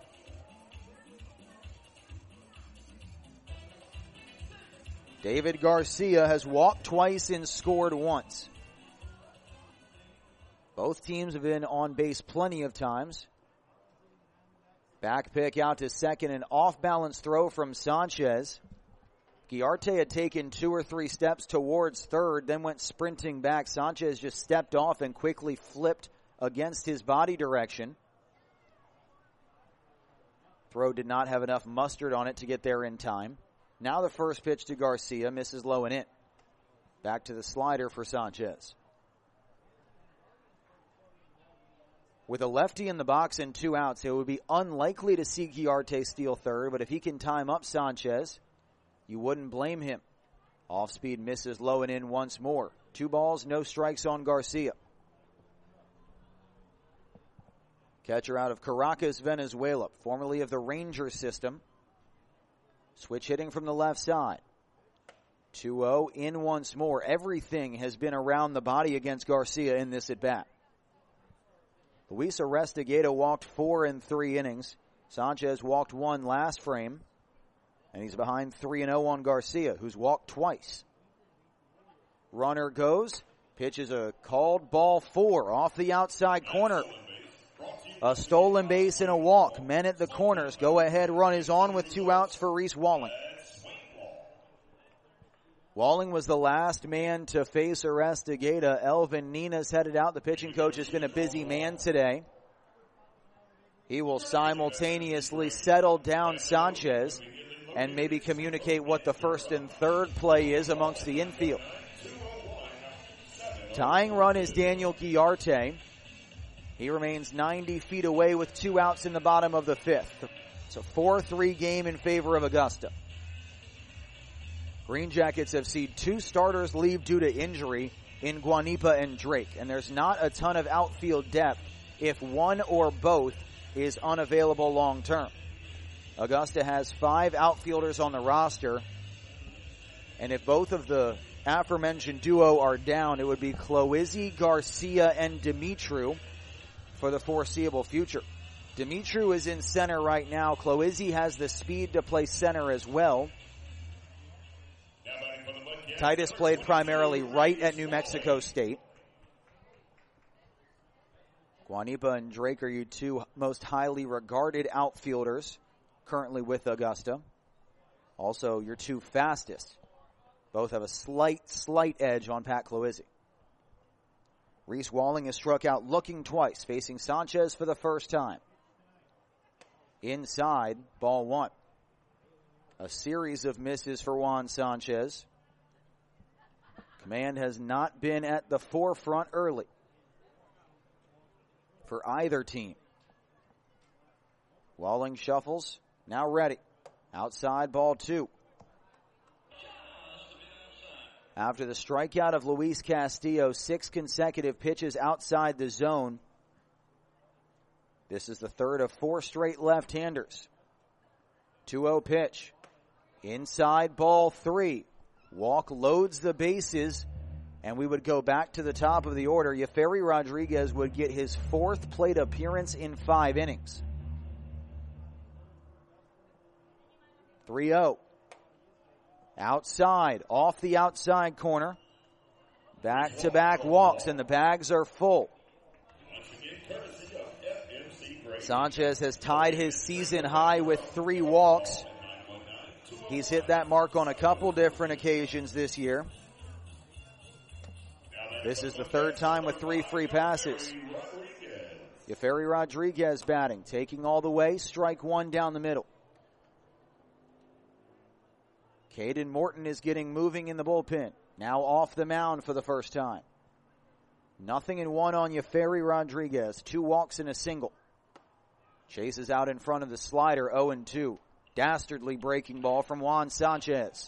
[SPEAKER 1] David Garcia has walked twice and scored once. Both teams have been on base plenty of times. Back pick out to second, an off-balance throw from Sanchez. Guillarte had taken 2 or 3 steps towards third, then went sprinting back. Sanchez just stepped off and quickly flipped against his body direction. Throw did not have enough mustard on it to get there in time. Now the first pitch to Garcia misses low and in. Back to the slider for Sanchez. With a lefty in the box and 2 outs, it would be unlikely to see Guillarte steal third, but if he can time up Sanchez, you wouldn't blame him. Off-speed misses low and in once more. 2 balls, no strikes on Garcia. Catcher out of Caracas, Venezuela, formerly of the Rangers system. Switch hitting from the left side. 2-0 in once more. Everything has been around the body against Garcia in this at-bat. Luis Arestigueta walked 4 in 3 innings. Sanchez walked 1 last frame. And he's behind 3-0 on Garcia, who's walked twice. Runner goes. Pitches a called ball 4 off the outside corner. A stolen base and a walk. Men at the corners. Go ahead run is on with 2 outs for Reese Walling. Walling was the last man to face Arestigueta. Elvin Nina's headed out. The pitching coach has been a busy man today. He will simultaneously settle down Sanchez and maybe communicate what the first and third play is amongst the infield. Tying run is Daniel Guillarte. He remains 90 feet away with 2 outs in the bottom of the 5th. It's a 4-3 game in favor of Augusta. Green Jackets have seen 2 starters leave due to injury in Guanipa and Drake, and there's not a ton of outfield depth if one or both is unavailable long term. Augusta has 5 outfielders on the roster, and if both of the aforementioned duo are down, it would be Cloizzi, Garcia, and Dimitru for the foreseeable future. Dimitru is in center right now. Cloizzi has the speed to play center as well. Titus played primarily right at New Mexico State. Guanipa and Drake are your 2 most highly regarded outfielders currently with Augusta. Also, your 2 fastest. Both have a slight edge on Pat Cloizzi. Reese Walling has struck out looking twice, facing Sanchez for the first time. Inside, ball 1. A series of misses for Juan Sanchez. Command has not been at the forefront early for either team. Walling shuffles, now ready. Outside, ball 2. After the strikeout of Luis Castillo, 6 consecutive pitches outside the zone. This is the third of 4 straight left-handers. 2-0 pitch. Inside, ball 3. Walk loads the bases, and we would go back to the top of the order. Yeferi Rodriguez would get his 4th plate appearance in 5 innings. 3-0. Outside, off the outside corner. Back-to-back walks, and the bags are full. Sanchez has tied his season high with 3 walks. He's hit that mark on a couple different occasions this year. This is the 3rd time with 3 free passes. Yeferi Rodriguez batting, taking all the way, strike 1 down the middle. Caden Morton is getting moving in the bullpen. Now off the mound for the first time. 0-1 on Yeferi Rodriguez. 2 walks and a single. Chases out in front of the slider, 0-2. Dastardly breaking ball from Juan Sanchez.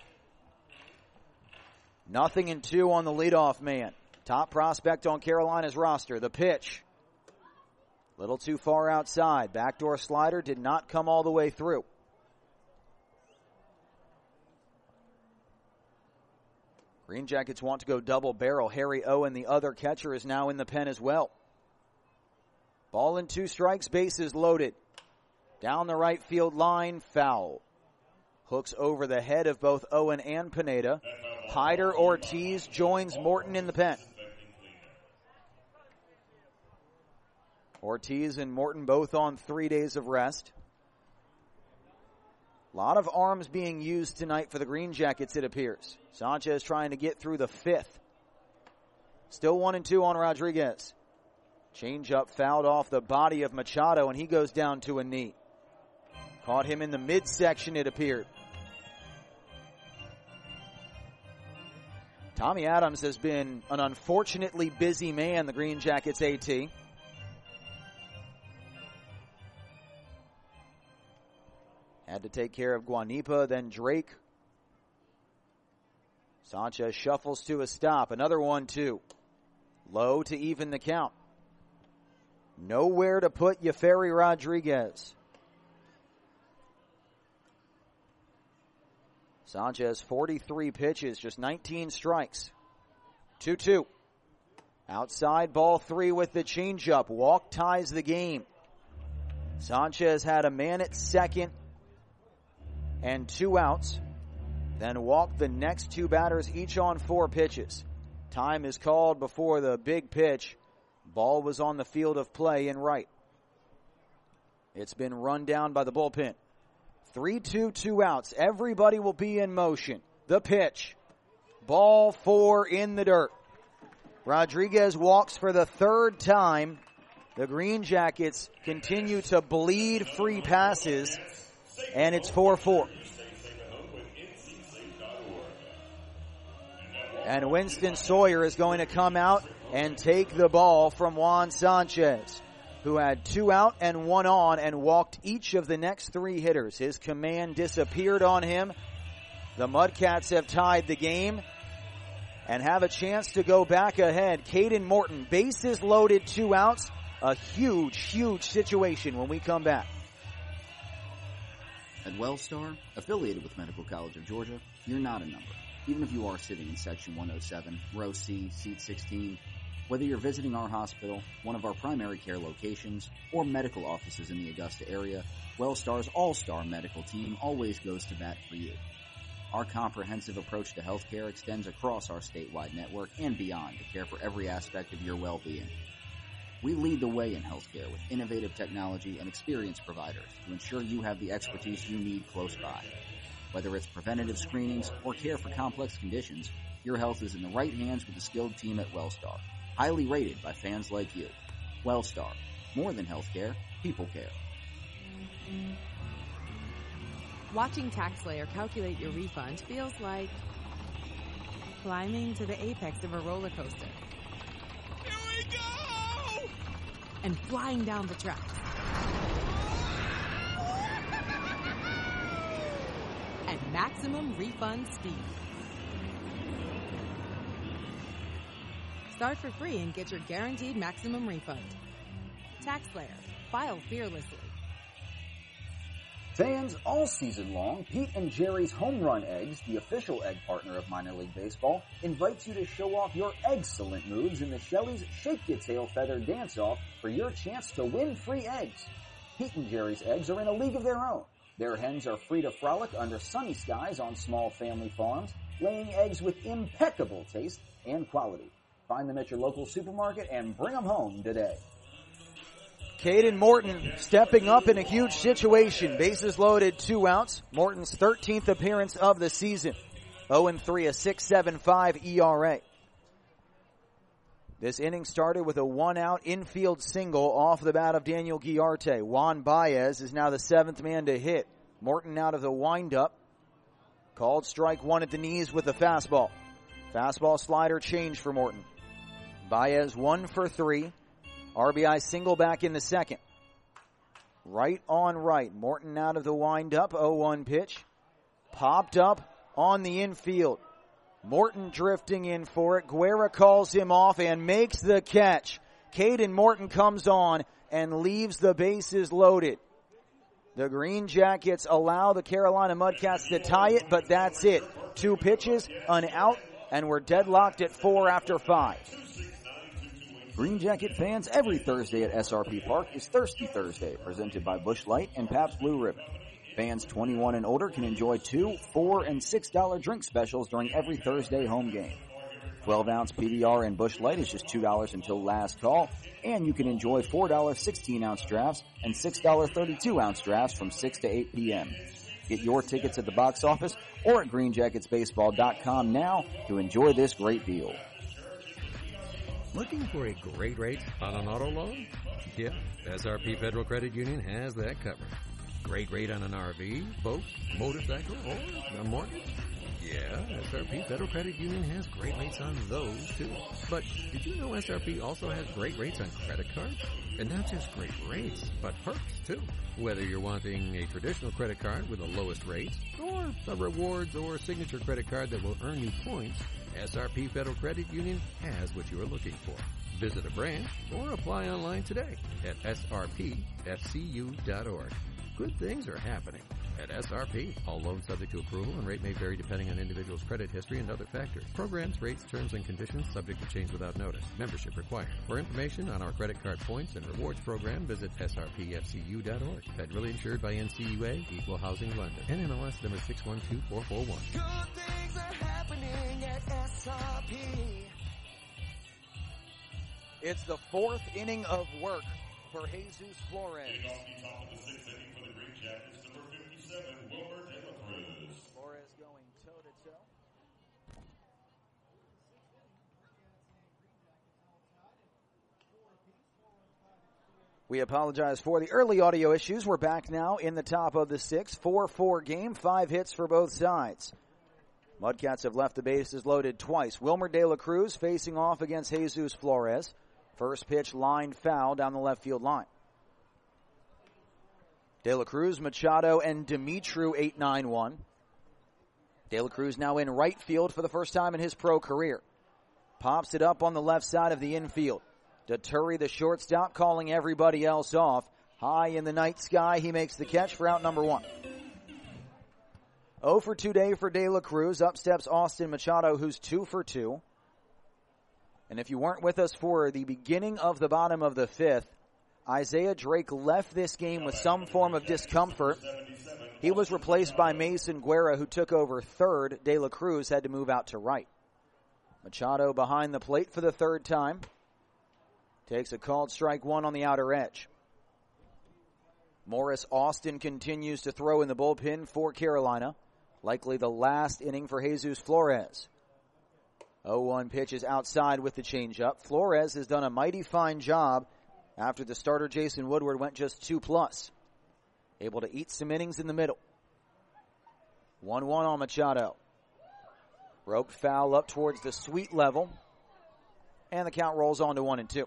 [SPEAKER 1] 0-2 on the leadoff man. Top prospect on Carolina's roster. The pitch. Little too far outside. Backdoor slider did not come all the way through. Green Jackets want to go double barrel. Harry Owen, the other catcher, is now in the pen as well. Ball and 2 strikes, bases loaded. Down the right field line, foul. Hooks over the head of both Owen and Pineda. Hyder Ortiz joins Morton in the pen. Ortiz and Morton both on 3 days of rest. A lot of arms being used tonight for the Green Jackets, it appears. Sanchez trying to get through the 5th. Still 1-2 on Rodriguez. Changeup fouled off the body of Machado, and he goes down to a knee. Caught him in the midsection, it appeared. Tommy Adams has been an unfortunately busy man, the Green Jackets AT. Had to take care of Guanipa, then Drake. Sanchez shuffles to a stop. Another 1-2. Low to even the count. Nowhere to put Yeferi Rodriguez. Sanchez, 43 pitches, just 19 strikes. 2-2. Outside ball 3 with the changeup. Walk ties the game. Sanchez had a man at second and 2 outs. Then walked the next 2 batters, each on 4 pitches. Time is called before the big pitch. Ball was on the field of play in right. It's been run down by the bullpen. 3-2, 2 outs. Everybody will be in motion. The pitch. Ball 4 in the dirt. Rodriguez walks for the 3rd time. The Green Jackets continue to bleed free passes, and it's 4-4. And Winston Sawyer is going to come out and take the ball from Juan Sanchez, who had 2 out and 1 on and walked each of the next 3 hitters. His command disappeared on him. The Mudcats have tied the game and have a chance to go back ahead. Caden Morton, bases loaded, 2 outs. A huge, huge situation when we come back.
[SPEAKER 9] At Wellstar, affiliated with Medical College of Georgia, you're not a number. Even if you are sitting in Section 107, Row C, Seat 16, whether you're visiting our hospital, one of our primary care locations, or medical offices in the Augusta area, Wellstar's all-star medical team always goes to bat for you. Our comprehensive approach to healthcare extends across our statewide network and beyond to care for every aspect of your well-being. We lead the way in healthcare with innovative technology and experienced providers to ensure you have the expertise you need close by. Whether it's preventative screenings or care for complex conditions, your health is in the right hands with the skilled team at Wellstar, highly rated by fans like you. Wellstar, more than healthcare, people care.
[SPEAKER 7] Watching TaxSlayer calculate your refund feels like climbing to the apex of a roller coaster.
[SPEAKER 8] Here we go!
[SPEAKER 7] And flying down the tracks. At maximum refund speed. Start for free and get your guaranteed maximum refund. TaxSlayer. File fearlessly.
[SPEAKER 9] Fans all season long, Pete and Jerry's Home Run Eggs, the official egg partner of minor league baseball, invites you to show off your excellent moves in the Shelley's Shake Your Tail Feather Dance-Off for your chance to win free eggs. Pete and Jerry's eggs are in a league of their own. Their hens are free to frolic under sunny skies on small family farms, laying eggs with impeccable taste and quality. Find them at your local supermarket and bring them home today.
[SPEAKER 1] Caden Morton stepping up in a huge situation. Bases loaded, 2 outs. Morton's 13th appearance of the season. 0-3, a 6.75 ERA. This inning started with a 1-out infield single off the bat of Daniel Guillarte. Juan Baez is now the 7th man to hit. Morton out of the windup. Called strike 1 at the knees with the fastball. Fastball slider change for Morton. Baez 1 for 3. RBI single back in the second. Right on right. Morton out of the windup. 0-1 pitch. Popped up on the infield. Morton drifting in for it. Guerra calls him off and makes the catch. Caden Morton comes on and leaves the bases loaded. The Green Jackets allow the Carolina Mudcats to tie it, but that's it. 2 pitches, an out, and we're deadlocked at 4 after 5.
[SPEAKER 9] Green Jacket fans, every Thursday at SRP Park is Thirsty Thursday, presented by Busch Light and Pabst Blue Ribbon. Fans 21 and older can enjoy $2, $4, and $6 drink specials during every Thursday home game. 12-ounce PBR and Busch Light is just $2 until last call, and you can enjoy $4 16-ounce drafts and $6 32-ounce drafts from 6 to 8 p.m. Get your tickets at the box office or at greenjacketsbaseball.com now to enjoy this great deal.
[SPEAKER 10] Looking for a great rate on an auto loan? Yeah, SRP Federal Credit Union has that covered. Great rate on an RV, boat, motorcycle, or a mortgage? Yeah, SRP Federal Credit Union has great rates on those, too. But did you know SRP also has great rates on credit cards? And not just great rates, but perks, too. Whether you're wanting a traditional credit card with the lowest rates, or a rewards or signature credit card that will earn you points, SRP Federal Credit Union has what you are looking for. Visit a branch or apply online today at srpfcu.org. Good things are happening at SRP. All loans subject to approval and rate may vary depending on individual's credit history and other factors. Programs, rates, terms, and conditions subject to change without notice. Membership required. For information on our credit card points and rewards program, visit srpfcu.org. Federally insured by NCUA, Equal Housing London. NMLS number 612441.
[SPEAKER 11] Good things are happening at SRP.
[SPEAKER 1] It's the fourth inning of work for Jesus Flores.
[SPEAKER 2] Leading off the top of the sixth inning for the Green Jackets, number 57, Wilmer De La Cruz.
[SPEAKER 1] Flores going toe-to-toe. We apologize for the early audio issues. We're back now in the top of the sixth. 4-4 game, 5 hits for both sides. Mudcats have left the bases loaded twice. Wilmer De La Cruz facing off against Jesus Flores. First pitch lined foul down the left field line. De La Cruz, Machado, and Dimitru 8-9-1. De La Cruz now in right field for the first time in his pro career. Pops it up on the left side of the infield. Daturi, the shortstop, calling everybody else off. High in the night sky, he makes the catch for out number 1. 0 for 2 day for De La Cruz. Up steps Austin Machado, who's 2 for 2. And if you weren't with us for the beginning of the bottom of the fifth, Isaiah Drake left this game with some form of discomfort. He was replaced by Mason Guerra, who took over third. De La Cruz had to move out to right. Machado behind the plate for the third time. Takes a called strike one on the outer edge. Morris Austin continues to throw in the bullpen for Carolina. Likely the last inning for Jesus Flores. 0-1 pitches outside with the changeup. Flores has done a mighty fine job after the starter Jason Woodward went just 2+. Able to eat some innings in the middle. 1-1 on Machado. Roped foul up towards the sweet level. And the count rolls on to 1-2.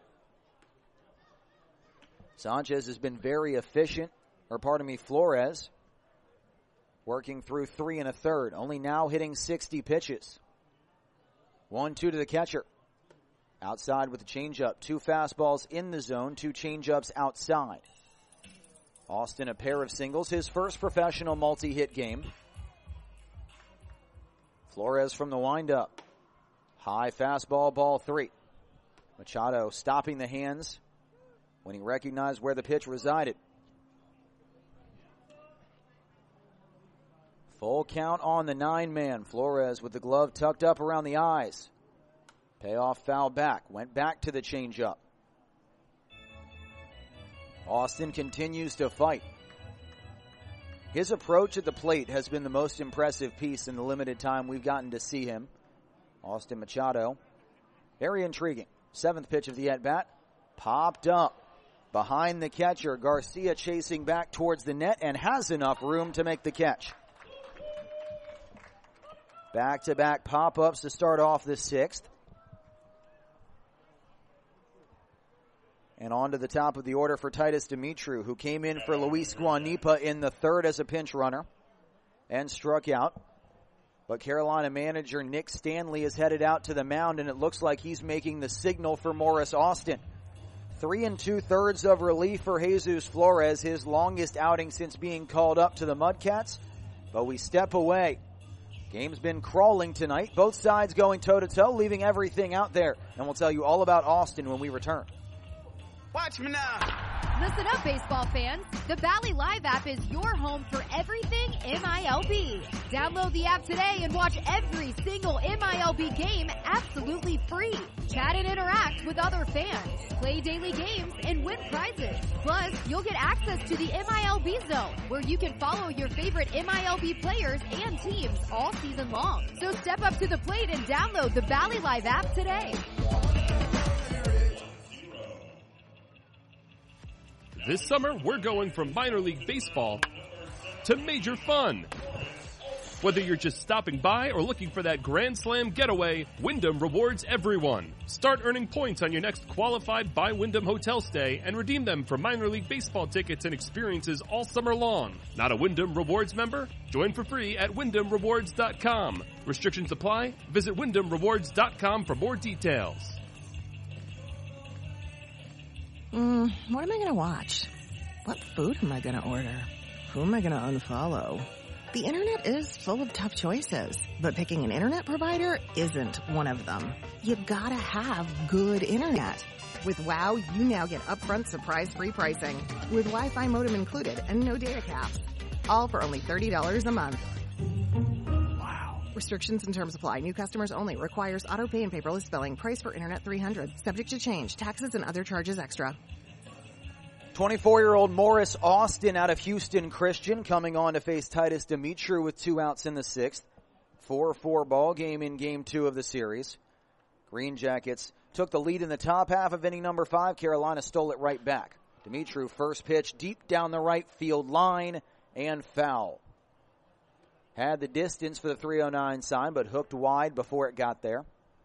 [SPEAKER 1] Sanchez has been very efficient, Flores, working through 3 1/3, only now hitting 60 pitches. 1-2 to the catcher. Outside with the changeup. 2 fastballs in the zone, 2 changeups outside. Austin, a pair of singles, his first professional multi-hit game. Flores from the windup. High fastball, ball 3. Machado stopping the hands when he recognized where the pitch resided. Full count on the 9-man. Flores with the glove tucked up around the eyes. Payoff foul back. Went back to the changeup. Austin continues to fight. His approach at the plate has been the most impressive piece in the limited time we've gotten to see him. Austin Machado. Very intriguing. 7th pitch of the at-bat. Popped up. Behind the catcher. Garcia chasing back towards the net and has enough room to make the catch. Back-to-back pop-ups to start off the 6th. And on to the top of the order for Titus Dimitru, who came in for Luis Guanipa in the 3rd as a pinch runner and struck out. But Carolina manager Nick Stanley is headed out to the mound, and it looks like he's making the signal for Morris Austin. 3 2/3 of relief for Jesus Flores, his longest outing since being called up to the Mudcats. But we step away. Game's been crawling tonight. Both sides going toe-to-toe, leaving everything out there. And we'll tell you all about Austin when we return.
[SPEAKER 8] Watch me now.
[SPEAKER 4] Listen up, baseball fans. The Valley Live app is your home for everything MILB. Download the app today and watch every single MILB game absolutely free. Chat and interact with other fans. Play daily games and win prizes. Plus, you'll get access to the MILB Zone, where you can follow your favorite MILB players and teams all season long. So step up to the plate and download the Valley Live app today.
[SPEAKER 5] This summer, we're going from minor league baseball to major fun. Whether you're just stopping by or looking for that Grand Slam getaway, Wyndham rewards everyone. Start earning points on your next qualified by Wyndham hotel stay and redeem them for minor league baseball tickets and experiences all summer long. Not a Wyndham Rewards member? Join for free at WyndhamRewards.com. Restrictions apply. Visit WyndhamRewards.com for more details.
[SPEAKER 3] What am I going to watch? What food am I going to order? Who am I going to unfollow? The internet is full of tough choices, but picking an internet provider isn't one of them. You've got to have good internet. With WOW, you now get upfront surprise-free pricing with Wi-Fi modem included and no data caps. All for only $30 a month. Wow. Restrictions and terms apply. New customers only. Requires auto pay and paperless billing. Price for internet $300. Subject to change. Taxes and other charges extra.
[SPEAKER 1] 24-year-old Morris Austin out of Houston Christian coming on to face Titus Dimitru with 2 outs in the 6th. 4-4 ball game in game 2 of the series. Green Jackets took the lead in the top half of inning number 5. Carolina stole it right back. Dimitru first pitch deep down the right field line and foul. Had the distance for the 309 sign, but hooked wide before it got there.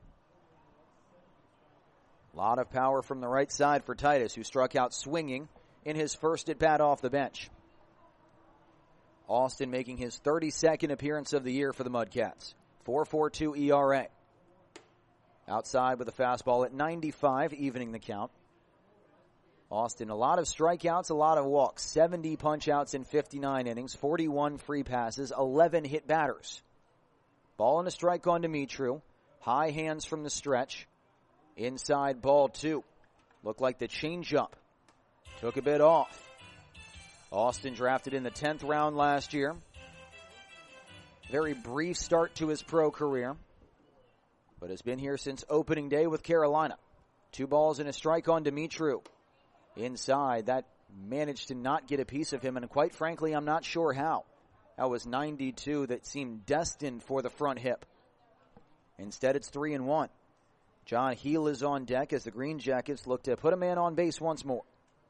[SPEAKER 1] A lot of power from the right side for Titus, who struck out swinging in his first at-bat off the bench. Austin making his 32nd appearance of the year for the Mudcats. 4.42 ERA. Outside with a fastball at 95, evening the count. Austin, a lot of strikeouts, a lot of walks. 70 punch-outs in 59 innings, 41 free passes, 11 hit batters. Ball and a strike on Dimitru. High hands from the stretch. Inside ball 2. Looked like the changeup. Took a bit off. Austin drafted in the 10th round last year. Very brief start to his pro career, but has been here since opening day with Carolina. 2 balls and a strike on Dimitru. Inside, that managed to not get a piece of him, and quite frankly, I'm not sure how. That was 92 that seemed destined for the front hip. Instead, it's 3-1. John Heel is on deck as the Green Jackets look to put a man on base once more.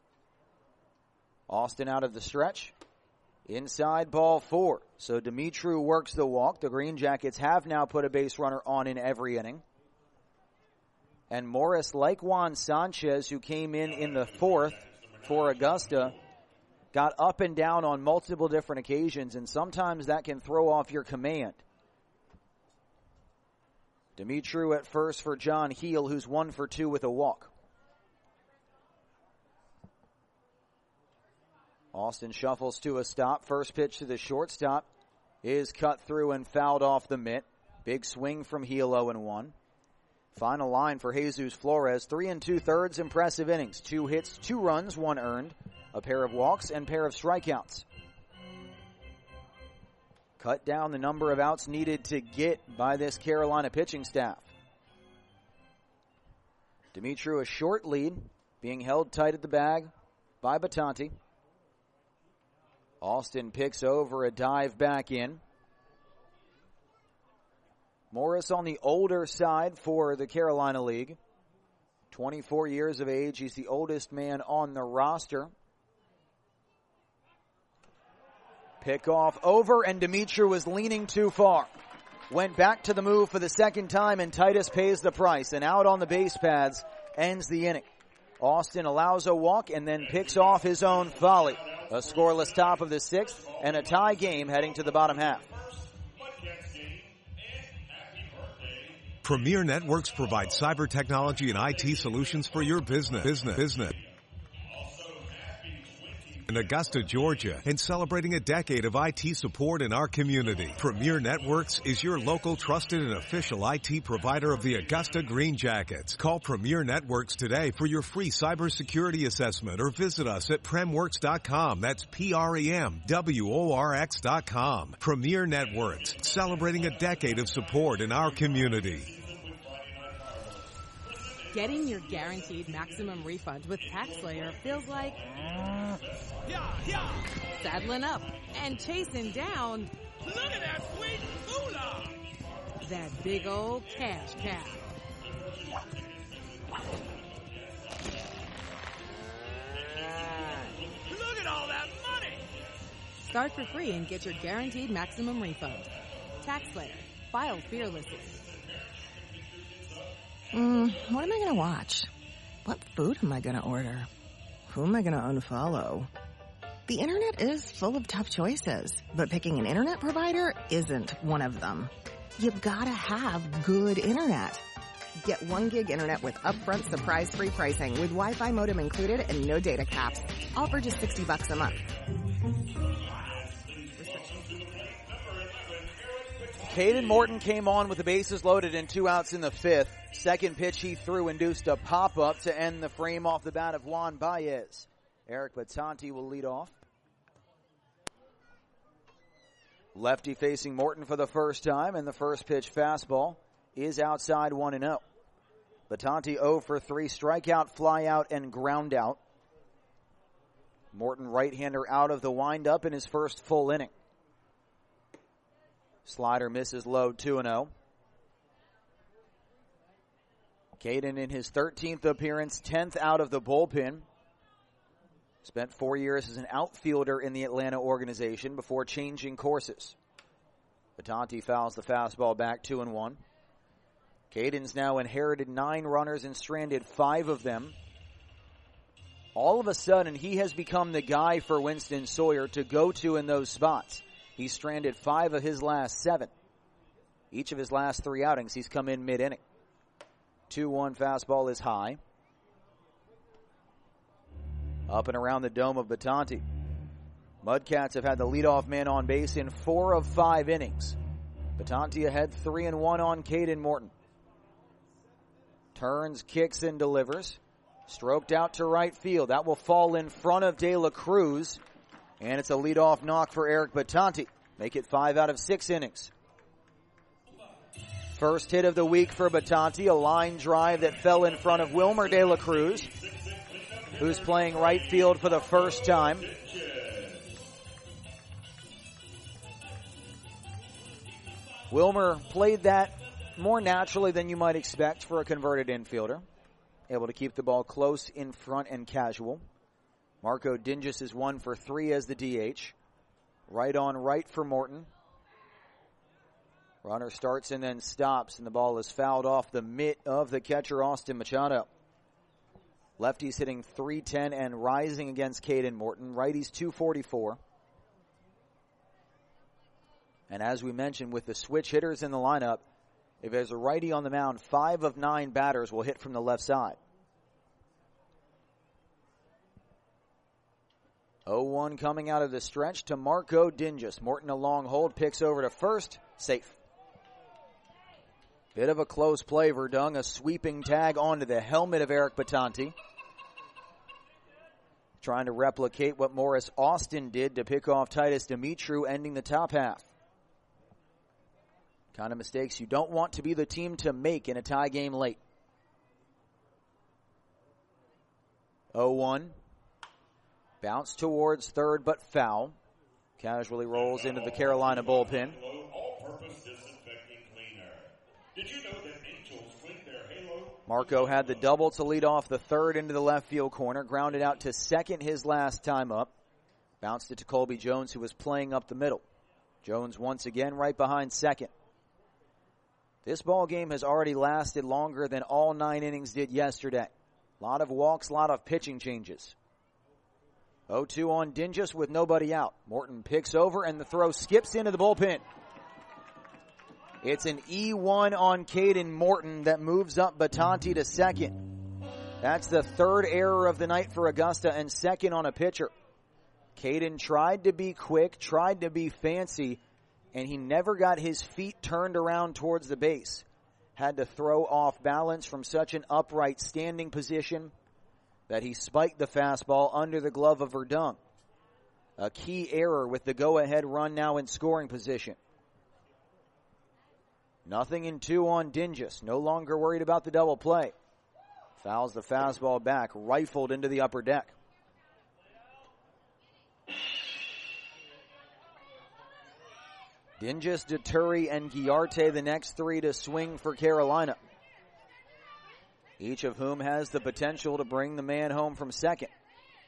[SPEAKER 1] Austin out of the stretch. Inside ball 4. So Dimitru works the walk. The Green Jackets have now put a base runner on in every inning. And Morris, like Juan Sanchez, who came in the 4th for Augusta, got up and down on multiple different occasions, and sometimes that can throw off your command. Dimitru at first for John Heel, who's 1 for 2 with a walk. Austin shuffles to a stop. First pitch to the shortstop is cut through and fouled off the mitt. Big swing from Heel, 0-1. Final line for Jesus Flores, 3 2/3 impressive innings. 2 hits, 2 runs, 1 earned, a pair of walks, and pair of strikeouts. Cut down the number of outs needed to get by this Carolina pitching staff. Dimitru a short lead, being held tight at the bag by Batanti. Austin picks over a dive back in. Morris on the older side for the Carolina League. 24 years of age. He's the oldest man on the roster. Pick off over, and Dimitru was leaning too far. Went back to the move for the second time, and Titus pays the price. And out on the base paths ends the inning. Austin allows a walk and then picks off his own volley. A scoreless top of the 6th and a tie game heading to the bottom half.
[SPEAKER 6] Premier Networks provides cyber technology and IT solutions for your business. In Augusta, Georgia, and celebrating a decade of IT support in our community. Premier Networks is your local trusted and official IT provider of the Augusta Green Jackets. Call Premier Networks today for your free cybersecurity assessment or visit us at premworks.com. That's PREMWORX.com. Premier Networks, celebrating a decade of support in our community.
[SPEAKER 7] Getting your guaranteed maximum refund with TaxSlayer feels like saddling up and chasing down
[SPEAKER 11] Look at that sweet moolah!
[SPEAKER 7] that big old cash cow.
[SPEAKER 11] Look at all that money!
[SPEAKER 7] Start for free and get your guaranteed maximum refund. TaxSlayer. File fearlessly.
[SPEAKER 3] What am I going to watch? What food am I going to order? Who am I going to unfollow? The internet is full of tough choices, but picking an internet provider isn't one of them. You've got to have good internet. Get 1 gig internet with upfront surprise-free pricing with Wi-Fi modem included and no data caps. All for just $60 a month.
[SPEAKER 1] Caden Morton came on with the bases loaded and 2 outs in the 5th. Second pitch he threw induced a pop-up to end the frame off the bat of Juan Baez. Eric Batanti will lead off. Lefty facing Morton for the first time, and the first pitch fastball is outside 1-0. Batanti 0 for 3, strikeout, fly out, and ground out. Morton right-hander out of the windup in his first full inning. Slider misses low, 2-0. Caden in his 13th appearance, 10th out of the bullpen. Spent 4 years as an outfielder in the Atlanta organization before changing courses. Batanti fouls the fastball back, 2-1. Caden's now inherited 9 runners and stranded 5 of them. All of a sudden, he has become the guy for Winston Sawyer to go to in those spots. He's stranded 5 of his last 7. Each of his last 3 outings, he's come in mid-inning. 2-1 fastball is high. Up and around the dome of Batanti. Mudcats have had the leadoff man on base in 4 of 5 innings. Batanti ahead 3-1 on Caden Morton. Turns, kicks, and delivers. Stroked out to right field. That will fall in front of De La Cruz. And it's a leadoff knock for Eric Batanti. Make it 5 out of 6 innings. First hit of the week for Batanti, a line drive that fell in front of Wilmer De La Cruz, who's playing right field for the first time. Wilmer played that more naturally than you might expect for a converted infielder. Able to keep the ball close in front and casual. Marco Dingus is 1 for 3 as the DH. Right on right for Morton. Runner starts and then stops, and the ball is fouled off the mitt of the catcher, Austin Machado. Lefties hitting .310 and rising against Caden Morton. Righties .244. And as we mentioned, with the switch hitters in the lineup, if there's a righty on the mound, 5 of 9 batters will hit from the left side. 0-1 coming out of the stretch to Marco Dingus. Morton a long hold, picks over to first, safe. Bit of a close play, Verdung, a sweeping tag onto the helmet of Eric Batanti. Trying to replicate what Morris Austin did to pick off Titus Dimitru, ending the top half. Kind of mistakes you don't want to be the team to make in a tie game late. 0-1. Bounce towards third, but foul. Casually rolls into the Carolina bullpen. Marco had the double to lead off the third into the left field corner. Grounded out to second his last time up. Bounced it to Colby Jones, who was playing up the middle. Jones once again right behind second. This ball game has already lasted longer than all 9 innings did yesterday. A lot of walks, a lot of pitching changes. 0-2 on Dingus with nobody out. Morton picks over and the throw skips into the bullpen. It's an E1 on Caden Morton that moves up Batanti to second. That's the 3rd error of the night for Augusta and second on a pitcher. Caden tried to be quick, tried to be fancy, and he never got his feet turned around towards the base. Had to throw off balance from such an upright standing position that he spiked the fastball under the glove of Verdung. A key error with the go-ahead run now in scoring position. 0-2 on Dingus. No longer worried about the double play. Fouls the fastball back, rifled into the upper deck. Dingus, Deturi, and Guiarte, the next 3 to swing for Carolina. Each of whom has the potential to bring the man home from second.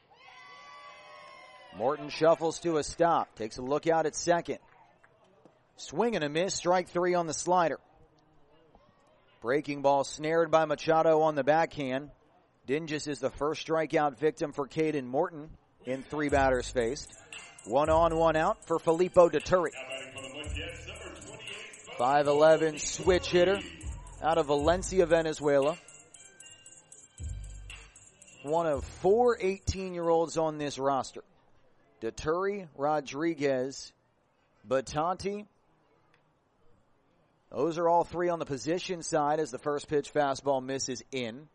[SPEAKER 1] Morton shuffles to a stop, takes a look out at second. Swing and a miss, strike 3 on the slider. Breaking ball snared by Machado on the backhand. Dinges is the first strikeout victim for Caden Morton in 3 batters faced. 1 on, 1 out for Filippo Deturi. 5'11" switch hitter out of Valencia, Venezuela. One of 4 18-year-olds on this roster. Deturi, Rodriguez, Batanti. Those are all 3 on the position side as the first pitch fastball misses in.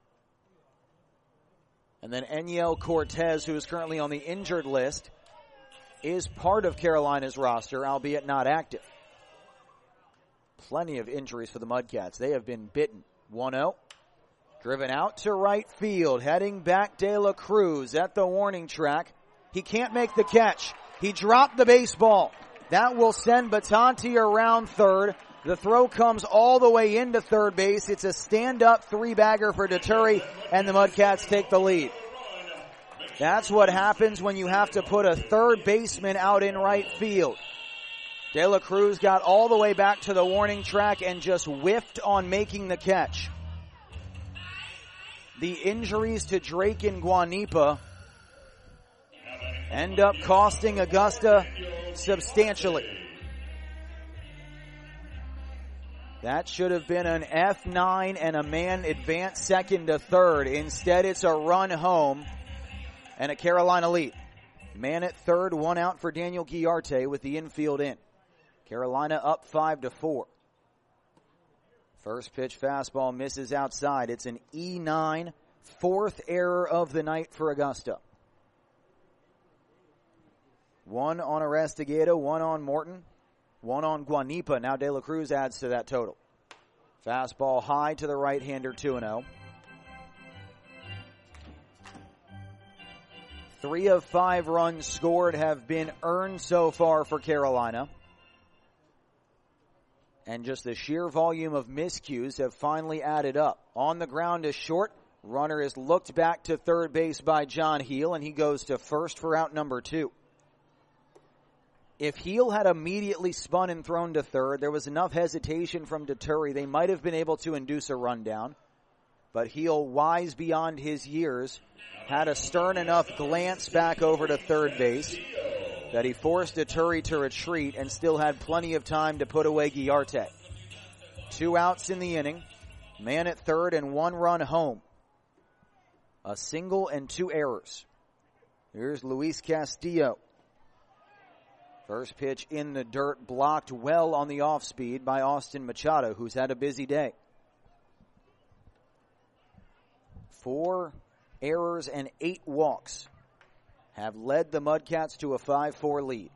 [SPEAKER 1] And then Eniel Cortez, who is currently on the injured list, is part of Carolina's roster, albeit not active. Plenty of injuries for the Mudcats. They have been bitten. 1-0. Driven out to right field. Heading back De La Cruz at the warning track. He can't make the catch. He dropped the baseball. That will send Batanti around third. The throw comes all the way into third base. It's a stand-up 3-bagger for Deturi, and the Mudcats take the lead. That's what happens when you have to put a third baseman out in right field. De La Cruz got all the way back to the warning track and just whiffed on making the catch. The injuries to Drake and Guanipa end up costing Augusta substantially. That should have been an F9 and a man advance second to third. Instead, it's a run home and a Carolina lead. Man at third, 1 out for Daniel Guillarte with the infield in. Carolina up 5-4. First pitch fastball misses outside. It's an E9, 4th error of the night for Augusta. 1 on Arestigueta, 1 on Morton, 1 on Guanipa. Now De La Cruz adds to that total. Fastball high to the right-hander, 2-0. 3 of 5 runs scored have been earned so far for Carolina. And just the sheer volume of miscues have finally added up. On the ground is short. Runner is looked back to third base by John Heel, and he goes to first for out number 2. If Heel had immediately spun and thrown to third, there was enough hesitation from Deturi. They might have been able to induce a rundown. But Heel, wise beyond his years, had a stern enough glance back over to third base that he forced Deturi to retreat and still had plenty of time to put away Guillarte. 2 outs in the inning. Man at third and 1 run home. A single and 2 errors. Here's Luis Castillo. First pitch in the dirt, blocked well on the off speed by Austin Machado, who's had a busy day. 4 errors and 8 walks have led the Mudcats to a 5-4 lead.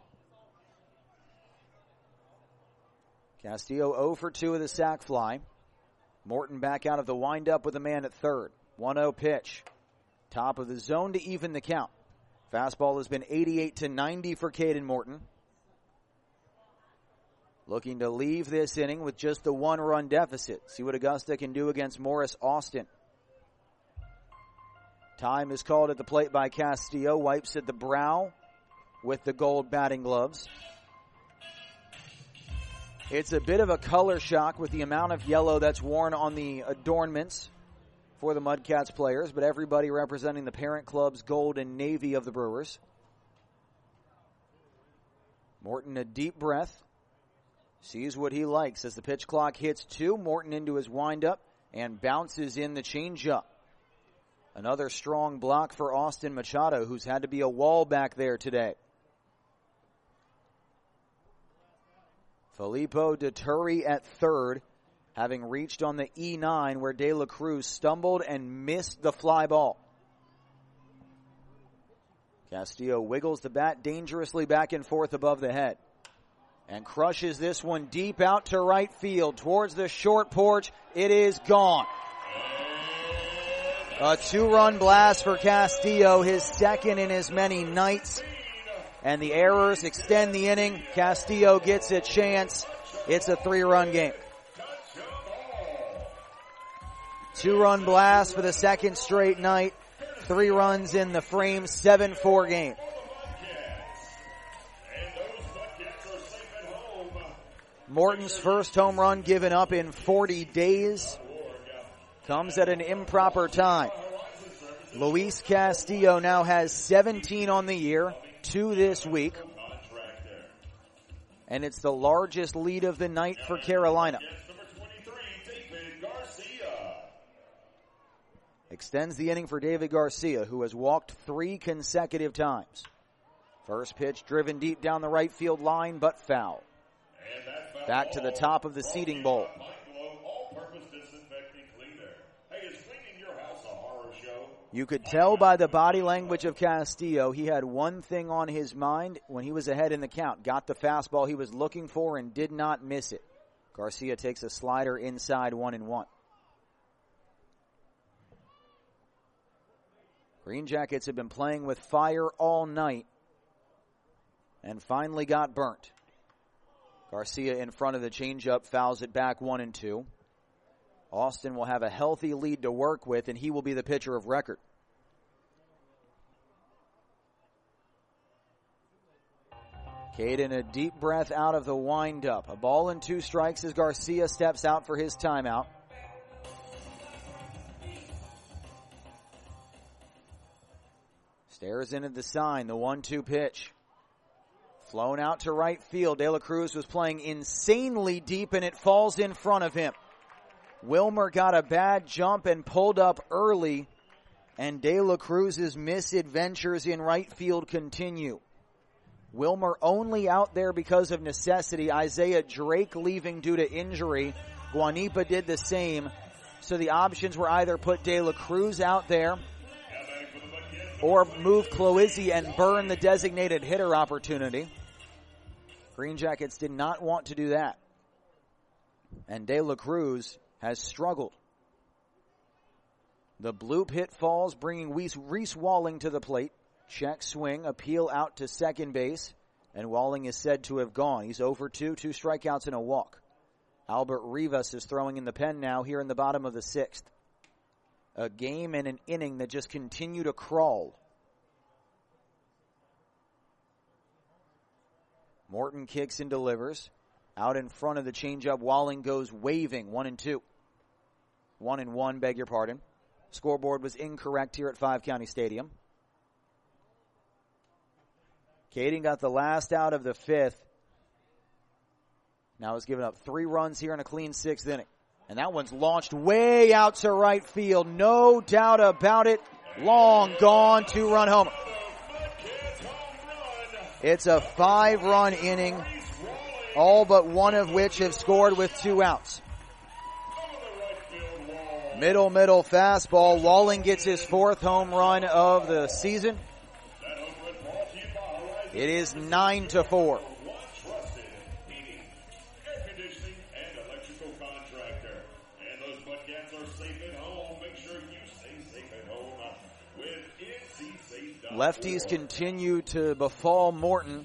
[SPEAKER 1] Castillo 0 for 2 of the sac fly. Morton back out of the windup with a man at third. 1-0 pitch. Top of the zone to even the count. Fastball has been 88-90 for Caden Morton. Looking to leave this inning with just the 1-run deficit. See what Augusta can do against Morris Austin. Time is called at the plate by Castillo. Wipes at the brow with the gold batting gloves. It's a bit of a color shock with the amount of yellow that's worn on the adornments for the Mudcats players, but everybody representing the parent club's gold and navy of the Brewers. Morton a deep breath. Sees what he likes as the pitch clock hits 2. Morton into his windup and bounces in the changeup. Another strong block for Austin Machado, who's had to be a wall back there today. Filippo Deturi at third, having reached on the E9 where De La Cruz stumbled and missed the fly ball. Castillo wiggles the bat dangerously back and forth above the head and crushes this one deep out to right field towards the short porch. It is gone. A 2-run blast for Castillo, his second in as many nights. And the errors extend the inning. Castillo gets a chance. It's a 3-run game. 2-run blast for the second straight night. 3 runs in the frame, 7-4 game. Morton's first home run given up in 40 days comes at an improper time. Luis Castillo now has 17 on the year, 2 this week. And it's the largest lead of the night for Carolina. Extends the inning for David Garcia, who has walked 3 consecutive times. First pitch driven deep down the right field line, but foul. Back to the top of the seating bowl. You could tell by the body language of Castillo, he had one thing on his mind when he was ahead in the count. Got the fastball he was looking for and did not miss it. Garcia takes a slider inside 1-1. Green Jackets have been playing with fire all night and finally got burnt. Garcia in front of the changeup fouls it back 1-2. Austin will have a healthy lead to work with, and he will be the pitcher of record. Caden, a deep breath out of the windup. A ball and 2 strikes as Garcia steps out for his timeout. Stares in at the sign, the 1-2 pitch. Flown out to right field. De La Cruz was playing insanely deep, and it falls in front of him. Wilmer got a bad jump and pulled up early, and De La Cruz's misadventures in right field continue. Wilmer only out there because of necessity. Isaiah Drake leaving due to injury. Guanipa did the same. So the options were either put De La Cruz out there or move Cloizzi and burn the designated hitter opportunity. Green Jackets did not want to do that. And De La Cruz has struggled. The bloop hit falls, bringing Reese Walling to the plate. Check swing, appeal out to second base, and Walling is said to have gone. He's 0 for 2, 2 strikeouts and a walk. Albert Rivas is throwing in the pen now here in the bottom of the 6th. A game and an inning that just continue to crawl. Morton kicks and delivers. Out in front of the changeup, Walling goes waving, 1-2. 1-1, beg your pardon. Scoreboard was incorrect here at Five County Stadium. Caden got the last out of the 5th. Now has given up 3 runs here in a clean 6th inning. And that one's launched way out to right field. No doubt about it. Long gone, 2-run homer. It's a 5-run inning, all but one of which have scored with 2 outs. Middle fastball. Walling gets his 4th home run of the season. It is 9-4. Lefties continue to befall Morton.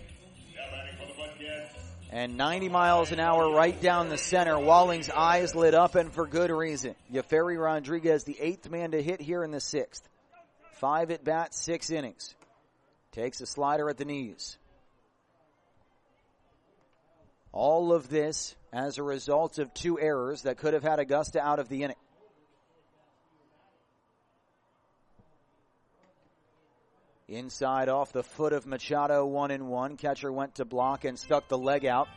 [SPEAKER 1] And 90 miles an hour right down the center. Walling's eyes lit up, and for good reason. Yeferi Rodriguez, the 8th man to hit here in the 6th. 5 at bats, 6 innings. Takes a slider at the knees. All of this as a result of 2 errors that could have had Augusta out of the inning. Inside off the foot of Machado, 1-1. Catcher went to block and stuck the leg out.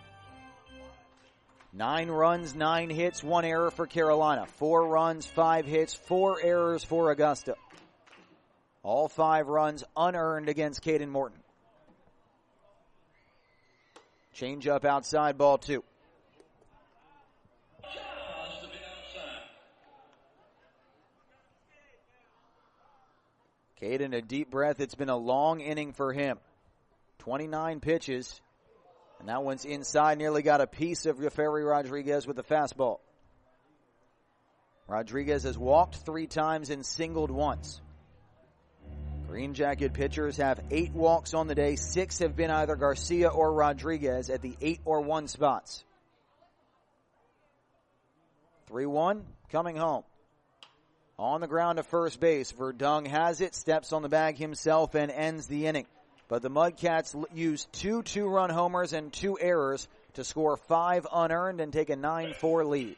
[SPEAKER 1] 9 runs, 9 hits, 1 error for Carolina. 4 runs, 5 hits, 4 errors for Augusta. All 5 runs unearned against Caden Morton. Change up outside, ball 2. Caden, a deep breath. It's been a long inning for him. 29 pitches. And that one's inside. Nearly got a piece of Yeferi Rodriguez with the fastball. Rodriguez has walked 3 times and singled once. Green Jacket pitchers have 8 walks on the day. 6 have been either Garcia or Rodriguez at the 8 or 1 spots. 3-1, coming home. On the ground to first base, Verdung has it, steps on the bag himself, and ends the inning. But the Mudcats used 2 2-run homers and 2 errors to score 5 unearned and take a 9-4 lead.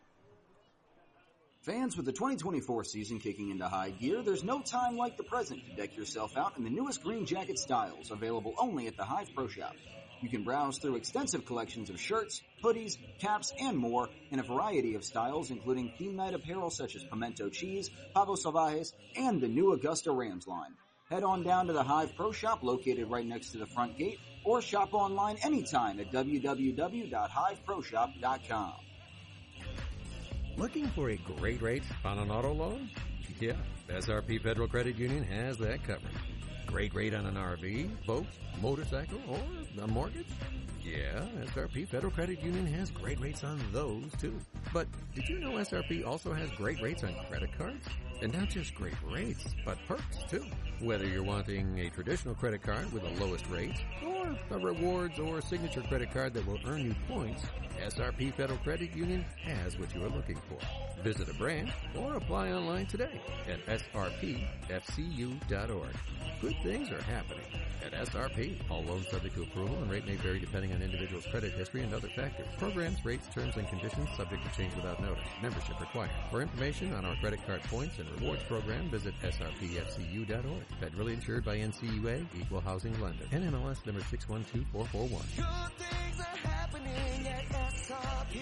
[SPEAKER 9] Fans, with the 2024 season kicking into high gear, there's no time like the present to deck yourself out in the newest Green Jacket styles, available only at the Hive Pro Shop. You can browse through extensive collections of shirts, hoodies, caps, and more in a variety of styles, including theme night apparel such as Pimento Cheese, Pavo Salvajes, and the new Augusta Rams line. Head on down to the Hive Pro Shop located right next to the front gate, or shop online anytime at www.hiveproshop.com.
[SPEAKER 10] Looking for a great rate on an auto loan? Yeah, SRP Federal Credit Union has that covered. Great rate on an RV, boat, motorcycle, or a mortgage? Yeah, SRP Federal Credit Union has great rates on those too. But did you know SRP also has great rates on credit cards? And not just great rates, but perks too. Whether you're wanting a traditional credit card with the lowest rate, or a rewards or signature credit card that will earn you points, SRP Federal Credit Union has what you are looking for. Visit a branch or apply online today at srpfcu.org. Good things are happening at SRP. All loans subject to approval and rate may vary depending on individual's credit history and other factors. Programs, rates, terms, and conditions subject to change without notice. Membership required. For information on our credit card points and rewards program, visit srpfcu.org. Federally insured by NCUA, Equal Housing Lender. NMLS number 612441.
[SPEAKER 11] Good things are happening at SRP.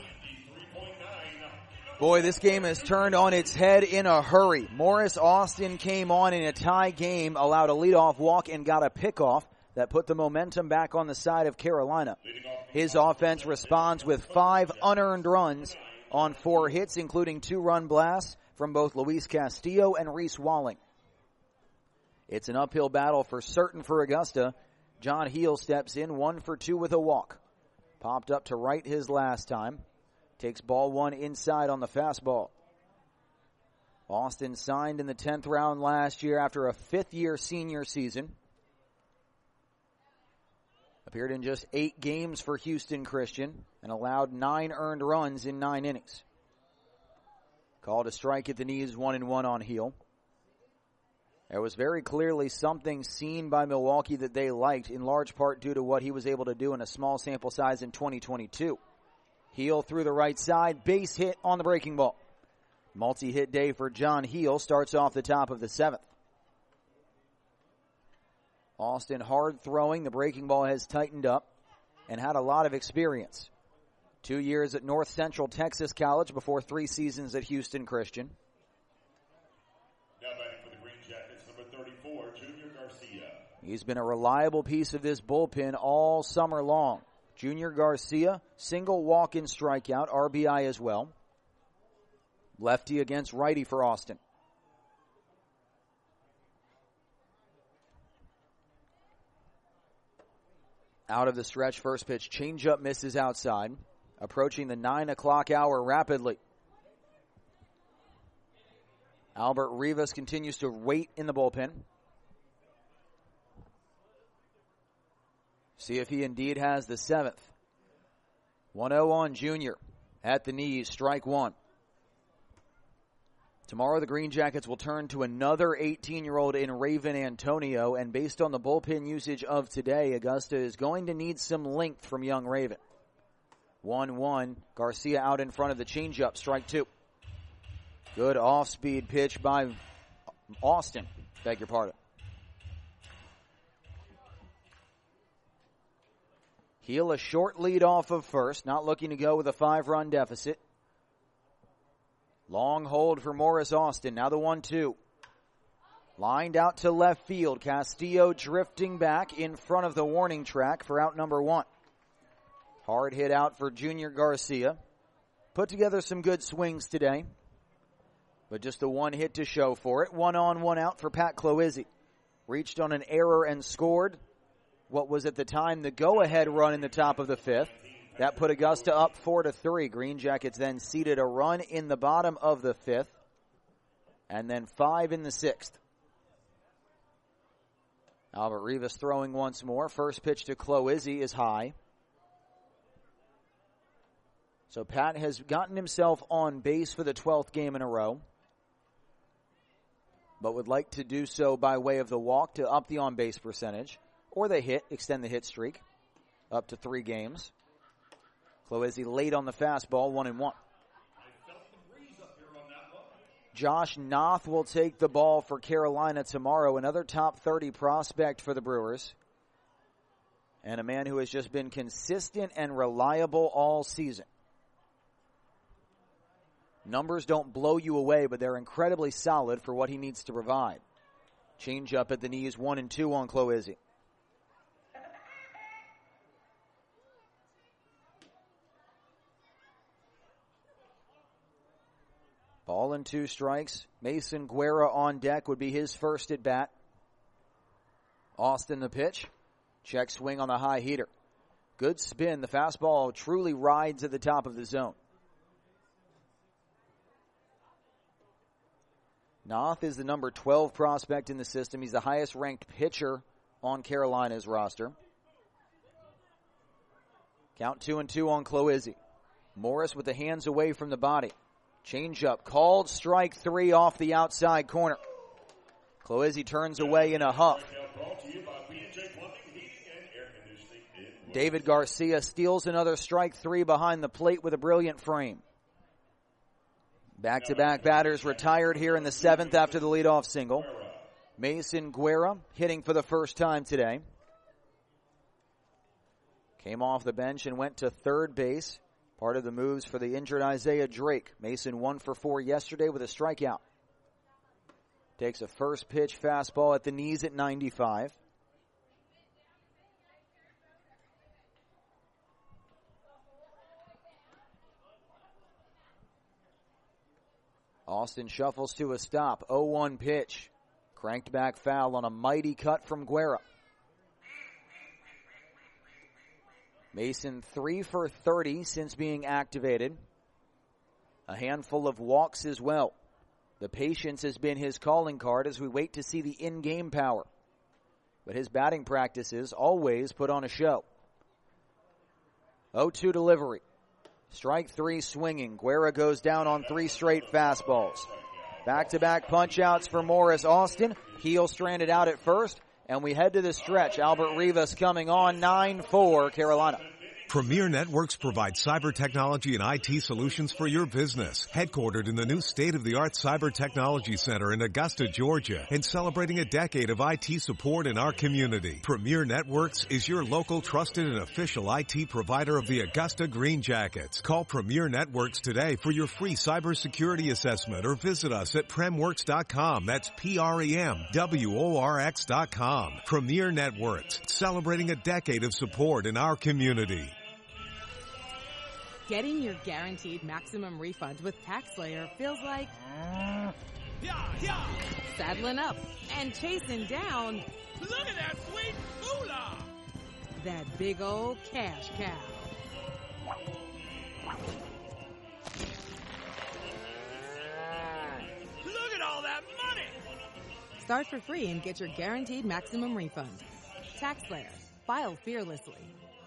[SPEAKER 1] Boy, this game has turned on its head in a hurry. Morris Austin came on in a tie game, allowed a leadoff walk, and got a pickoff that put the momentum back on the side of Carolina. His offense responds with 5 unearned runs on 4 hits, including 2-run blasts from both Luis Castillo and Reese Walling. It's an uphill battle for certain for Augusta. John Heel steps in 1 for 2 with a walk. Popped up to right his last time. Takes ball 1 inside on the fastball. Austin signed in the 10th round last year after a 5th-year senior season. Appeared in just 8 games for Houston Christian and allowed 9 earned runs in 9 innings. Called a strike at the knees, 1-1 on Heel. There was very clearly something seen by Milwaukee that they liked, in large part due to what he was able to do in a small sample size in 2022. Heel through the right side, base hit on the breaking ball. Multi-hit day for John Heel starts off the top of the 7th. Austin hard throwing, the breaking ball has tightened up and had a lot of experience. 2 years at North Central Texas College before 3 seasons at Houston Christian.
[SPEAKER 2] Now batting for the Green Jackets, number 34, Junior Garcia.
[SPEAKER 1] He's been a reliable piece of this bullpen all summer long. Junior Garcia, single walk-in strikeout, RBI as well. Lefty against righty for Austin. Out of the stretch, first pitch, changeup misses outside. Approaching the 9 o'clock hour rapidly. Albert Rivas continues to wait in the bullpen. See if he indeed has the 7th. 1-0 on Junior. At the knees, strike 1. Tomorrow the Green Jackets will turn to another 18-year-old in Raven Antonio, and based on the bullpen usage of today, Augusta is going to need some length from young Raven. 1-1, Garcia out in front of the changeup, strike 2. Good off-speed pitch by Austin, beg your pardon. Heel a short lead off of first, not looking to go with a 5-run deficit. Long hold for Morris Austin, now the 1-2. Lined out to left field, Castillo drifting back in front of the warning track for out number 1. Hard hit out for Junior Garcia. Put together some good swings today, but just the 1 hit to show for it. 1 on, 1 out for Pat Cloizzi. Reached on an error and scored what was at the time the go-ahead run in the top of the 5th. That put Augusta up 4-3. Green Jackets then ceded a run in the bottom of the 5th, and then 5 in the 6th. Albert Rivas throwing once more. First pitch to Cloizzi is high. So Pat has gotten himself on base for the 12th game in a row, but would like to do so by way of the walk to up the on-base percentage, or the hit, extend the hit streak up to 3 games. Cloizzi late on the fastball, 1-1. Josh Noth will take the ball for Carolina tomorrow, another top 30 prospect for the Brewers, and a man who has just been consistent and reliable all season. Numbers don't blow you away, but they're incredibly solid for what he needs to provide. Change up at the knees, 1-2 on Cloizzi. Ball and 2 strikes. Mason Guerra on deck would be his first at bat. Austin the pitch. Check swing on the high heater. Good spin. The fastball truly rides at the top of the zone. Noth is the number 12 prospect in the system. He's the highest ranked pitcher on Carolina's roster. Count 2-2 on Cloizzi. Morris with the hands away from the body. Change up, called strike 3 off the outside corner. Cloizzi turns away in a huff. David Garcia steals another strike 3 behind the plate with a brilliant frame. Back-to-back batters retired here in the 7th after the leadoff single. Mason Guerra hitting for the first time today. Came off the bench and went to third base. Part of the moves for the injured Isaiah Drake. Mason 1 for 4 yesterday with a strikeout. Takes a first pitch fastball at the knees at 95. Austin shuffles to a stop. 0-1 pitch. Cranked back foul on a mighty cut from Guerra. Mason 3 for 30 since being activated. A handful of walks as well. The patience has been his calling card as we wait to see the in-game power. But his batting practices always put on a show. 0-2 delivery. Strike 3 swinging. Guerra goes down on 3 straight fastballs. Back-to-back punch-outs for Morris Austin. Heel stranded out at first. And we head to the stretch. Albert Rivas coming on 9-4 Carolina.
[SPEAKER 6] Premier Networks provides cyber technology and IT solutions for your business. Headquartered in the new state-of-the-art Cyber Technology Center in Augusta, Georgia, and celebrating a decade of IT support in our community. Premier Networks is your local trusted and official IT provider of the Augusta Green Jackets. Call Premier Networks today for your free cybersecurity assessment or visit us at premworks.com. That's PREMWORX.com. Premier Networks, celebrating a decade of support in our community.
[SPEAKER 7] Getting your guaranteed maximum refund with TaxSlayer feels like saddling up and chasing down.
[SPEAKER 11] Look at that sweet moolah!
[SPEAKER 7] That big old cash cow.
[SPEAKER 11] Look at all that money!
[SPEAKER 7] Start for free and get your guaranteed maximum refund. TaxSlayer. File fearlessly.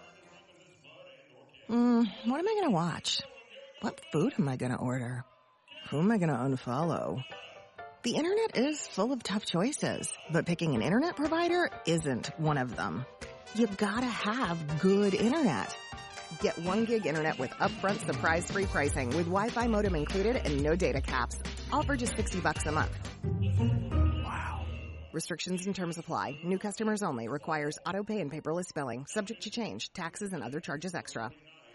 [SPEAKER 3] What am I going to watch? What food am I going to order? Who am I going to unfollow? The internet is full of tough choices, but picking an internet provider isn't one of them. You've got to have good internet. Get 1 gig internet with upfront surprise-free pricing with Wi-Fi modem included and no data caps. All for just $60 a month. Wow. Restrictions and terms apply. New customers only. Requires auto pay and paperless billing. Subject to change. Taxes and other charges extra.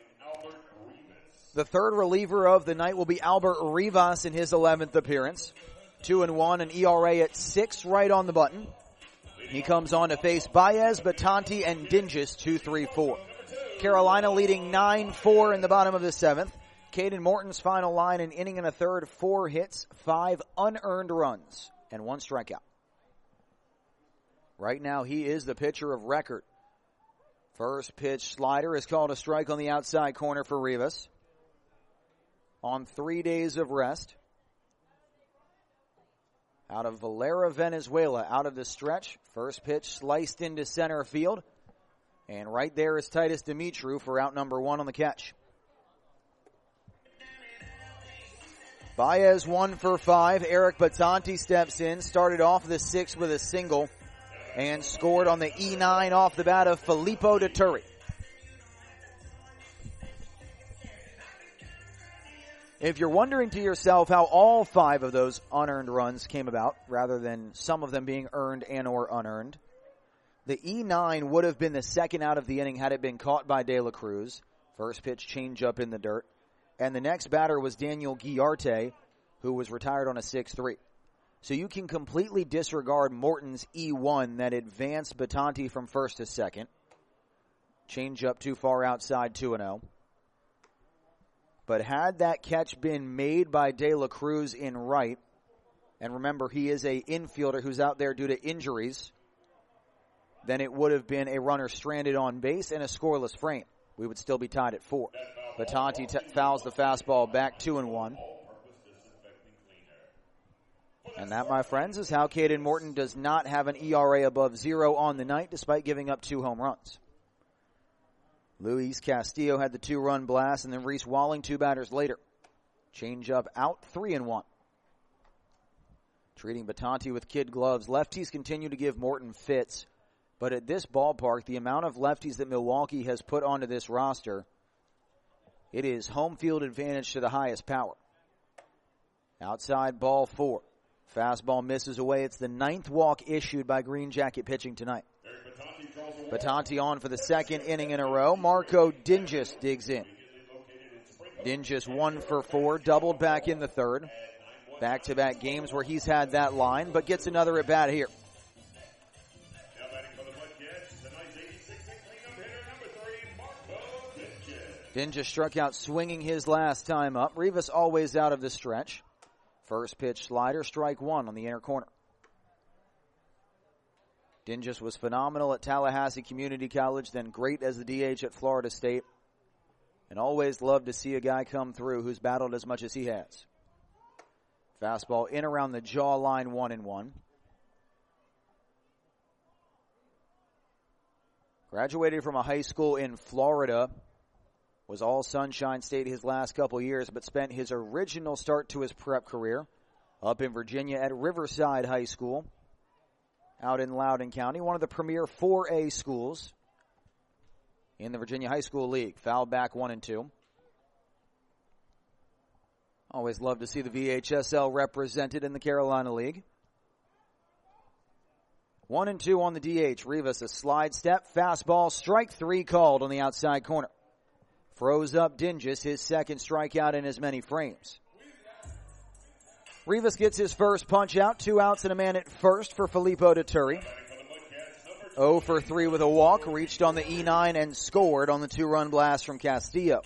[SPEAKER 1] The third reliever of the night will be Albert Rivas in his 11th appearance. 2-1, an ERA at 6 right on the button. He comes on to face Baez, Batanti, and Dinges 2-3-4. Carolina leading 9-4 in the bottom of the 7th. Caden Morton's final line, an inning and a third, 4 hits, 5 unearned runs, and 1 strikeout. Right now he is the pitcher of record. First pitch slider is called a strike on the outside corner for Rivas. On 3 days of rest. Out of Valera, Venezuela, out of the stretch. First pitch sliced into center field. And right there is Titus Dimitru for out number 1 on the catch. Baez 1 for 5. Eric Batanti steps in. Started off the 6th with a single. And scored on the E9 off the bat of Filippo Dituri. If you're wondering to yourself how all 5 of those unearned runs came about, rather than some of them being earned and or unearned, the E9 would have been the second out of the inning had it been caught by De La Cruz. First pitch change up in the dirt. And the next batter was Daniel Guillarte, who was retired on a 6-3. So you can completely disregard Morton's E1 that advanced Batanti from first to second. Change up too far outside, 2-0. But had that catch been made by De La Cruz in right, and remember he is a infielder who's out there due to injuries, then it would have been a runner stranded on base and a scoreless frame. We would still be tied at 4. Batanti fouls the fastball back 2-1. And that, my friends, is how Caden Morton does not have an ERA above 0 on the night despite giving up 2 home runs. Luis Castillo had the 2-run blast, and then Reese Walling 2 batters later. Change up out, 3-1. Treating Batanti with kid gloves. Lefties continue to give Morton fits. But at this ballpark, the amount of lefties that Milwaukee has put onto this roster, it is home field advantage to the highest power. Outside ball 4. Fastball misses away. It's the 9th walk issued by Green Jacket pitching tonight. Batanti on for the second inning in a row. Marco Dingus digs in. Dingus 1 for 4, doubled back in the third. Back-to-back games where he's had that line, but gets another at bat here. Dingus struck out swinging his last time up. Rivas always out of the stretch. First pitch slider, strike 1 on the inner corner. Dingus was phenomenal at Tallahassee Community College, then great as the DH at Florida State. And always love to see a guy come through who's battled as much as he has. Fastball in around the jaw line, 1-1. Graduated from a high school in Florida. Was all Sunshine State his last couple years, but spent his original start to his prep career up in Virginia at Riverside High School out in Loudoun County, one of the premier 4A schools in the Virginia High School League. Foul back 1-2. Always love to see the VHSL represented in the Carolina League. 1-2 on the DH. Rivas a slide step, fastball, strike 3 called on the outside corner. Froze up Dingus, his second strikeout in as many frames. Rivas gets his first punch out, 2 outs and a man at first for Filippo Deturi. 0 for 3 with a walk, reached on the E9 and scored on the 2-run blast from Castillo.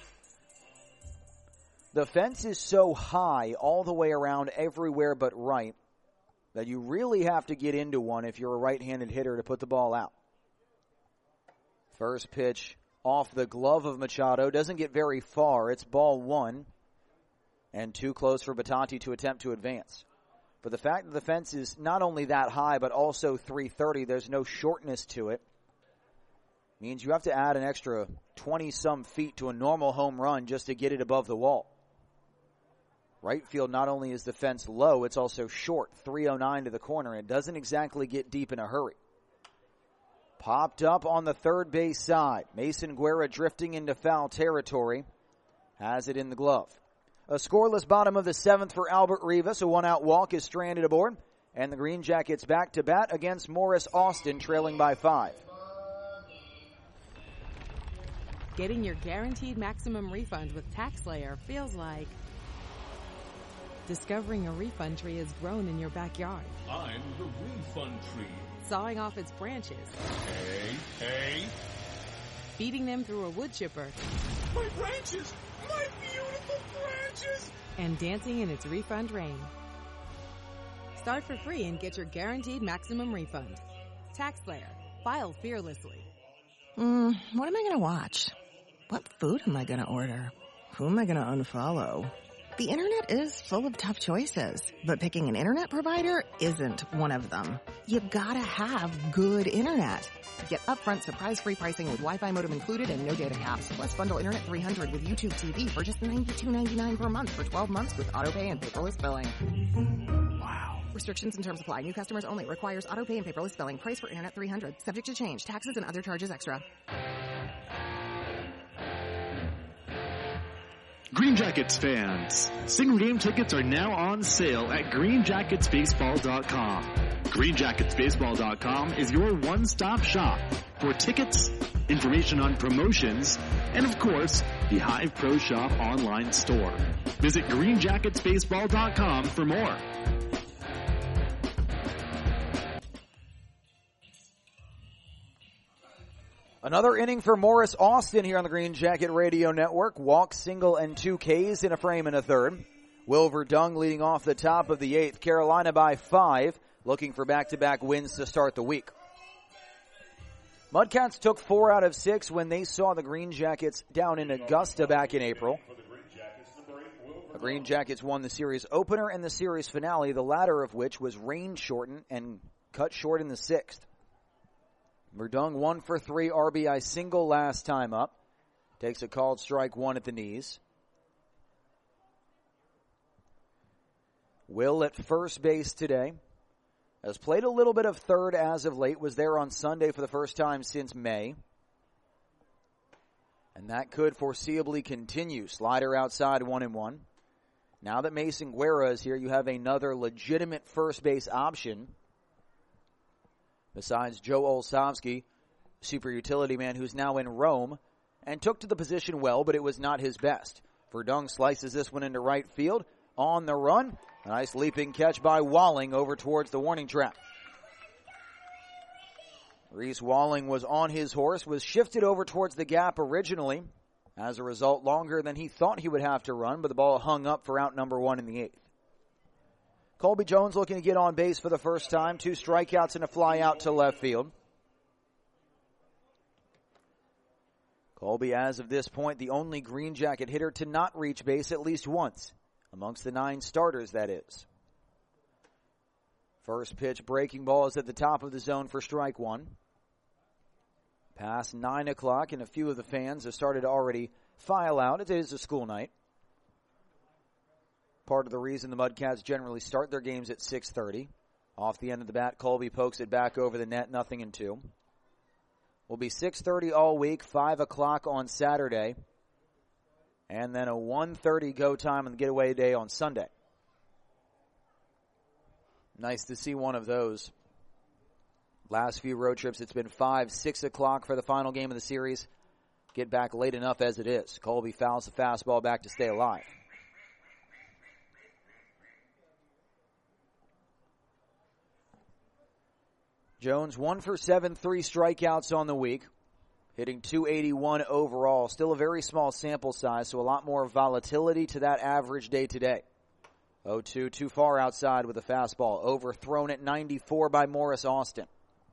[SPEAKER 1] The fence is so high all the way around everywhere but right that you really have to get into one if you're a right-handed hitter to put the ball out. First pitch off the glove of Machado, doesn't get very far. It's ball 1. And too close for Batanti to attempt to advance. But the fact that the fence is not only that high, but also 330, there's no shortness to it, means you have to add an extra 20-some feet to a normal home run just to get it above the wall. Right field, not only is the fence low, it's also short, 309 to the corner. It doesn't exactly get deep in a hurry. Popped up on the third base side. Mason Guerra drifting into foul territory. Has it in the glove. A scoreless bottom of the 7th for Albert Rivas. A 1-out walk is stranded aboard. And the Green Jackets back to bat against Morris Austin, trailing by 5.
[SPEAKER 7] Getting your guaranteed maximum refund with TaxSlayer feels like discovering a refund tree has grown in your backyard.
[SPEAKER 2] I'm the refund tree.
[SPEAKER 7] Sawing off its branches.
[SPEAKER 2] Hey.
[SPEAKER 7] Feeding them through a wood chipper.
[SPEAKER 2] My branches! My beautiful branches!
[SPEAKER 7] And dancing in its refund rain. Start for free and get your guaranteed maximum refund. TaxSlayer. File fearlessly.
[SPEAKER 3] What am I going to watch? What food am I going to order? Who am I going to unfollow? The internet is full of tough choices, but picking an internet provider isn't one of them. You gotta have good internet. Get upfront surprise-free pricing with Wi-Fi modem included and no data caps. Plus bundle Internet 300 with YouTube TV for just $92.99 per month for 12 months with autopay and paperless billing. Wow. Restrictions and terms apply. New customers only. Requires autopay and paperless billing. Price for Internet 300. Subject to change. Taxes and other charges extra.
[SPEAKER 12] Green Jackets fans, single game tickets are now on sale at greenjacketsbaseball.com. Greenjacketsbaseball.com is your one-stop shop for tickets, information on promotions, and of course, the Hive Pro Shop online store. Visit greenjacketsbaseball.com for more.
[SPEAKER 1] Another inning for Morris Austin here on the Green Jacket Radio Network. Walk, single, and 2 Ks in a frame and a third. Wilver Dung leading off the top of the 8th. Carolina by 5, looking for back-to-back wins to start the week. Mudcats took 4 out of 6 when they saw the Green Jackets down in Augusta back in April. The Green Jackets won the series opener and the series finale, the latter of which was rain-shortened and cut short in the 6th. Verdung 1 for 3 RBI single last time up. Takes a called strike 1 at the knees. Will at first base today. Has played a little bit of third as of late. Was there on Sunday for the first time since May. And that could foreseeably continue. Slider outside 1-1. Now that Mason Guerra is here, you have another legitimate first base option. Besides Joe Olszewski, super utility man who's now in Rome, and took to the position well, but it was not his best. Verdung slices this one into right field. On the run, a nice leaping catch by Walling over towards the warning track. Reese Walling was on his horse, was shifted over towards the gap originally. As a result, longer than he thought he would have to run, but the ball hung up for out number 1 in the 8th. Colby Jones looking to get on base for the first time. 2 strikeouts and a fly out to left field. Colby, as of this point, the only Green Jacket hitter to not reach base at least once. Amongst the 9 starters, that is. First pitch breaking ball is at the top of the zone for strike 1. Past 9 o'clock, and a few of the fans have started to already file out. It is a school night. Part of the reason the Mudcats generally start their games at 6:30. Off the end of the bat, Colby pokes it back over the net, 0-2. Will be 6:30 all week, 5 o'clock on Saturday, and then a 1:30 go time on the getaway day on Sunday. Nice to see one of those. Last few road trips, it's been 5, 6 o'clock for the final game of the series. Get back late enough as it is. Colby fouls the fastball back to stay alive. Jones 1 for 7, 3 strikeouts on the week, hitting .281 overall. Still a very small sample size, so a lot more volatility to that average day today. 0-2, too far outside with a fastball. Overthrown at 94 by Morris Austin.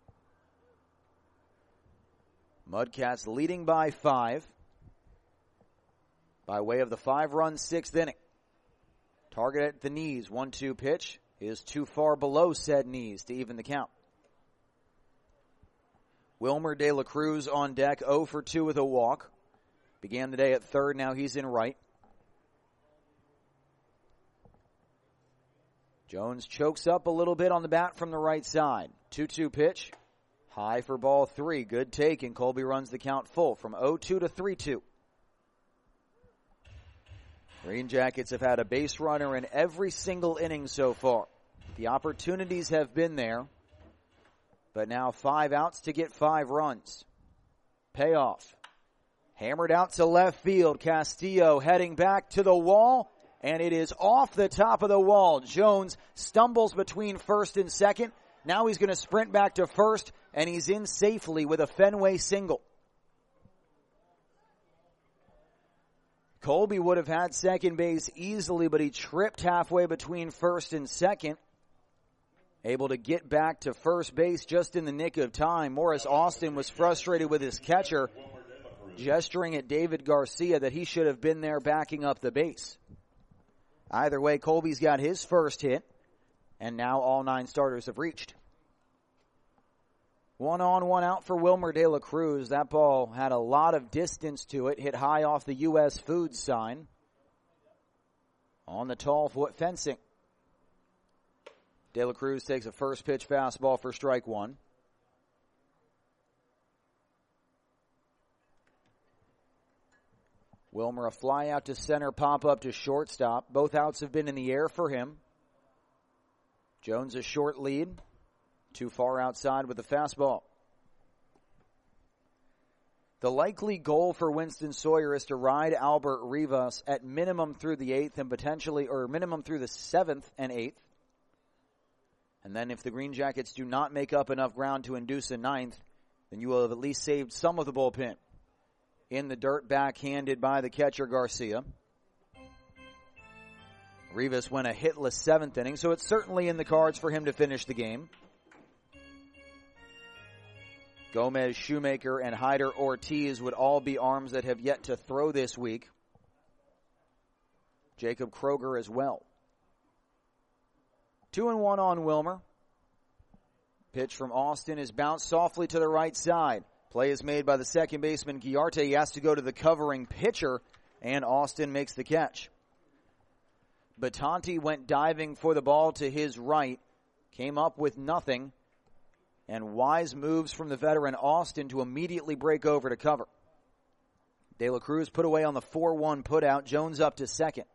[SPEAKER 1] Mudcats leading by 5 by way of the 5-run 6th inning. Target at the knees, 1-2 pitch is too far below said knees to even the count. Wilmer De La Cruz on deck, 0 for 2 with a walk. Began the day at third, now he's in right. Jones chokes up a little bit on the bat from the right side. 2-2 pitch, high for ball 3. Good take, and Colby runs the count full from 0-2 to 3-2. Green Jackets have had a base runner in every single inning so far. The opportunities have been there. But now 5 outs to get 5 runs. Payoff. Hammered out to left field. Castillo heading back to the wall. And it is off the top of the wall. Jones stumbles between first and second. Now he's going to sprint back to first. And he's in safely with a Fenway single. Colby would have had second base easily, but he tripped halfway between first and second. Able to get back to first base just in the nick of time. Morris Austin was frustrated with his catcher, gesturing at David Garcia that he should have been there backing up the base. Either way, Colby's got his first hit, and now all 9 starters have reached. 1 on, 1 out for Wilmer De La Cruz. That ball had a lot of distance to it, hit high off the U.S. Foods sign on the tall foot fencing. De La Cruz takes a first pitch fastball for strike 1. Wilmer, a fly out to center, pop up to shortstop. Both outs have been in the air for him. Jones a short lead. Too far outside with the fastball. The likely goal for Winston Sawyer is to ride Albert Rivas at minimum through the 8th and potentially, or minimum through the 7th and 8th. And then if the Green Jackets do not make up enough ground to induce a 9th, then you will have at least saved some of the bullpen. In the dirt, backhanded by the catcher Garcia. Rivas went a hitless 7th inning, so it's certainly in the cards for him to finish the game. Gomez, Shoemaker, and Hyder Ortiz would all be arms that have yet to throw this week. Jacob Kroger as well. 2-1 on Wilmer. Pitch from Austin is bounced softly to the right side. Play is made by the second baseman Guillarte. He has to go to the covering pitcher, and Austin makes the catch. Batanti went diving for the ball to his right, came up with nothing, and wise moves from the veteran Austin to immediately break over to cover. De La Cruz put away on the 4-1 putout. Jones up to second.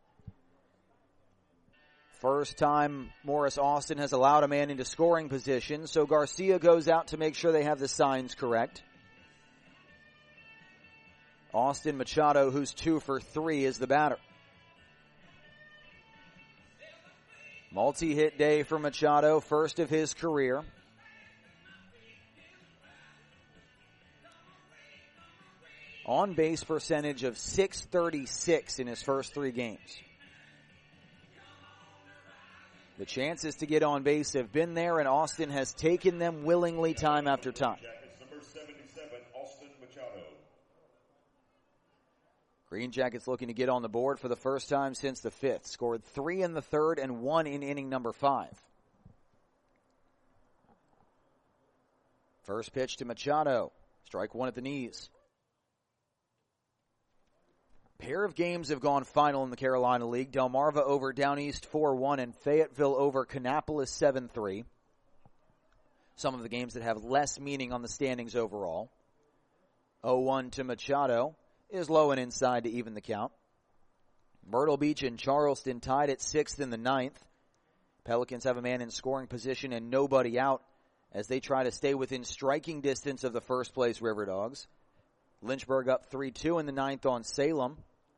[SPEAKER 1] First time Morris Austin has allowed a man into scoring position, so Garcia goes out to make sure they have the signs correct. Austin Machado, who's 2 for 3, is the batter. Multi-hit day for Machado, first of his career. On-base percentage of .636 in his first 3 games. The chances to get on base have been there, and Austin has taken them willingly time after time.
[SPEAKER 2] Number 77, Austin Machado.
[SPEAKER 1] Green Jackets looking to get on the board for the first time since the 5th. Scored 3 in the 3rd and 1 in inning number 5. First pitch to Machado. Strike 1 at the knees. Pair of games have gone final in the Carolina League. Delmarva over Down East 4-1 and Fayetteville over Kannapolis 7-3. Some of the games that have less meaning on the standings overall. 0-1 to Machado is low and inside to even the count. Myrtle Beach and Charleston tied at 6th in the 9th. Pelicans have a man in scoring position and nobody out as they try to stay within striking distance of the first place River Dogs. Lynchburg up 3-2 in the 9th on Salem.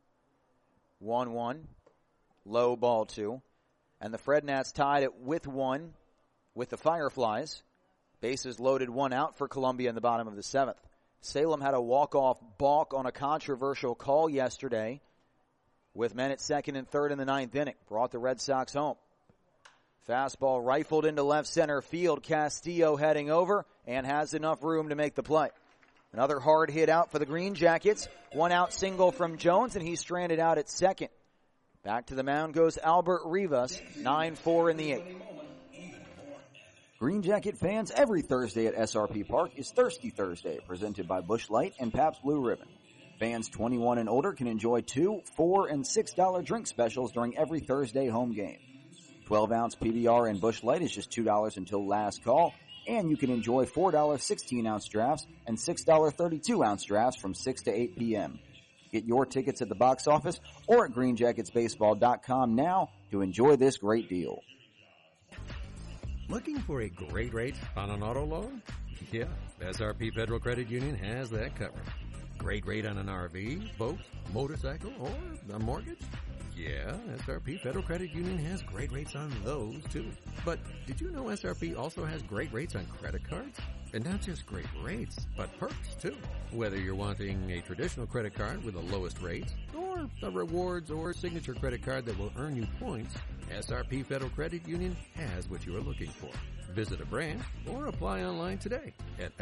[SPEAKER 1] 1-1. Low ball 2. And the Fred Nats tied it with 1 with the Fireflies. Bases loaded, 1 out for Columbia in the bottom of the 7th. Salem had a walk-off balk on a controversial call yesterday with men at 2nd and 3rd in the 9th inning. Brought the Red Sox home. Fastball rifled into left center field. Castillo heading over and has enough room to make the play. Another hard hit out for the Green Jackets. 1 out single from Jones, and he's stranded out at 2nd. Back to the mound goes Albert Rivas, 9-4 in the 8th.
[SPEAKER 9] Green Jacket fans, every Thursday at SRP Park is Thirsty Thursday, presented by Busch Light and Pabst Blue Ribbon. Fans 21 and older can enjoy $2, $4, and $6 drink specials during every Thursday home game. 12-ounce PBR and Busch Light is just $2 until last call. And you can enjoy $4 16-ounce drafts and $6 32-ounce drafts from 6 to 8 p.m. Get your tickets at the box office or at greenjacketsbaseball.com now to enjoy this great deal.
[SPEAKER 10] Looking for a great rate on an auto loan? Yeah, SRP Federal Credit Union has that covered. Great rate on an RV, boat, motorcycle, or a mortgage? Yeah, SRP Federal Credit Union has great rates on those, too. But did you know SRP also has great rates on credit cards? And not just great rates, but perks, too. Whether you're wanting a traditional credit card with the lowest rates, or a rewards or signature credit card that will earn you points, SRP Federal Credit Union has what you are looking for. Visit a branch or apply online today at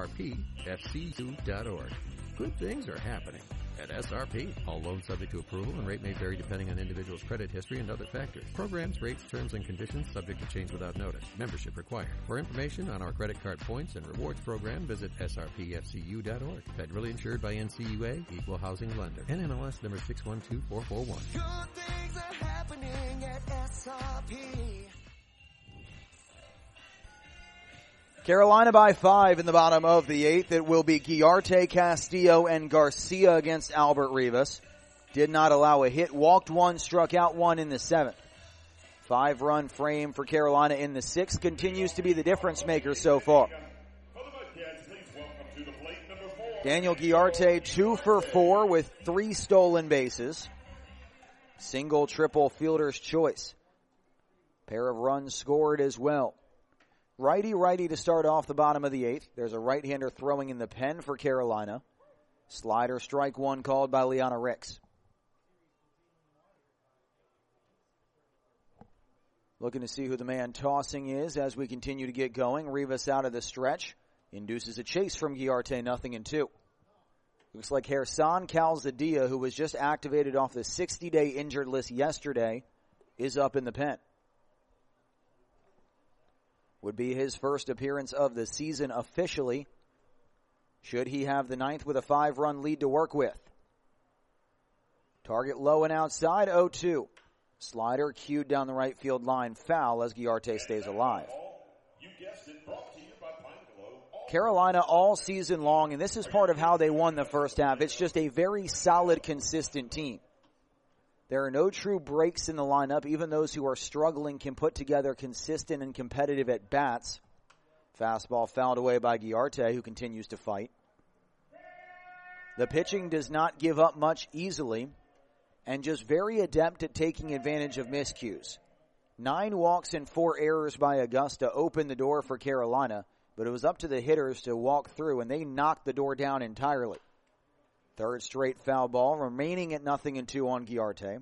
[SPEAKER 10] srpfcu.org. Good things are happening at SRP. All loans subject to approval and rate may vary depending on individual's credit history and other factors. Programs, rates, terms, and conditions subject to change without notice. Membership required. For information on our credit card points and rewards program, visit srpfcu.org. Federally insured by NCUA, Equal Housing Lender. NMLS number 612441.
[SPEAKER 11] Good things are happening at SRP.
[SPEAKER 1] Carolina by 5 in the bottom of the 8th. It will be Guillarte, Castillo, and Garcia against Albert Rivas. did not allow a hit, walked one, struck out one in the 7th. 5-run frame for Carolina in the 6th continues to be the difference maker so far. Daniel Guillarte 2 for 4 with 3 stolen bases. Single, triple, fielder's choice. Pair of runs scored as well. Righty to start off the bottom of the 8th. There's a right-hander throwing in the pen for Carolina. Slider strike one called by Liana Ricks. Looking to see who the man tossing is as we continue to get going. Rivas out of the stretch. Induces a chase from Guillarte, 0-2. Looks like Gerson Calzadilla, who was just activated off the 60-day injured list yesterday, is up in the pen. Would be his first appearance of the season officially, should he have the 9th with a 5-run lead to work with. Target low and outside, 0-2. Slider cued down the right field line, foul as Guillarte stays alive. Carolina all season long, and this is part of how they won the first half. It's just a very solid, consistent team. There are no true breaks in the lineup. Even those who are struggling can put together consistent and competitive at-bats. Fastball fouled away by Guillarte, who continues to fight. The pitching does not give up much easily, and just very adept at taking advantage of miscues. 9 walks and 4 errors by Augusta opened the door for Carolina, but it was up to the hitters to walk through, and they knocked the door down entirely. 3rd straight foul ball, remaining at 0-2 on Guillarte.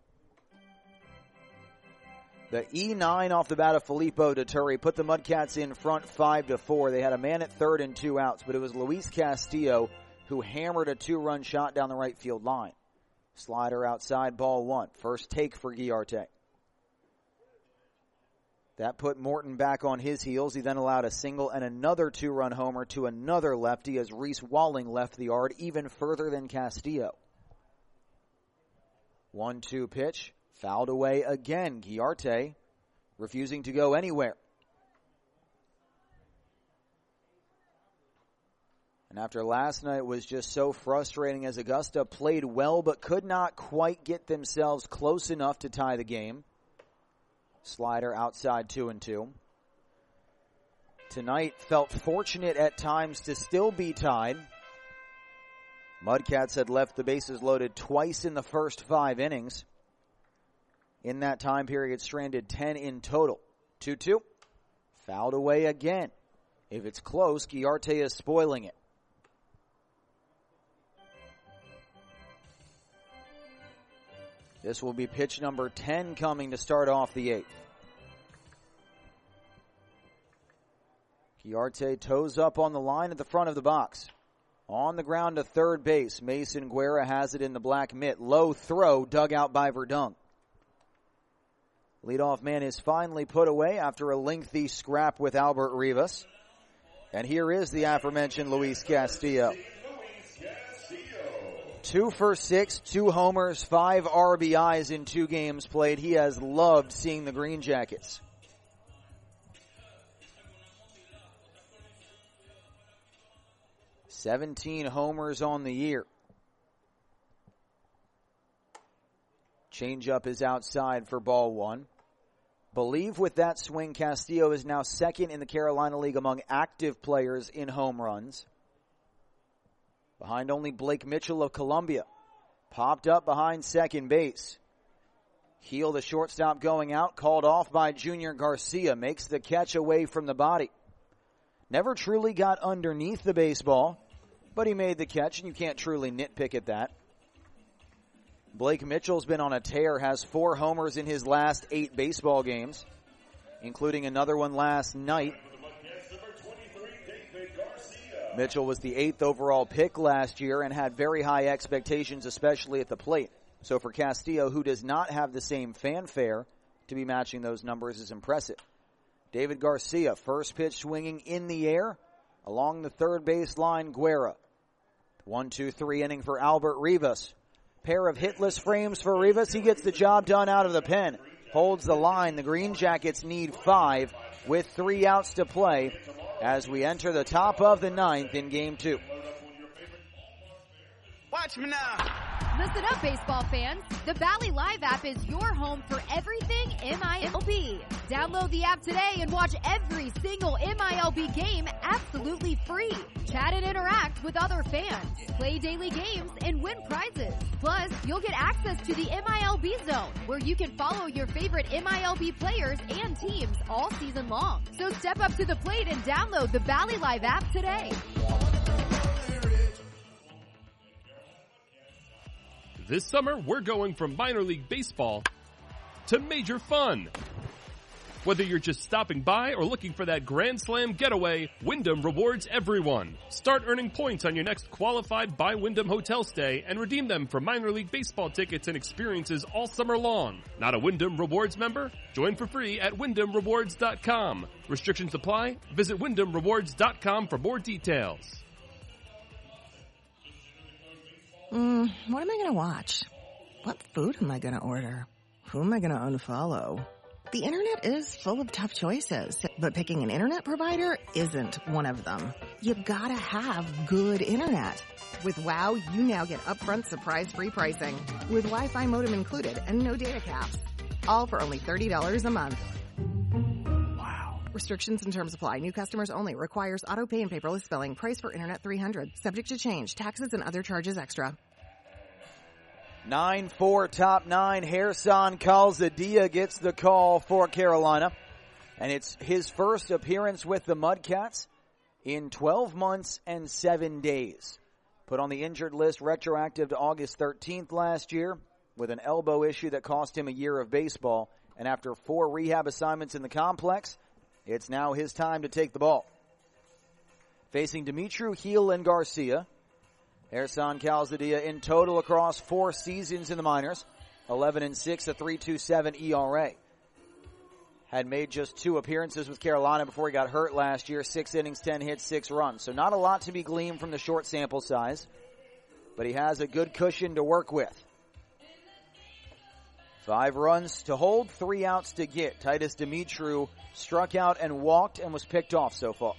[SPEAKER 1] The E9 off the bat of Filippo Duturi put the Mudcats in front 5-4. They had a man at 3rd and 2 outs, but it was Luis Castillo who hammered a 2-run shot down the right field line. Slider outside, ball 1. First take for Guillarte. That put Morton back on his heels. He then allowed a single and another 2-run homer to another lefty as Reese Walling left the yard even further than Castillo. 1-2 pitch, fouled away again. Guillarte refusing to go anywhere. And after last night was just so frustrating as Augusta played well but could not quite get themselves close enough to tie the game. Slider outside 2-2. Tonight felt fortunate at times to still be tied. Mudcats had left the bases loaded twice in the first 5 innings. In that time period, stranded 10 in total. 2-2. Fouled away again. If it's close, Guillarte is spoiling it. This will be pitch number 10 coming to start off the 8th. Guillarte toes up on the line at the front of the box. On the ground to third base. Mason Guerra has it in the black mitt. Low throw dug out by Verdun. Leadoff man is finally put away after a lengthy scrap with Albert Rivas. And here is the aforementioned Luis Castillo. 2 for 6, 2 homers, 5 RBIs in 2 games played. He has loved seeing the Green Jackets. "17 homers on the year. Changeup is outside for ball 1. Believe with that swing, Castillo is now 2nd in the Carolina League among active players in home runs. Behind only Blake Mitchell of Columbia. Popped up behind second base. Heel, the shortstop, going out, called off by Junior Garcia. Makes the catch away from the body. Never truly got underneath the baseball, but he made the catch, and you can't truly nitpick at that. Blake Mitchell's been on a tear, has 4 homers in his last 8 baseball games, including another one last night. Mitchell was the 8th overall pick last year and had very high expectations, especially at the plate. So for Castillo, who does not have the same fanfare, to be matching those numbers is impressive. David Garcia, first pitch swinging in the air along the third base line, Guerra. 1-2-3 inning for Albert Rivas. Pair of hitless frames for Rivas. He gets the job done out of the pen. Holds the line. The Green Jackets need 5 with 3 outs to play as we enter the top of the 9th in Game 2.
[SPEAKER 8] Watch me now.
[SPEAKER 4] Listen up, baseball fans. The Bally Live app is your home for everything MILB. Download the app today and watch every single MILB game absolutely free. Chat and interact with other fans. Play daily games and win prizes. Plus, you'll get access to the MILB Zone, where you can follow your favorite MILB players and teams all season long. So step up to the plate and download the Bally Live app today.
[SPEAKER 5] This summer, we're going from minor league baseball to major fun. Whether you're just stopping by or looking for that Grand Slam getaway, Wyndham rewards everyone. Start earning points on your next qualified by Wyndham hotel stay and redeem them for minor league baseball tickets and experiences all summer long. Not a Wyndham Rewards member? Join for free at WyndhamRewards.com. Restrictions apply. Visit WyndhamRewards.com for more details.
[SPEAKER 3] What am I going to watch? What food am I going to order? Who am I going to unfollow? The internet is full of tough choices, but picking an internet provider isn't one of them. You gotta have good internet. With WOW, you now get upfront surprise-free pricing, with Wi-Fi modem included and no data caps. All for only $30 a month. Wow. Restrictions and terms apply. New customers only. Requires auto pay and paperless billing. Price for internet $300. Subject to change. Taxes and other charges extra.
[SPEAKER 1] 9-4 top 9. Gerson Calzadilla gets the call for Carolina. And it's his first appearance with the Mudcats in 12 months and 7 days. Put on the injured list retroactive to August 13th last year with an elbow issue that cost him a year of baseball. And after 4 rehab assignments in the complex, it's now his time to take the ball. Facing Dimitru, Heel, and Garcia. Gerson Calzadilla in total across 4 seasons in the minors, 11-6, a 3.27 ERA. Had made just 2 appearances with Carolina before he got hurt last year, 6 innings, 10 hits, 6 runs. So not a lot to be gleaned from the short sample size, but he has a good cushion to work with. 5 runs to hold, 3 outs to get. Titus Dimitru struck out and walked and was picked off so far.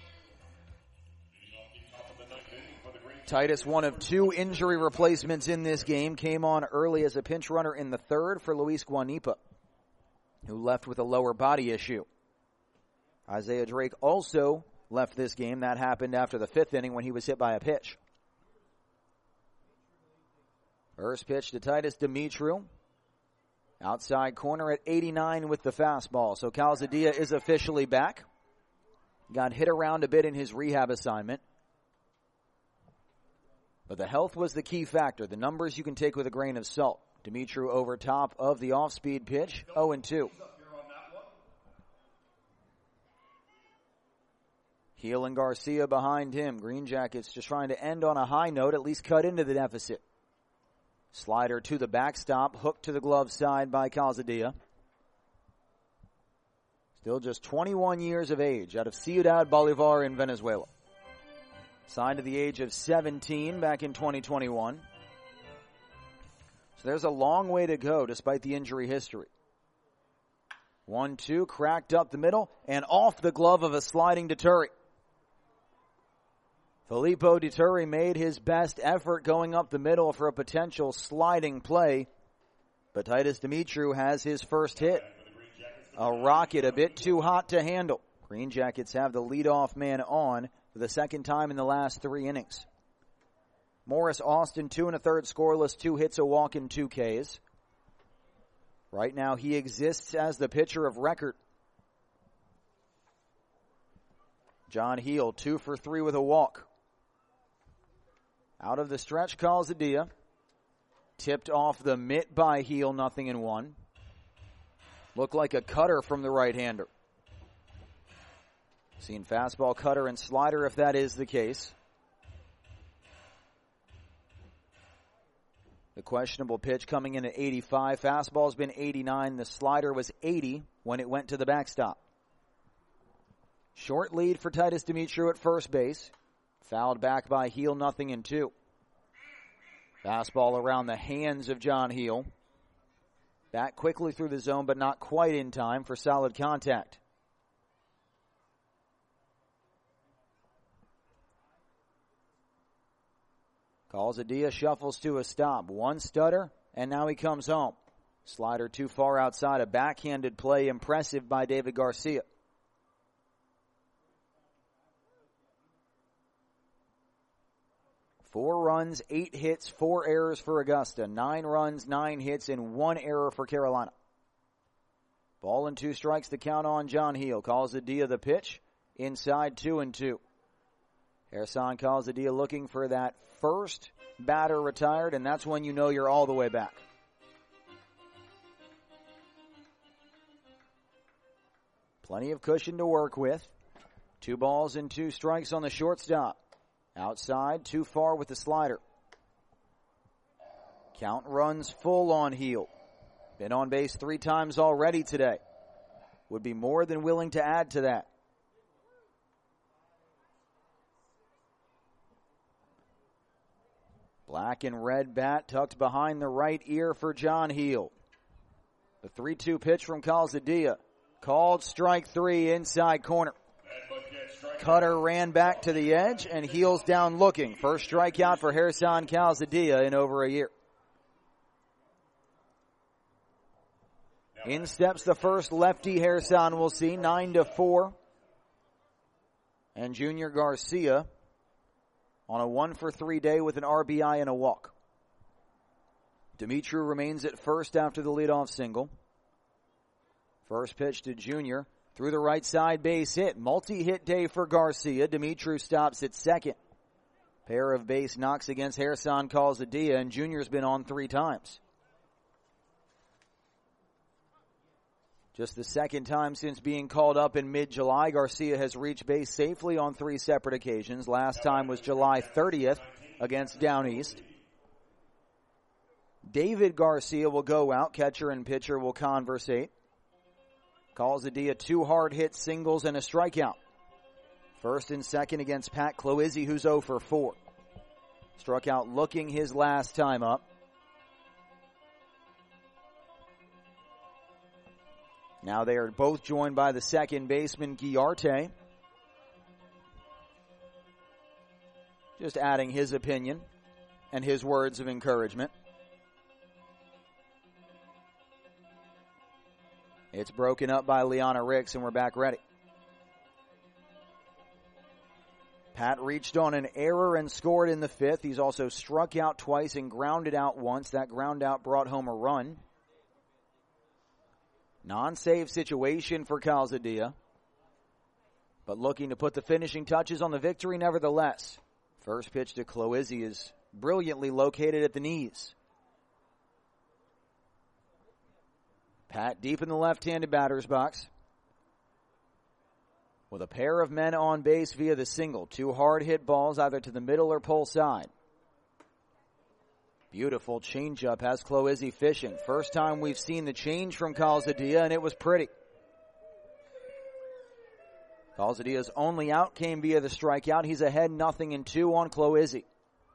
[SPEAKER 1] Titus, one of 2 injury replacements in this game, came on early as a pinch runner in the 3rd for Luis Guanipa, who left with a lower body issue. Isaiah Drake also left this game. That happened after the 5th inning when he was hit by a pitch. First pitch to Titus Dimitru. Outside corner at 89 with the fastball. So Calzadilla is officially back. Got hit around a bit in his rehab assignment. But the health was the key factor. The numbers you can take with a grain of salt. Dimitru over top of the off-speed pitch, 0-2. Heel and Garcia behind him. Green Jackets just trying to end on a high note, at least cut into the deficit. Slider to the backstop, hooked to the glove side by Calzadilla. Still just 21 years of age, out of Ciudad Bolivar in Venezuela. Signed at the age of 17 back in 2021. So there's a long way to go despite the injury history. 1-2, cracked up the middle and off the glove of a sliding Deturi. Filippo Deturi made his best effort going up the middle for a potential sliding play. But Titus Dimitru has his first hit. A rocket, a bit too hot to handle. Green Jackets have the leadoff man on for the second time in the last 3 innings. Morris Austin, 2 1/3 scoreless, 2 hits, a walk, and 2 Ks. Right now he exists as the pitcher of record. John Heel, 2 for 3 with a walk. Out of the stretch, Calzadilla. Tipped off the mitt by Heel, 0-1. Looked like a cutter from the right-hander. Seen fastball, cutter, and slider if that is the case. The questionable pitch coming in at 85. Fastball's been 89. The slider was 80 when it went to the backstop. Short lead for Titus Dimitru at first base. Fouled back by Heel, 0-2. Fastball around the hands of John Heel. Back quickly through the zone, but not quite in time for solid contact. Calzadilla shuffles to a stop. One stutter, and now he comes home. Slider too far outside. A backhanded play, impressive by David Garcia. Four runs, 8 hits, 4 errors for Augusta. 9 runs, 9 hits, and 1 error for Carolina. Ball and 2 strikes to count on John Heel. Calzadilla the pitch. Inside 2-2. Gerson Calzadilla looking for that first batter retired, and that's when you know you're all the way back. Plenty of cushion to work with. 2 balls and 2 strikes on the shortstop. Outside, too far with the slider. Count runs full on Heel. Been on base 3 times already today. Would be more than willing to add to that. Black and red bat tucked behind the right ear for John Heel. The 3-2 pitch from Calzadilla. Called strike 3 inside corner. Cutter ran back to the edge and Heel's down looking. First strikeout for Gerson Calzadilla in over a year. In steps the first lefty Gerson will see, 9-4. And Junior Garcia on a 1-for-3 day with an RBI and a walk. Dimitru remains at first after the leadoff single. First pitch to Junior. Through the right side, base hit. Multi-hit day for Garcia. Dimitru stops at second. Pair of base knocks against Gerson Calzadilla, and Junior's been on 3 times. Just the second time since being called up in mid-July, Garcia has reached base safely on 3 separate occasions. Last time was July 30th against Down East. David Garcia will go out. Catcher and pitcher will conversate. Calzadilla 2 hard-hit singles and a strikeout. First and second against Pat Cloizzi, who's 0-for-4. Struck out looking his last time up. Now they are both joined by the second baseman, Guillarte. Just adding his opinion and his words of encouragement. It's broken up by Liana Ricks, and we're back ready. Pat reached on an error and scored in the 5th. He's also struck out twice and grounded out once. That ground out brought home a run. Non-save situation for Calzadilla, but looking to put the finishing touches on the victory nevertheless. First pitch to Cloizzi is brilliantly located at the knees. Pat deep in the left-handed batter's box with a pair of men on base via the single. 2 hard-hit balls either to the middle or pull side. Beautiful changeup has Cloizzi fishing. First time we've seen the change from Calzadilla, and it was pretty. Calzadilla's only out came via the strikeout. He's ahead 0-2 on Cloizzi.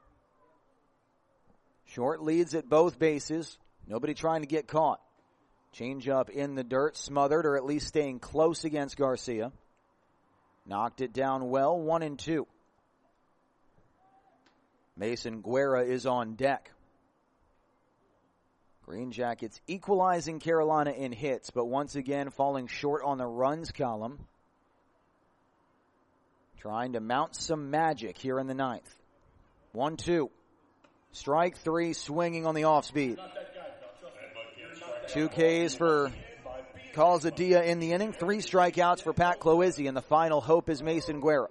[SPEAKER 1] Short leads at both bases. Nobody trying to get caught. Changeup in the dirt, smothered, or at least staying close against Garcia. Knocked it down well, 1-2. Mason Guerra is on deck. Green Jackets equalizing Carolina in hits, but once again falling short on the runs column. Trying to mount some magic here in the 9th. 1-2. Strike 3, swinging on the off speed. 2 Ks for Calzadilla in the inning. 3 strikeouts for Pat Cloizzi, and the final hope is Mason Guerra.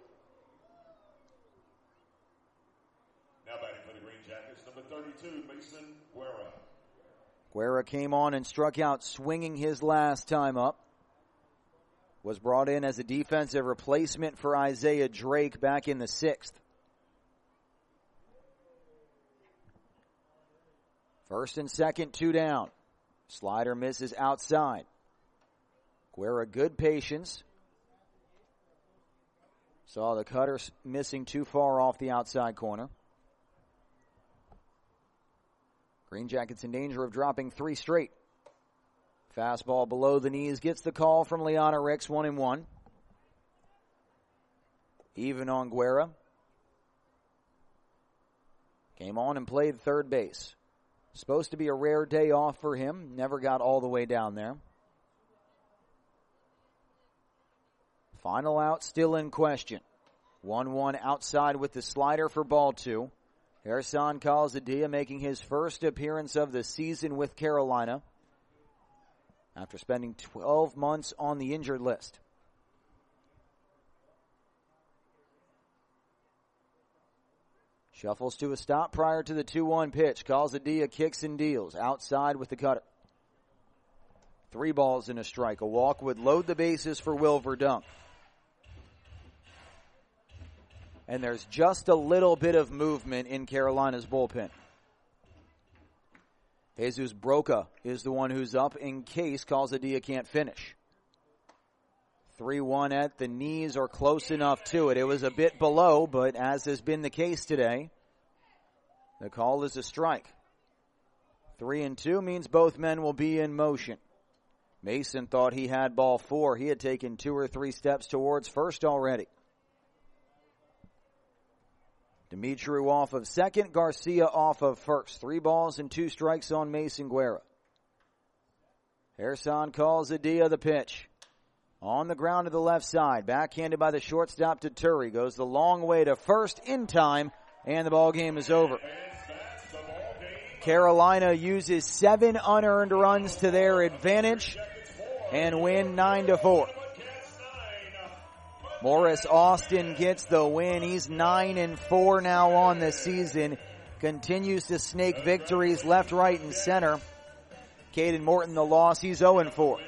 [SPEAKER 2] Now batting for the Green Jackets, number 32, Mason Guerra.
[SPEAKER 1] Guerra came on and struck out swinging his last time up. Was brought in as a defensive replacement for Isaiah Drake back in the 6th. First and second, 2 down. Slider misses outside. Guerra, good patience. Saw the cutter missing too far off the outside corner. Green Jackets in danger of dropping 3 straight. Fastball below the knees gets the call from Liana Ricks, 1-1. Even on Guerra. came on and played third base. Supposed to be a rare day off for him. Never got all the way down there. Final out still in question. 1-1 outside with the slider for ball 2. Ersan Calzadilla making his first appearance of the season with Carolina after spending 12 months on the injured list. Shuffles to a stop prior to the 2-1 pitch. Calzadilla kicks and deals outside with the cutter. 3 balls and a strike. A walk would load the bases for Will Verdunk. And there's just a little bit of movement in Carolina's bullpen. Jesus Broca is the one who's up in case Calzadilla can't finish. 3-1 at the knees or close enough to it. It was a bit below, but as has been the case today, the call is a strike. 3-2 means both men will be in motion. Mason thought he had ball 4. He had taken 2 or 3 steps towards first already. Dimitru off of second, Garcia off of first. 3 balls and 2 strikes on Mason Guerra. Ersan Calzadilla the pitch. On the ground to the left side. Backhanded by the shortstop to Turi. Goes the long way to first in time, and the ball game is over. Carolina uses 7 unearned runs to their advantage and win 9-4. Morris Austin gets the win. He's 9-4 now on the season. Continues to snake victories left, right, and center. Caden Morton the loss. He's 0-4.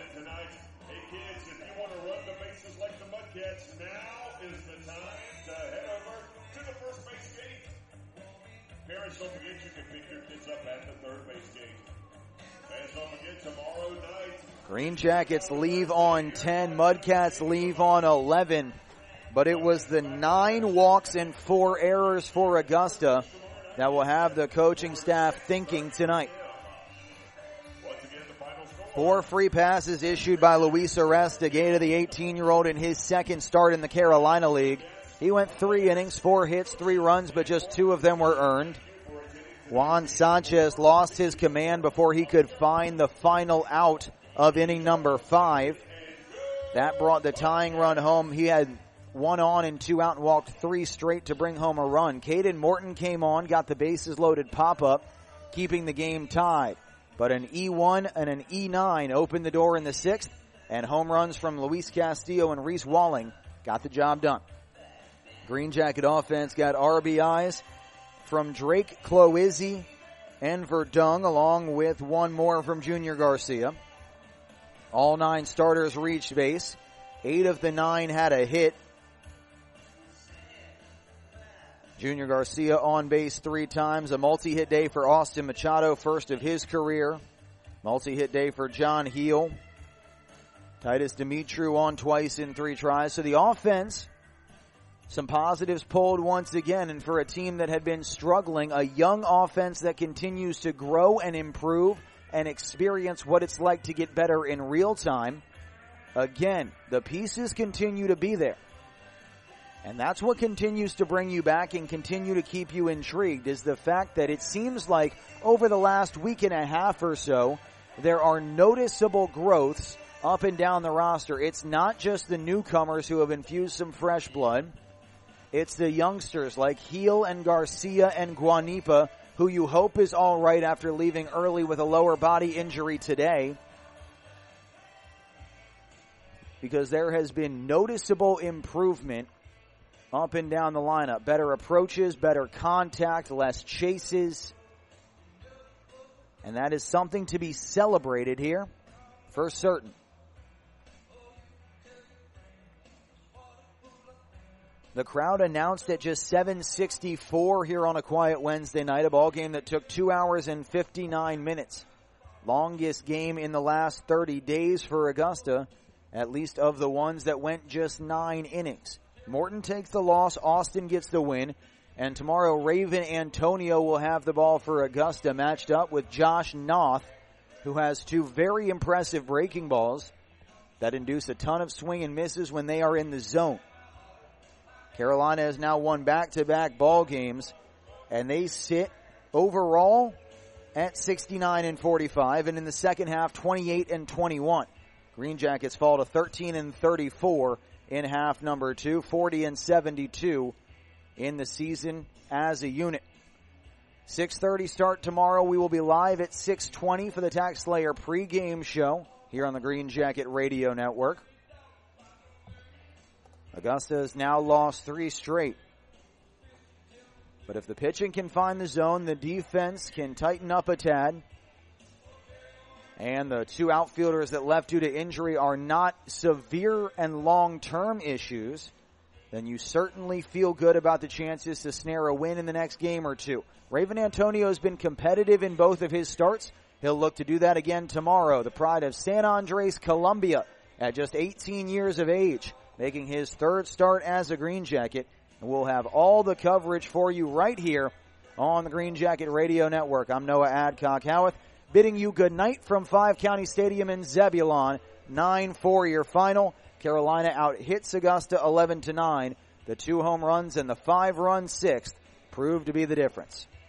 [SPEAKER 1] Green Jackets leave on 10. Mudcats leave on 11. But it was the 9 walks and 4 errors for Augusta that will have the coaching staff thinking tonight. 4 free passes issued by Luis Arestigueta, the 18-year-old, in his second start in the Carolina League. He went 3 innings, 4 hits, 3 runs, but just 2 of them were earned. Juan Sanchez lost his command before he could find the final out of inning number 5. That brought the tying run home. He had 1 on and 2 out and walked 3 straight to bring home a run. Caden Morton came on, got the bases loaded pop-up, keeping the game tied. But an E1 and an E9 opened the door in the 6th, and home runs from Luis Castillo and Reese Walling got the job done. Green Jacket offense got RBIs from Drake Cloizzi and Verdung, along with 1 more from Junior Garcia. All 9 starters reached base. 8 of the 9 had a hit. Junior Garcia on base 3 times. A multi-hit day for Austin Machado, first of his career. Multi-hit day for John Heel. Titus Dimitru on twice in 3 tries. So the offense, some positives pulled once again. And for a team that had been struggling, a young offense that continues to grow and improve and experience what it's like to get better in real time. Again, the pieces continue to be there. And that's what continues to bring you back and continue to keep you intrigued, is the fact that it seems like over the last week and a half or so, there are noticeable growths up and down the roster. It's not just the newcomers who have infused some fresh blood. It's the youngsters like Heel and Garcia and Guanipa, who you hope is all right after leaving early with a lower body injury today. Because there has been noticeable improvement up and down the lineup. Better approaches, better contact, less chases. And that is something to be celebrated here for certain. The crowd announced at just 7:64 here on a quiet Wednesday night, a ball game that took 2 hours and 59 minutes. Longest game in the last 30 days for Augusta, at least of the ones that went just 9 innings. Morton takes the loss, Austin gets the win, and tomorrow Raven Antonio will have the ball for Augusta, matched up with Josh Noth, who has 2 very impressive breaking balls that induce a ton of swing and misses when they are in the zone. Carolina has now won back-to-back ball games, and they sit overall at 69-45, and in the second half, 28-21. Green Jackets fall to 13-34 in half number 2, 40-72 in the season as a unit. 6:30 start tomorrow. We will be live at 6:20 for the TaxSlayer pregame show here on the Green Jacket Radio Network. Augusta has now lost 3 straight. But if the pitching can find the zone, the defense can tighten up a tad. And the 2 outfielders that left due to injury are not severe and long-term issues, then you certainly feel good about the chances to snare a win in the next game or 2. Raven Antonio has been competitive in both of his starts. He'll look to do that again tomorrow. The pride of San Andres, Colombia, at just 18 years of age, making his 3rd start as a Green Jacket. And we'll have all the coverage for you right here on the Green Jacket Radio Network. I'm Noah Adcock-Howarth, bidding you good night from 5 County Stadium in Zebulon. 9-4 your final. Carolina out-hits Augusta 11-9. The 2 home runs and the 5-run 6th proved to be the difference.